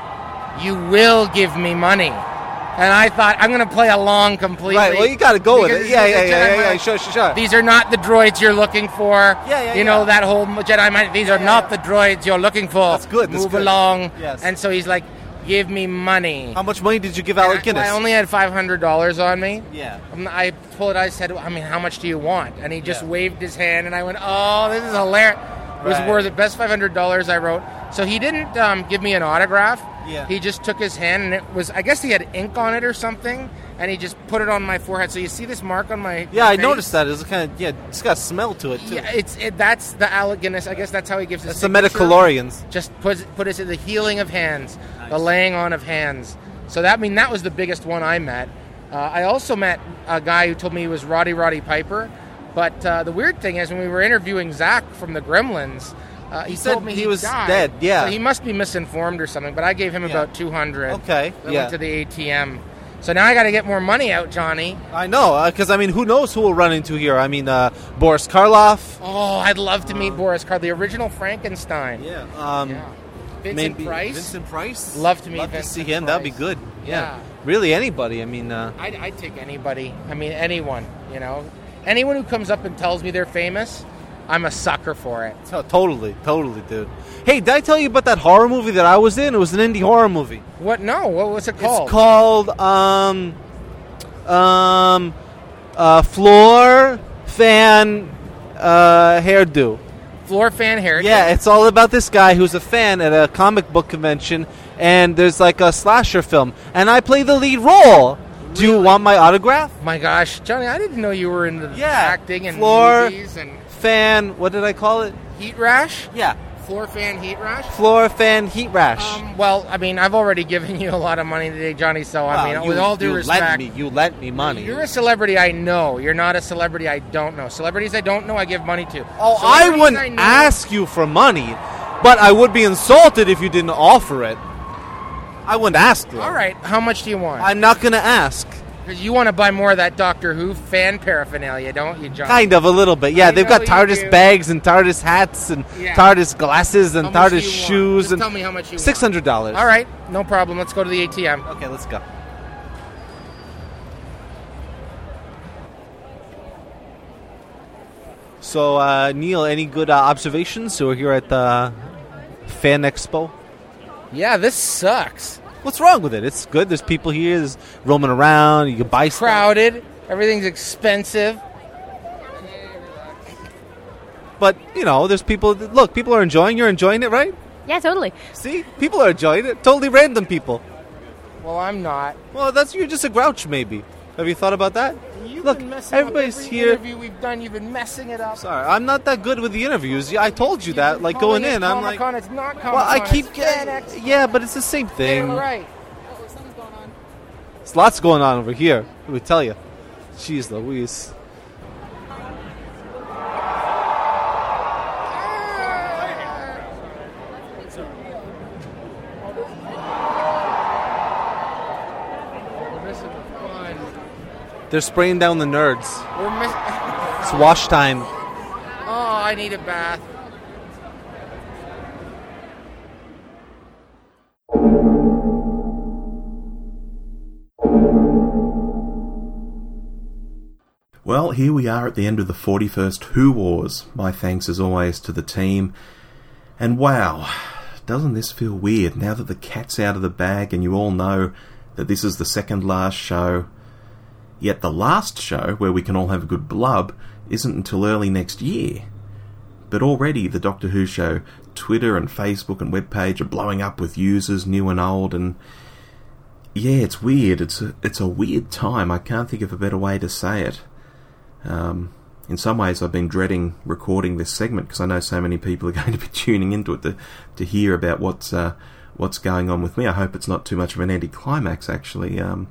"You will give me money." And I thought, I'm going to play along completely. Right, well, you gotta go with Because it. Yeah, it's yeah, a yeah, Jedi yeah, yeah, mind- sure, sure, sure. These are not the droids you're looking for. Yeah, yeah, You know, yeah. that whole Jedi mind. These are not the droids you're looking for. That's good, that's Move good. along. Yes. And so he's like, give me money. How much money did you give Alec Guinness? I only had five hundred dollars on me. Yeah. Um, I pulled it out, I said, I mean, how much do you want? And he just waved his hand, and I went, oh, this is hilarious. It was Right. worth it. Best five hundred dollars I wrote. So he didn't um, give me an autograph. Yeah. He just took his hand, and it was, I guess he had ink on it or something, and he just put it on my forehead. So you see this mark on my Yeah, I face? noticed that. It's kind of, yeah, it's got a smell to it, too. Yeah, it's it, that's the Alec Guinness. I guess that's how he gives his That's the signature. Metachlorians. Just put put us in the healing of hands, the laying on of hands. So that I mean that was the biggest one I met. Uh, I also met a guy who told me he was Roddy Roddy Piper. But uh, the weird thing is when we were interviewing Zach from the Gremlins, uh, he, He said told me he he was died. dead, yeah. So he must be misinformed or something. But I gave him about two hundred. Okay, I yeah. went to the A T M. So now I got to get more money out, Johnny. I know, because, I mean, who knows who we'll run into here? I mean, uh, Boris Karloff. Oh, I'd love to meet Boris Karloff, the original Frankenstein. Yeah. Um, Vincent maybe Price. Vincent Price? Love to meet Love Vincent to see him. Price. That'd be good. Yeah. Yeah. Really, anybody. I mean, uh, I'd, I'd take anybody. I mean, anyone, you know. Anyone who comes up and tells me they're famous, I'm a sucker for it. to- totally, totally, dude. Hey, did I tell you about that horror movie that I was in? It was an indie horror movie. What? No. What was it called? It's called, um, um, uh, Floor Fan, uh, Hairdo. Floor Fan Hairdo? Yeah, it's all about this guy who's a fan at a comic book convention, and there's like a slasher film, and I play the lead role. Do you want my autograph? My gosh, Johnny, I didn't know you were into Yeah. acting and Floor movies and Fan, what did I call it? heat rash. Yeah. Floor Fan Heat Rash. Floor Fan Heat Rash. Um, well, I mean, I've already given you a lot of money today, Johnny. So I Wow, mean, you- with all due you respect, lent me, you lent me money. You're a celebrity I know. You're not a celebrity I don't know. Celebrities I don't know, I give money to. Oh, I Celebrities wouldn't know- ask you for money, but I would be insulted if you didn't offer it. I wouldn't ask you. All right, how much do you want? I'm not going to ask. Because you want to buy more of that Doctor Who fan paraphernalia, don't you, John? Kind of, a little bit. Yeah, I they've know got you TARDIS do. bags and TARDIS hats and Yeah. TARDIS glasses and How much do TARDIS you want? shoes. Just and tell me how much you want. six hundred dollars. All right, no problem. Let's go to the A T M. Okay, let's go. So, uh, Neil, any good uh, observations? So we're here at the Fan Expo. Yeah, this sucks. What's wrong with it? It's good. There's people here. There's roaming around. You can buy stuff. Crowded. Everything's expensive. But, you know, there's people... Look, people are enjoying. You're enjoying it, right? Yeah, totally. See? People are enjoying it. Totally random people. Well, I'm not. Well, that's you're just a grouch, maybe. Have you thought about that? You've Look, been messing everybody's up every here. interview we've done. You've been messing it up. Sorry, I'm not that good with the interviews. Yeah, I told you that. Like, going in, I'm like... Comic-Con, it's not Comic-Con. Well, I keep it's getting... FanX. Yeah, but it's the same thing. You're right. There's lots going on over here, let me tell you. Jeez Louise. They're spraying down the nerds. We're miss- It's wash time. Oh, I need a bath. Well, here we are at the end of the forty-first Who Wars. My thanks as always to the team. And wow, doesn't this feel weird now that the cat's out of the bag and you all know that this is the second last show? Yet the last show, where we can all have a good blub, isn't until early next year. But already the Doctor Who show Twitter and Facebook and webpage are blowing up with users new and old, and yeah, it's weird. It's a, it's a weird time. I can't think of a better way to say it. Um, in some ways I've been dreading recording this segment because I know so many people are going to be tuning into it to, to hear about what's uh, what's going on with me. I hope it's not too much of an anticlimax, actually. Um,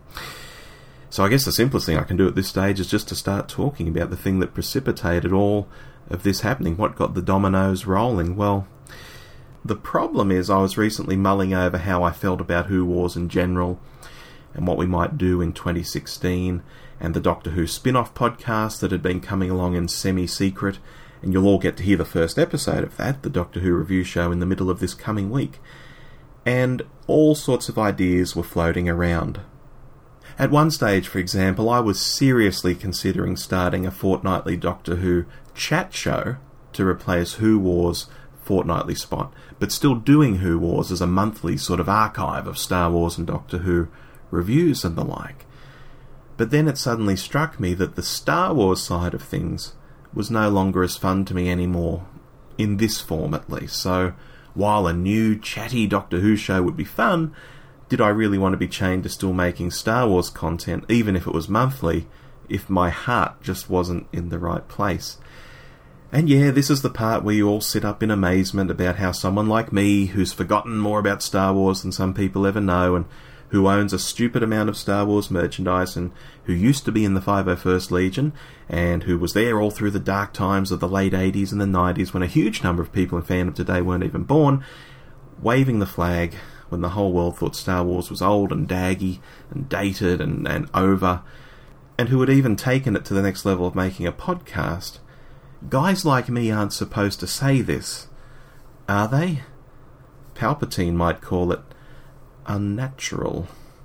so I guess the simplest thing I can do at this stage is just to start talking about the thing that precipitated all of this happening, what got the dominoes rolling. Well, the problem is I was recently mulling over how I felt about Who Wars in general and what we might do in twenty sixteen, and the Doctor Who spin-off podcast that had been coming along in semi-secret, and you'll all get to hear the first episode of that, the Doctor Who review show, in the middle of this coming week. And all sorts of ideas were floating around. At one stage, for example, I was seriously considering starting a fortnightly Doctor Who chat show to replace Who Wars' fortnightly spot, but still doing Who Wars as a monthly sort of archive of Star Wars and Doctor Who reviews and the like. But then it suddenly struck me that the Star Wars side of things was no longer as fun to me anymore, in this form at least. So, while a new, chatty Doctor Who show would be fun, did I really want to be chained to still making Star Wars content, even if it was monthly, if my heart just wasn't in the right place? And yeah, this is the part where you all sit up in amazement about how someone like me, who's forgotten more about Star Wars than some people ever know, and who owns a stupid amount of Star Wars merchandise, and who used to be in the five oh first Legion, and who was there all through the dark times of the late eighties and the nineties when a huge number of people in fandom today weren't even born, waving the flag when the whole world thought Star Wars was old and daggy and dated and, and over, and who had even taken it to the next level of making a podcast. Guys like me aren't supposed to say this, are they? Palpatine might call it unnatural.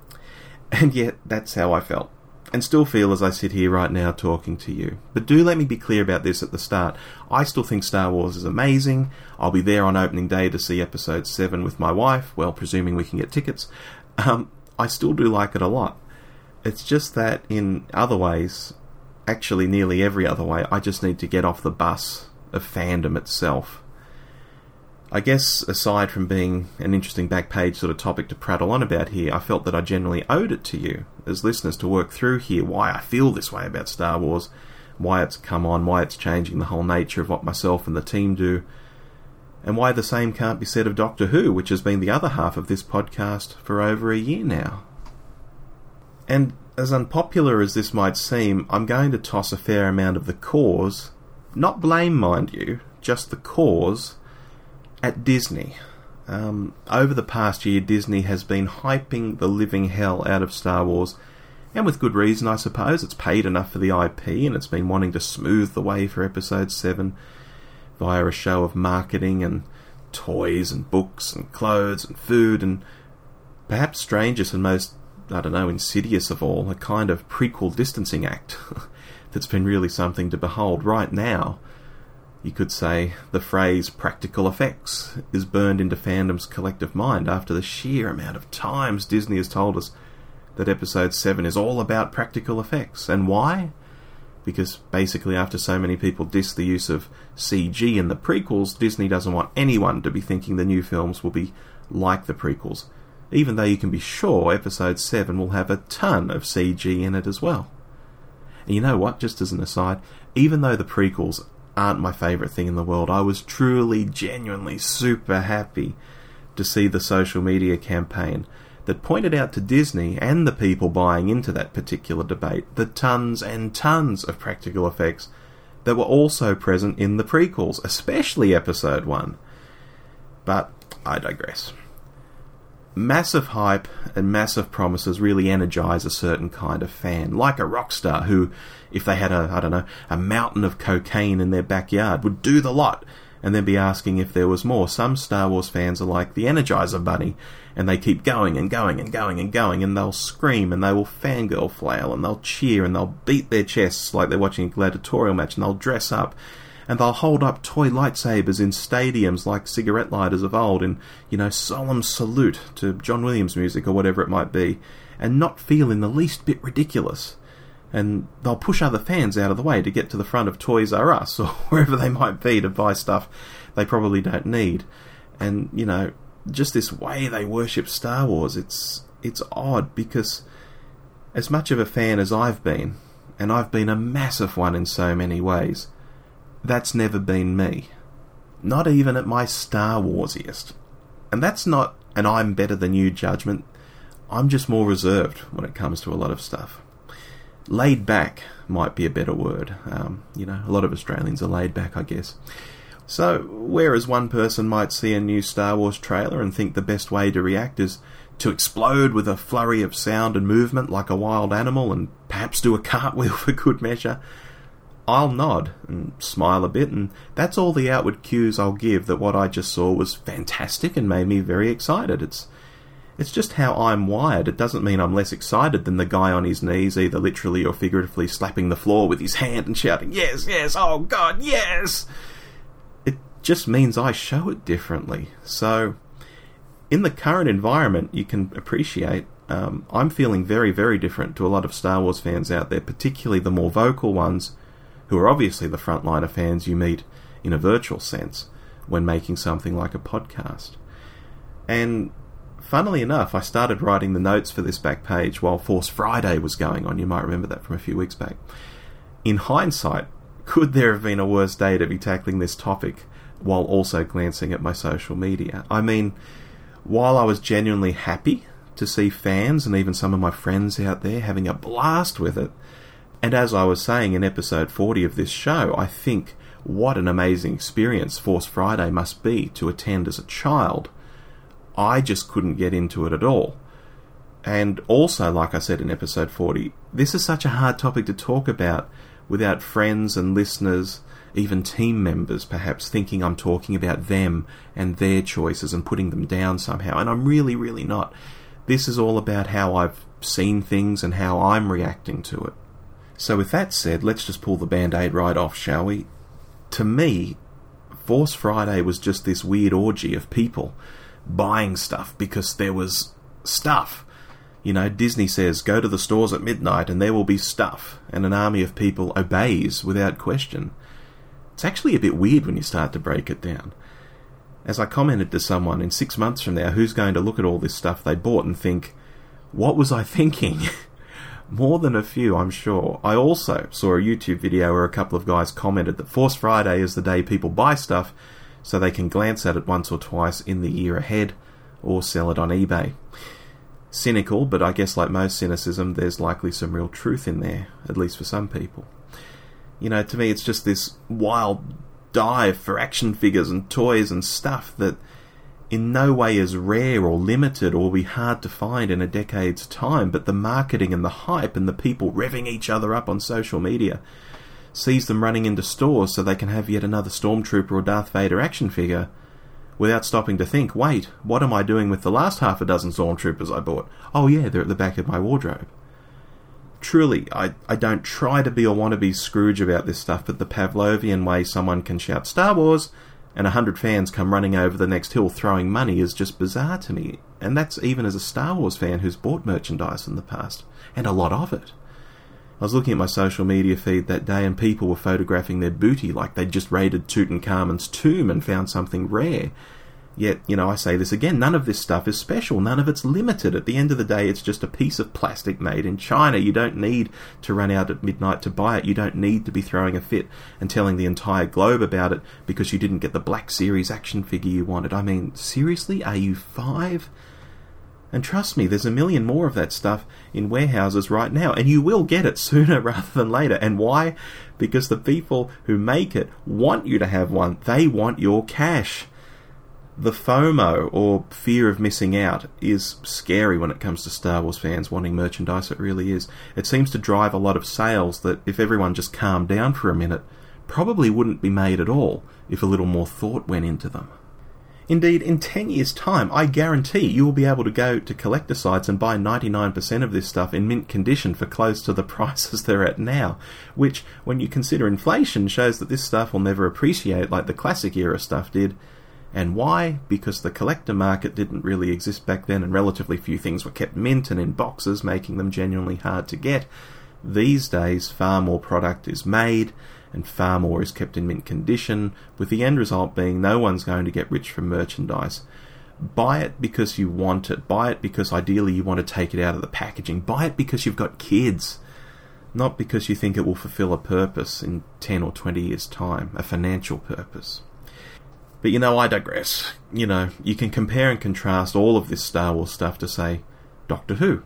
And yet, that's how I felt, and still feel as I sit here right now talking to you. But do let me be clear about this at the start. I still think Star Wars is amazing. I'll be there on opening day to see episode seven with my wife, well, presuming we can get tickets. Um, I still do like it a lot. It's just that in other ways, actually nearly every other way, I just need to get off the bus of fandom itself. I guess, aside from being an interesting back page sort of topic to prattle on about here, I felt that I generally owed it to you, as listeners, to work through here why I feel this way about Star Wars, why it's come on, why it's changing the whole nature of what myself and the team do, and why the same can't be said of Doctor Who, which has been the other half of this podcast for over a year now. And as unpopular as this might seem, I'm going to toss a fair amount of the cause, not blame mind you, just the cause, at Disney. Um, over the past year, Disney has been hyping the living hell out of Star Wars And with good reason, I suppose. It's paid enough for the I P, and it's been wanting to smooth the way for Episode seven via a show of marketing and toys and books and clothes and food and perhaps strangest and most, I don't know, insidious of all, a kind of prequel distancing act that's been really something to behold. Right now, you could say the phrase practical effects is burned into fandom's collective mind after the sheer amount of times Disney has told us that Episode seven is all about practical effects. And why? Because basically after so many people diss the use of C G in the prequels, Disney doesn't want anyone to be thinking the new films will be like the prequels, even though you can be sure Episode seven will have a ton of C G in it as well. And you know what, just as an aside, even though the prequels aren't my favourite thing in the world, I was truly, genuinely super happy to see the social media campaign that pointed out to Disney and the people buying into that particular debate the tons and tons of practical effects that were also present in the prequels, especially Episode one. But I digress. Massive hype and massive promises really energise a certain kind of fan, like a rock star who, if they had a, I don't know, a mountain of cocaine in their backyard, would do the lot and then be asking if there was more. Some Star Wars fans are like the Energizer Bunny, and they keep going and going and going and going, and they'll scream and they will fangirl flail and they'll cheer and they'll beat their chests like they're watching a gladiatorial match, and they'll dress up and they'll hold up toy lightsabers in stadiums like cigarette lighters of old in, you know, solemn salute to John Williams music or whatever it might be, and not feel in the least bit ridiculous. And they'll push other fans out of the way to get to the front of Toys R Us or wherever they might be to buy stuff they probably don't need. And, you know, just this way they worship Star Wars, it's it's odd, because as much of a fan as I've been, and I've been a massive one in so many ways, that's never been me. Not even at my Star Warsiest. And that's not an I'm better than you judgment. I'm just more reserved when it comes to a lot of stuff. Laid back might be a better word. Um, you know, a lot of Australians are laid back, I guess. So, whereas one person might see a new Star Wars trailer and think the best way to react is to explode with a flurry of sound and movement like a wild animal and perhaps do a cartwheel for good measure, I'll nod and smile a bit, and that's all the outward cues I'll give that what I just saw was fantastic and made me very excited. It's It's just how I'm wired. It doesn't mean I'm less excited than the guy on his knees, either literally or figuratively slapping the floor with his hand and shouting, yes, yes, oh God, yes! It just means I show it differently. So, in the current environment, you can appreciate, um, I'm feeling very, very different to a lot of Star Wars fans out there, particularly the more vocal ones, who are obviously the frontliner fans you meet in a virtual sense when making something like a podcast. And funnily enough, I started writing the notes for this back page while Force Friday was going on. You might remember that from a few weeks back. In hindsight, could there have been a worse day to be tackling this topic while also glancing at my social media? I mean, while I was genuinely happy to see fans and even some of my friends out there having a blast with it, and as I was saying in episode forty of this show, I think what an amazing experience Force Friday must be to attend as a child, I just couldn't get into it at all. And also, like I said in episode forty, this is such a hard topic to talk about without friends and listeners, even team members perhaps, thinking I'm talking about them and their choices and putting them down somehow. And I'm really, really not. This is all about how I've seen things and how I'm reacting to it. So with that said, let's just pull the Band-Aid right off, shall we? To me, Force Friday was just this weird orgy of people buying stuff because there was stuff. You know, Disney says, go to the stores at midnight and there will be stuff, and an army of people obeys without question. It's actually a bit weird when you start to break it down. As I commented to someone, in six months from now, who's going to look at all this stuff they bought and think, what was I thinking? More than a few, I'm sure. I also saw a YouTube video where a couple of guys commented that Force Friday is the day people buy stuff so they can glance at it once or twice in the year ahead, or sell it on eBay. Cynical, but I guess like most cynicism, there's likely some real truth in there, at least for some people. You know, to me it's just this wild dive for action figures and toys and stuff that in no way as rare or limited or will be hard to find in a decade's time, but the marketing and the hype and the people revving each other up on social media sees them running into stores so they can have yet another Stormtrooper or Darth Vader action figure without stopping to think, wait, what am I doing with the last half a dozen Stormtroopers I bought? Oh yeah, they're at the back of my wardrobe. Truly, I, I don't try to be or want to be Scrooge about this stuff, but the Pavlovian way someone can shout Star Wars and a hundred fans come running over the next hill throwing money is just bizarre to me. And that's even as a Star Wars fan who's bought merchandise in the past, and a lot of it. I was looking at my social media feed that day and people were photographing their booty like they'd just raided Tutankhamun's tomb and found something rare. Yet, you know, I say this again, none of this stuff is special, none of it's limited. At the end of the day, it's just a piece of plastic made in China. You don't need to run out at midnight to buy it. You don't need to be throwing a fit and telling the entire globe about it because you didn't get the Black Series action figure you wanted. I mean, seriously? Are you five? And trust me, there's a million more of that stuff in warehouses right now, and you will get it sooner rather than later. And why? Because the people who make it want you to have one. They want your cash. The FOMO, or fear of missing out, is scary when it comes to Star Wars fans wanting merchandise. It really is. It seems to drive a lot of sales that, if everyone just calmed down for a minute, probably wouldn't be made at all if a little more thought went into them. Indeed, in ten years' time, I guarantee you will be able to go to collector sites and buy ninety-nine percent of this stuff in mint condition for close to the prices they're at now, which, when you consider inflation, shows that this stuff will never appreciate like the classic era stuff did. And why? Because the collector market didn't really exist back then and relatively few things were kept mint and in boxes, making them genuinely hard to get. These days, far more product is made and far more is kept in mint condition, with the end result being no one's going to get rich from merchandise. Buy it because you want it. Buy it because ideally you want to take it out of the packaging. Buy it because you've got kids, not because you think it will fulfill a purpose in ten or twenty years' time, a financial purpose. But you know, I digress. You know, you can compare and contrast all of this Star Wars stuff to, say, Doctor Who.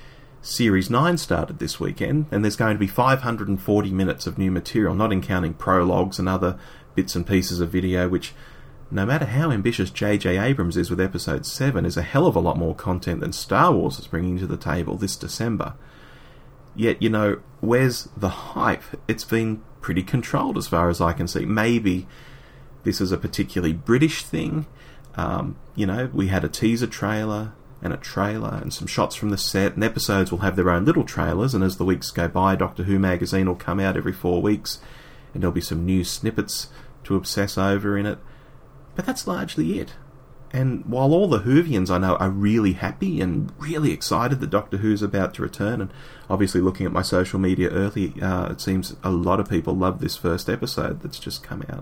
Series nine started this weekend, and there's going to be five hundred forty minutes of new material, not counting prologues and other bits and pieces of video, which, no matter how ambitious J J Abrams is with Episode seven, is a hell of a lot more content than Star Wars is bringing to the table this December. Yet, you know, where's the hype? It's been pretty controlled as far as I can see. Maybe this is a particularly British thing. Um, you know, we had a teaser trailer and a trailer and some shots from the set, and episodes will have their own little trailers, and as the weeks go by, Doctor Who magazine will come out every four weeks, and there'll be some new snippets to obsess over in it. But that's largely it. And while all the Whovians I know are really happy and really excited that Doctor Who's about to return, and obviously looking at my social media early, uh, it seems a lot of people love this first episode that's just come out.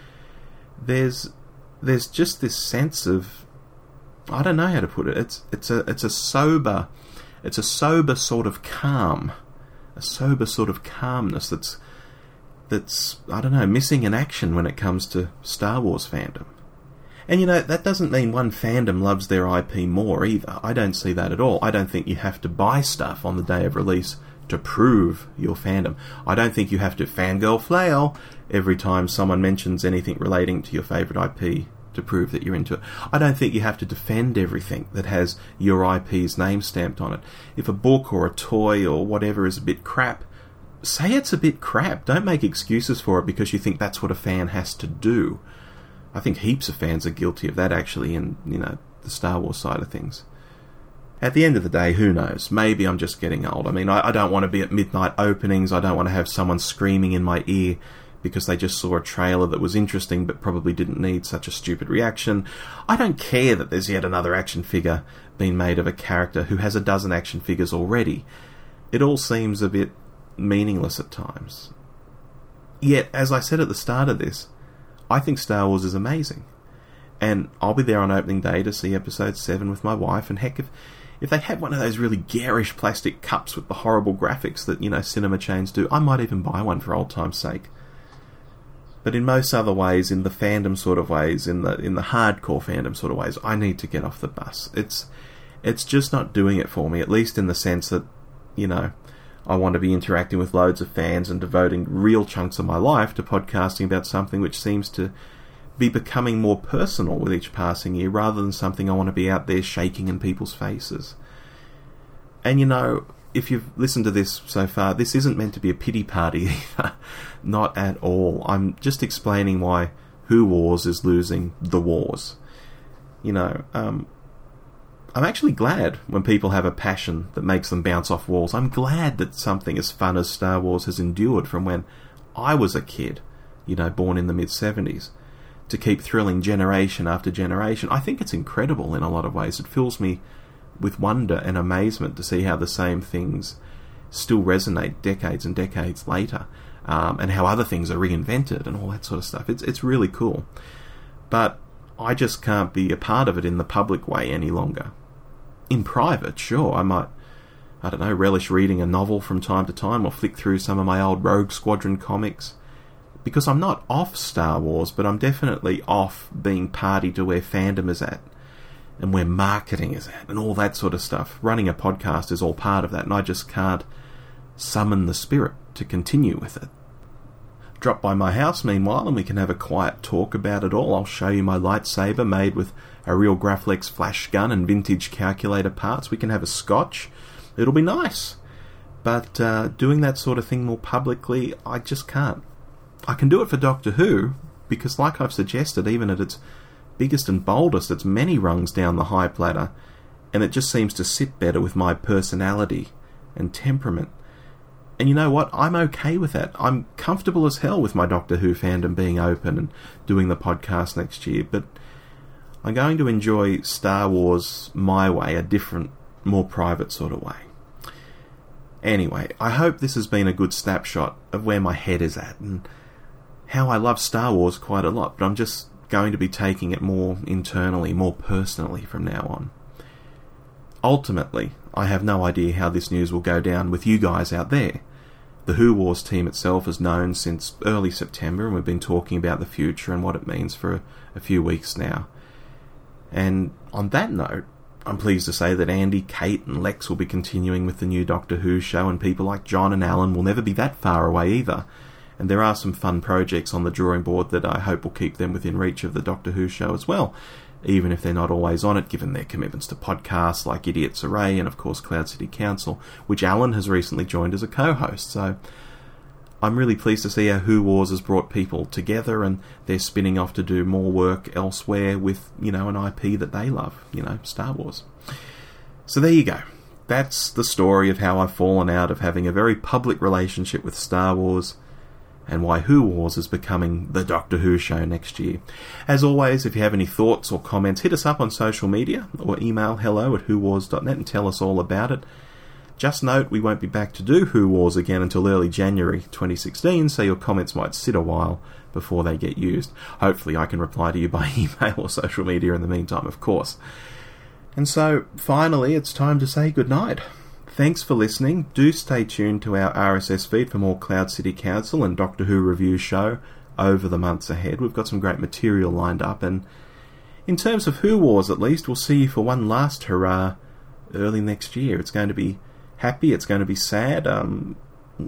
There's there's just this sense of, I don't know how to put it. It's it's a it's a sober it's a sober sort of calm, a sober sort of calmness that's that's I don't know, missing in action when it comes to Star Wars fandom. And you know, that doesn't mean one fandom loves their I P more either. I don't see that at all. I don't think you have to buy stuff on the day of release to prove your fandom. I don't think you have to fangirl flail every time someone mentions anything relating to your favourite I P to prove that you're into it. I don't think you have to defend everything that has your I P's name stamped on it. If a book or a toy or whatever is a bit crap, say it's a bit crap. Don't make excuses for it because you think that's what a fan has to do. I think heaps of fans are guilty of that actually in, you know, the Star Wars side of things. At the end of the day, who knows? Maybe I'm just getting old. I mean, I, I don't want to be at midnight openings. I don't want to have someone screaming in my ear because they just saw a trailer that was interesting but probably didn't need such a stupid reaction. I don't care that there's yet another action figure being made of a character who has a dozen action figures already. It all seems a bit meaningless at times. Yet, as I said at the start of this, I think Star Wars is amazing. And I'll be there on opening day to see Episode seven with my wife, and heck, if If they had one of those really garish plastic cups with the horrible graphics that, you know, cinema chains do, I might even buy one for old time's sake. But in most other ways, in the fandom sort of ways, in the in the hardcore fandom sort of ways, I need to get off the bus. It's it's just not doing it for me, at least in the sense that, you know, I want to be interacting with loads of fans and devoting real chunks of my life to podcasting about something which seems to be becoming more personal with each passing year rather than something I want to be out there shaking in people's faces. And you know, if you've listened to this so far, this isn't meant to be a pity party either. Not at all. I'm just explaining why Who Wars is losing the wars. You know, um, I'm actually glad when people have a passion that makes them bounce off walls. I'm glad that something as fun as Star Wars has endured from when I was a kid, you know, born in the mid-seventies, to keep thrilling generation after generation. I think it's incredible in a lot of ways. It fills me with wonder and amazement to see how the same things still resonate decades and decades later, um, and how other things are reinvented and all that sort of stuff. It's it's really cool. But I just can't be a part of it in the public way any longer. In private, sure, I might, I don't know, relish reading a novel from time to time or flick through some of my old Rogue Squadron comics, because I'm not off Star Wars, but I'm definitely off being party to where fandom is at and where marketing is at and all that sort of stuff. Running a podcast is all part of that, and I just can't summon the spirit to continue with it. Drop by my house, meanwhile, and we can have a quiet talk about it all. I'll show you my lightsaber made with a real Graflex flash gun and vintage calculator parts. We can have a scotch. It'll be nice. But uh, doing that sort of thing more publicly, I just can't. I can do it for Doctor Who, because like I've suggested, even at its biggest and boldest, it's many rungs down the high platter, and it just seems to sit better with my personality and temperament. And you know what? I'm okay with that. I'm comfortable as hell with my Doctor Who fandom being open and doing the podcast next year, but I'm going to enjoy Star Wars my way, a different, more private sort of way. Anyway, I hope this has been a good snapshot of where my head is at and how I love Star Wars quite a lot, but I'm just going to be taking it more internally, more personally from now on. Ultimately, I have no idea how this news will go down with you guys out there. The Who Wars team itself is known since early September, and we've been talking about the future and what it means for a, a few weeks now. And on that note, I'm pleased to say that Andy, Kate and Lex will be continuing with the new Doctor Who show, and people like John and Alan will never be that far away either. And there are some fun projects on the drawing board that I hope will keep them within reach of the Doctor Who show as well, even if they're not always on it, given their commitments to podcasts like Idiots Array and, of course, Cloud City Council, which Alan has recently joined as a co-host. So I'm really pleased to see how Who Wars has brought people together, and they're spinning off to do more work elsewhere with, you know, an I P that they love, you know, Star Wars. So there you go. That's the story of how I've fallen out of having a very public relationship with Star Wars, and why Who Wars is becoming the Doctor Who show next year. As always, if you have any thoughts or comments, hit us up on social media or email hello at who wars dot net and tell us all about it. Just note, we won't be back to do Who Wars again until early January twenty sixteen, so your comments might sit a while before they get used. Hopefully I can reply to you by email or social media in the meantime, of course. And so, finally, it's time to say goodnight. Thanks for listening. Do stay tuned to our R S S feed for more Cloud City Council and Doctor Who review show over the months ahead. We've got some great material lined up, and in terms of Who Wars at least, we'll see you for one last hurrah early next year. It's going to be happy, it's going to be sad. Um,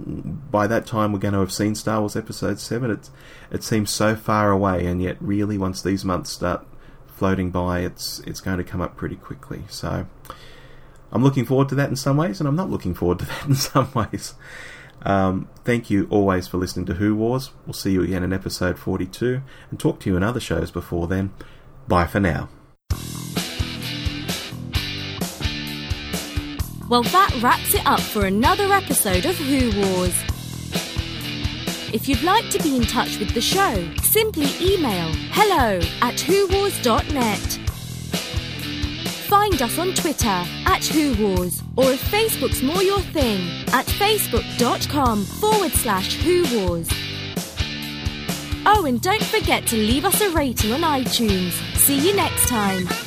by that time we're going to have seen Star Wars Episode seven. It's, it seems so far away, and yet really once these months start floating by, it's it's going to come up pretty quickly. So I'm looking forward to that in some ways, and I'm not looking forward to that in some ways. Um, thank you always for listening to Who Wars. We'll see you again in episode forty-two, and talk to you in other shows before then. Bye for now. Well, that wraps it up for another episode of Who Wars. If you'd like to be in touch with the show, simply email hello at who wars dot net. Find us on Twitter at Who Wars, or if Facebook's more your thing, at facebook.com forward slash Who Wars. Oh, and don't forget to leave us a rating on iTunes. See you next time.